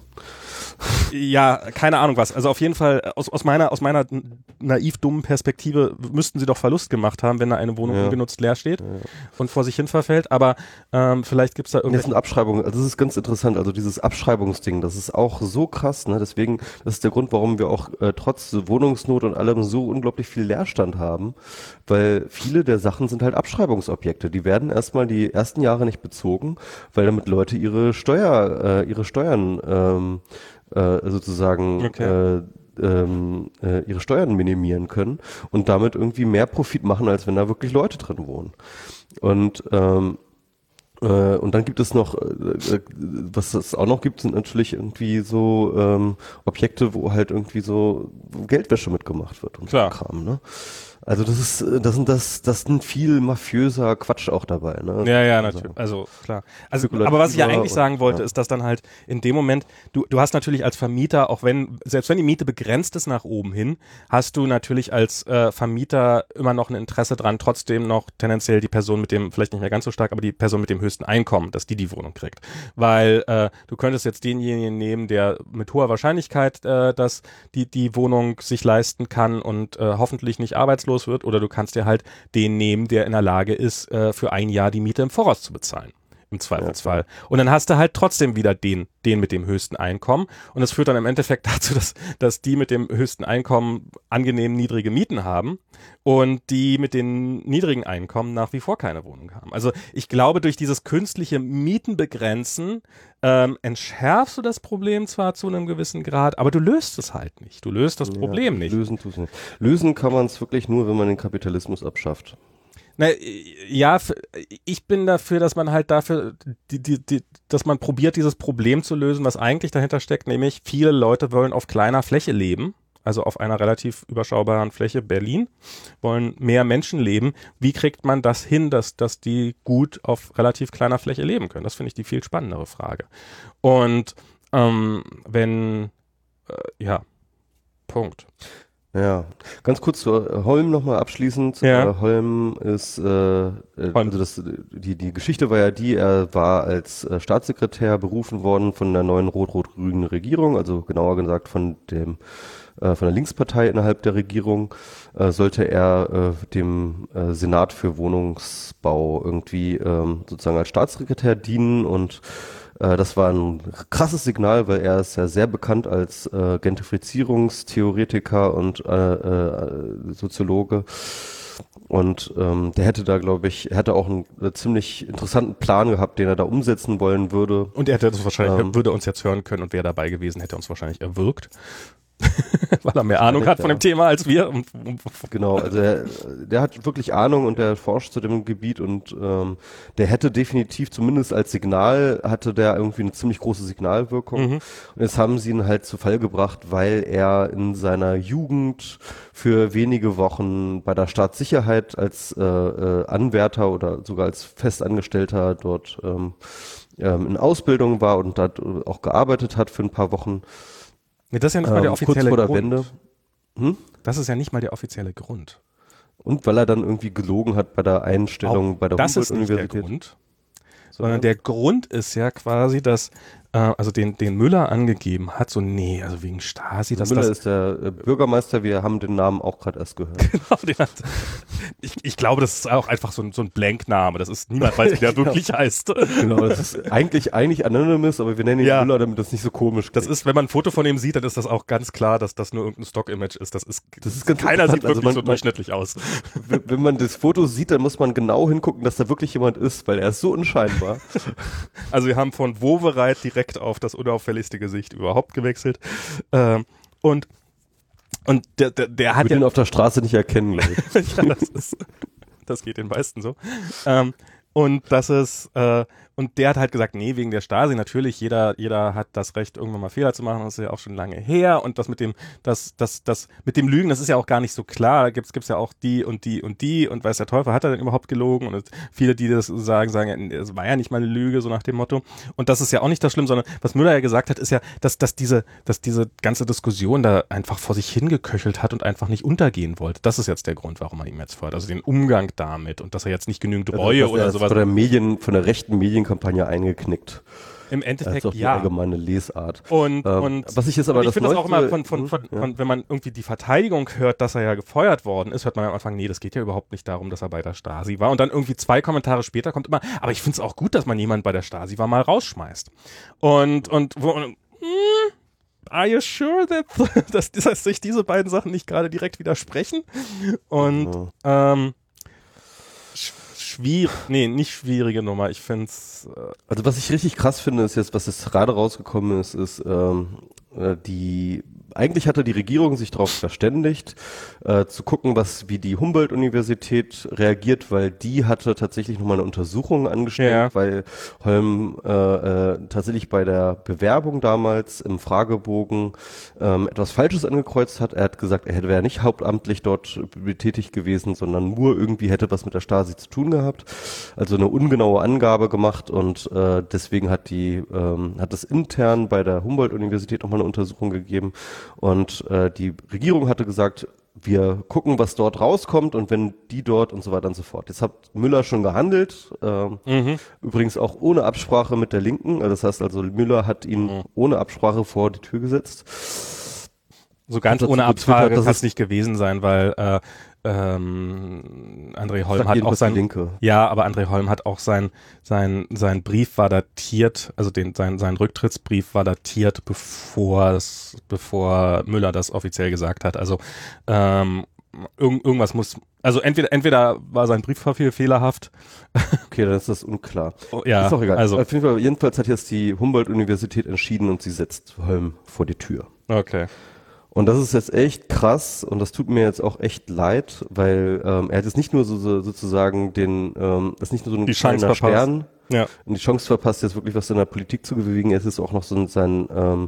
Ja, keine Ahnung was. Also auf jeden Fall, aus meiner naiv dummen Perspektive müssten sie doch Verlust gemacht haben, wenn da eine Wohnung ungenutzt leer steht und vor sich hin verfällt. Aber vielleicht gibt's da irgendwelche... Das sind Abschreibungen, also das ist ganz interessant. Also dieses Abschreibungsding, das ist auch so krass, ne? Deswegen, das ist der Grund, warum wir auch trotz Wohnungsnot und allem so unglaublich viel Leerstand haben, weil viele der Sachen sind halt Abschreibungsobjekte. Die werden erstmal die ersten Jahre nicht bezogen, weil damit Leute ihre Steuern sozusagen ihre Steuern minimieren können und damit irgendwie mehr Profit machen, als wenn da wirklich Leute drin wohnen. Und dann gibt es noch, was es auch noch gibt, sind natürlich irgendwie so Objekte, wo halt irgendwie so Geldwäsche mitgemacht wird und Klar. so Kram, ne? Also das sind viel mafiöser Quatsch auch dabei, ne? Ja, natürlich. Also klar. Also, aber was ich ja eigentlich sagen wollte, ist, dass dann halt in dem Moment, du hast natürlich als Vermieter, selbst wenn die Miete begrenzt ist nach oben hin, hast du natürlich als Vermieter immer noch ein Interesse dran, trotzdem noch tendenziell die Person mit dem, vielleicht nicht mehr ganz so stark, aber die Person mit dem höchsten Einkommen, dass die Wohnung kriegt. Weil du könntest jetzt denjenigen nehmen, der mit hoher Wahrscheinlichkeit dass die Wohnung sich leisten kann und hoffentlich nicht arbeitslos wird, oder du kannst dir halt den nehmen, der in der Lage ist, für 1 Jahr die Miete im Voraus zu bezahlen. Im Zweifelsfall. Ja. Und dann hast du halt trotzdem wieder den mit dem höchsten Einkommen. Und das führt dann im Endeffekt dazu, dass die mit dem höchsten Einkommen angenehm niedrige Mieten haben und die mit den niedrigen Einkommen nach wie vor keine Wohnung haben. Also ich glaube, durch dieses künstliche Mietenbegrenzen entschärfst du das Problem zwar zu einem gewissen Grad, aber du löst es halt nicht. Du löst das Problem nicht. Lösen kann man es wirklich nur, wenn man den Kapitalismus abschafft. Na, ja, ich bin dafür, dass man halt dass man probiert, dieses Problem zu lösen, was eigentlich dahinter steckt, nämlich viele Leute wollen auf kleiner Fläche leben, also auf einer relativ überschaubaren Fläche, Berlin, wollen mehr Menschen leben. Wie kriegt man das hin, dass die gut auf relativ kleiner Fläche leben können? Das finde ich die viel spannendere Frage. Und Punkt. Ja, ganz kurz zu Holm nochmal abschließend. Ja. Holm ist, die Geschichte war ja er war als Staatssekretär berufen worden von der neuen rot-rot-grünen Regierung, also genauer gesagt von dem von der Linkspartei innerhalb der Regierung, sollte er dem Senat für Wohnungsbau irgendwie sozusagen als Staatssekretär dienen und das war ein krasses Signal, weil er ist ja sehr bekannt als Gentrifizierungstheoretiker und Soziologe. Und der hätte da, glaube ich, er hätte auch einen ziemlich interessanten Plan gehabt, den er da umsetzen wollen würde. Und er hätte das wahrscheinlich, würde uns jetzt hören können und wäre dabei gewesen, hätte uns wahrscheinlich erwürgt. Weil er mehr Ahnung hat von dem Thema als wir. Genau, also der hat wirklich Ahnung und der forscht zu dem Gebiet und der hätte definitiv, zumindest als Signal, hatte der irgendwie eine ziemlich große Signalwirkung. Und jetzt haben sie ihn halt zu Fall gebracht, weil er in seiner Jugend für wenige Wochen bei der Staatssicherheit als Anwärter oder sogar als Festangestellter dort in Ausbildung war und dort auch gearbeitet hat für ein paar Wochen. Nee, das ist ja nicht mal der offizielle kurz vor der Grund. Wende. Das ist ja nicht mal der offizielle Grund. Und weil er dann irgendwie gelogen hat bei der Einstellung bei der Humboldt-Universität. Das ist nicht der Grund, sondern der Grund ist ja quasi, dass also den Müller angegeben hat, so nee, also wegen Stasi. Müller ist der Bürgermeister, wir haben den Namen auch gerade erst gehört. Genau, ich glaube, das ist auch einfach so ein Blank-Name, das ist, niemand weiß, wie der wirklich heißt. Genau, das ist eigentlich Anonymous, aber wir nennen ihn Müller, damit das nicht so komisch klingt. Das ist, wenn man ein Foto von ihm sieht, dann ist das auch ganz klar, dass das nur irgendein Stock-Image ist. Das ist ganz keiner sieht wirklich also so durchschnittlich aus. Wenn man das Foto sieht, dann muss man genau hingucken, dass da wirklich jemand ist, weil er ist so unscheinbar. Also wir haben von Wowereit direkt auf das unauffälligste Gesicht überhaupt gewechselt. Und der hat ja... Ich würde ihn auf der Straße nicht erkennen, glaube ich. Ja, das geht den meisten so. Und der hat halt gesagt, nee, wegen der Stasi, natürlich, jeder hat das Recht, irgendwann mal Fehler zu machen, das ist ja auch schon lange her. Und das mit dem Lügen, das ist ja auch gar nicht so klar. Da gibt's ja auch die und die und die und weiß der Teufel, hat er denn überhaupt gelogen? Und viele, die das sagen, es war ja nicht mal eine Lüge, so nach dem Motto. Und das ist ja auch nicht das Schlimme, sondern was Müller ja gesagt hat, ist ja, dass diese ganze Diskussion da einfach vor sich hingeköchelt hat und einfach nicht untergehen wollte. Das ist jetzt der Grund, warum er ihm jetzt folgt. Also den Umgang damit und dass er jetzt nicht genügend Reue oder sowas. Von der rechten Medienkampagne eingeknickt. Im Endeffekt als auch die ja. allgemeine Lesart. Und was ich jetzt aber ich finde das auch immer ja. wenn man irgendwie die Verteidigung hört, dass er ja gefeuert worden ist, hört man am Anfang, nee, das geht ja überhaupt nicht darum, dass er bei der Stasi war. Und dann irgendwie 2 Kommentare später kommt immer, aber ich finde es auch gut, dass man jemanden bei der Stasi war, mal rausschmeißt. Are you sure dass sich diese beiden Sachen nicht gerade direkt widersprechen? Und nicht schwierige Nummer. Ich finde es. Also was ich richtig krass finde, ist jetzt, was jetzt gerade rausgekommen ist eigentlich hatte die Regierung sich darauf verständigt, zu gucken, wie die Humboldt-Universität reagiert, weil die hatte tatsächlich nochmal eine Untersuchung angestellt, weil Holm tatsächlich bei der Bewerbung damals im Fragebogen etwas Falsches angekreuzt hat. Er hat gesagt, er wäre nicht hauptamtlich dort tätig gewesen, sondern nur irgendwie hätte was mit der Stasi zu tun gehabt. Also eine ungenaue Angabe gemacht und deswegen hat es intern bei der Humboldt-Universität nochmal eine Untersuchung gegeben. Und die Regierung hatte gesagt, wir gucken, was dort rauskommt und wenn die dort und so weiter und so fort. Jetzt hat Müller schon gehandelt, übrigens auch ohne Absprache mit der Linken. Das heißt also, Müller hat ihn ohne Absprache vor die Tür gesetzt. So ganz ohne Absprache kann es nicht gewesen sein, weil André Holm hat auch aber André Holm hat auch sein Brief war datiert, also sein Rücktrittsbrief war datiert, bevor Müller das offiziell gesagt hat. Also irgendwas muss, also entweder war sein Briefpapier fehlerhaft. Okay, dann ist das unklar. Ja, ist auch egal. Also auf jeden Fall, jedenfalls hat jetzt die Humboldt-Universität entschieden und sie setzt Holm vor die Tür. Okay. Und das ist jetzt echt krass und das tut mir jetzt auch echt leid, weil er hat jetzt nicht nur sozusagen das ist nicht nur so ein kleiner Stern und die Chance verpasst, jetzt wirklich was in der Politik zu bewegen. Es ist auch noch so seine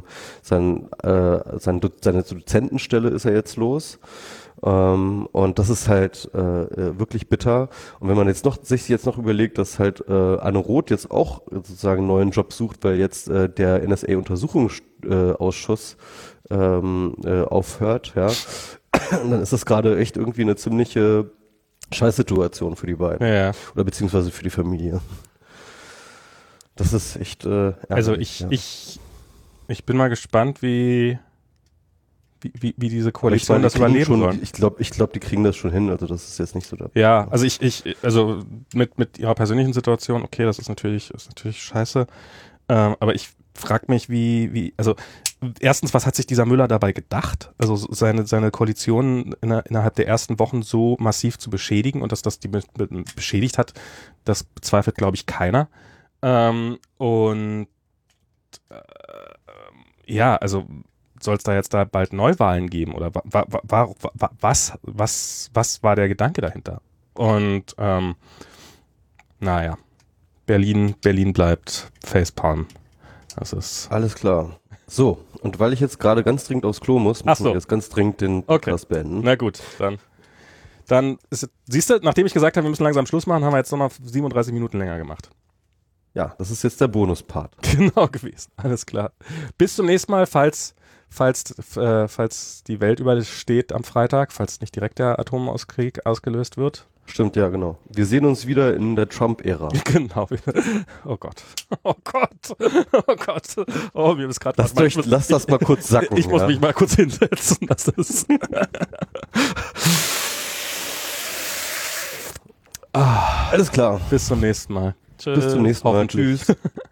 Dozentenstelle ist er jetzt los. Und das ist halt wirklich bitter. Und wenn man sich jetzt noch überlegt, dass halt Anne Roth jetzt auch sozusagen einen neuen Job sucht, weil jetzt der NSA-Untersuchungsausschuss aufhört, ja, dann ist das gerade echt irgendwie eine ziemliche Scheißsituation für die beiden. Ja. Oder beziehungsweise für die Familie. Das ist echt Also ich bin mal gespannt, wie wie diese Aber ich Koalition meine, das die kriegen überleben schon, soll. ich glaube, die kriegen das schon hin, also das ist jetzt nicht so da. Ja, also also mit ihrer persönlichen Situation, okay, das ist natürlich scheiße. Aber ich frage mich, also erstens, was hat sich dieser Müller dabei gedacht? Also seine Koalition innerhalb der ersten Wochen so massiv zu beschädigen und dass das die beschädigt hat, das bezweifelt, glaube ich, keiner. Ja, also soll es da jetzt bald Neuwahlen geben oder was war der Gedanke dahinter? Und naja, Berlin bleibt Facepalm. Das ist Alles klar. So, und weil ich jetzt gerade ganz dringend aufs Klo muss, müssen wir jetzt ganz dringend den Podcast beenden. Na gut, dann siehst du, nachdem ich gesagt habe, wir müssen langsam Schluss machen, haben wir jetzt nochmal 37 Minuten länger gemacht. Ja, das ist jetzt der Bonuspart. Genau gewesen, alles klar. Bis zum nächsten Mal, falls die Welt übersteht am Freitag, falls nicht direkt der Atomkrieg ausgelöst wird. Stimmt, ja, genau. Wir sehen uns wieder in der Trump-Ära. Genau. Oh Gott. Oh Gott. Oh Gott. Oh, mir ist gerade Lass das mal kurz sacken. Ich muss mich mal kurz hinsetzen. Das ist Alles klar. Bis zum nächsten Mal. Bis zum nächsten Mal. Tschüss.